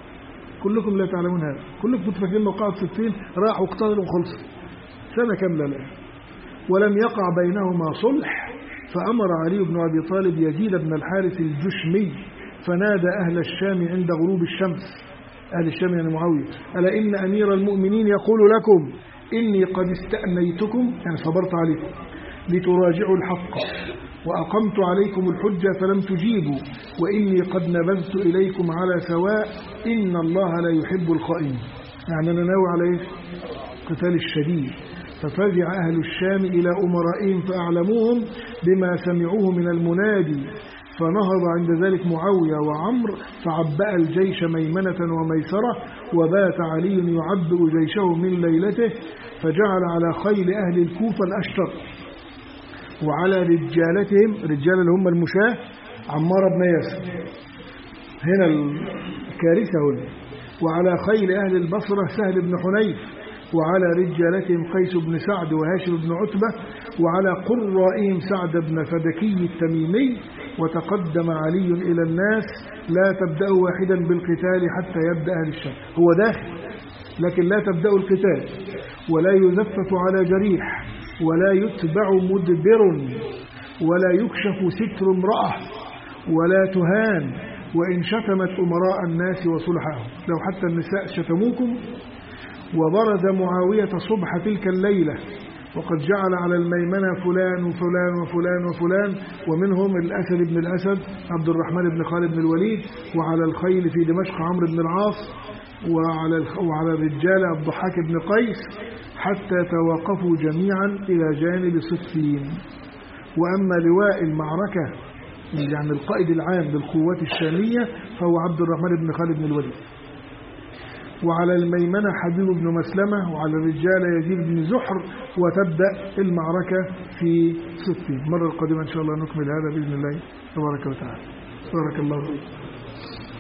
كلكم لا تعلمون هذا، كلكم متفكرين موقعة صفين راحوا اقتتلوا وخلصوا، سنة كاملة الآن ولم يقع بينهما صلح. فأمر علي بن أبي طالب يزيد بن الحارث الجشمي فنادى أهل الشام عند غروب الشمس، أهل الشام يعني معاوية، ألا إن أمير المؤمنين يقول لكم إني قد استأنيتكم، يعني صبرت عليكم لتراجعوا الحق، وأقمت عليكم الحجة فلم تجيبوا، وإني قد نبذت إليكم على سواء، إن الله لا يحب الخائنين. يعني أنا ناوي على إيه؟ قتال الشديد. ففزع أهل الشام إلى أمرائهم فأعلموهم بما سمعوه من المنادي، فنهض عند ذلك معاوية وعمر فعبأ الجيش ميمنة وميسرة، وبات علي يعبئ جيشه من ليلته، فجعل على خيل أهل الكوفة الأشتر، وعلى رجالتهم، رجال اللي هم المشاة، عمار بن ياسر، هنا الكارثة هنا، وعلى خيل أهل البصرة سهل بن حنيف، وعلى رجالتهم قيس بن سعد وهاشم بن عتبة، وعلى قرائهم سعد بن فدكي التميمي. وتقدم علي إلى الناس لا تبدأوا واحدا بالقتال حتى يبدأ أهل الشام. هو داخل لكن لا تبدأوا القتال، ولا يزفت على جريح، ولا يتبع مدبر، ولا يكشف ستر امرأة، ولا تهان، وإن شتمت أمراء الناس وصلحهم، لو حتى النساء شتموكم. وبرز معاوية صبح تلك الليلة وقد جعل على الميمنة فلان وفلان وفلان وفلان، ومنهم الأسد بن الأسد عبد الرحمن بن خالد بن الوليد، وعلى الخيل في دمشق عمرو بن العاص، وعلى وعلى الرجال الضحاك بن قيس، حتى توقفوا جميعا إلى جانب صفين. وأما لواء المعركة يعني القائد العام للقوات الشامية فهو عبد الرحمن بن خالد بن الوليد. وعلى الميمنة حبيب بن مسلمة، وعلى الرجال يزيد بن زحر، وتبدأ المعركة في ستين. المرة القادمة إن شاء الله نكمل هذا بإذن الله تبارك وتعالى. بارك الله فيك.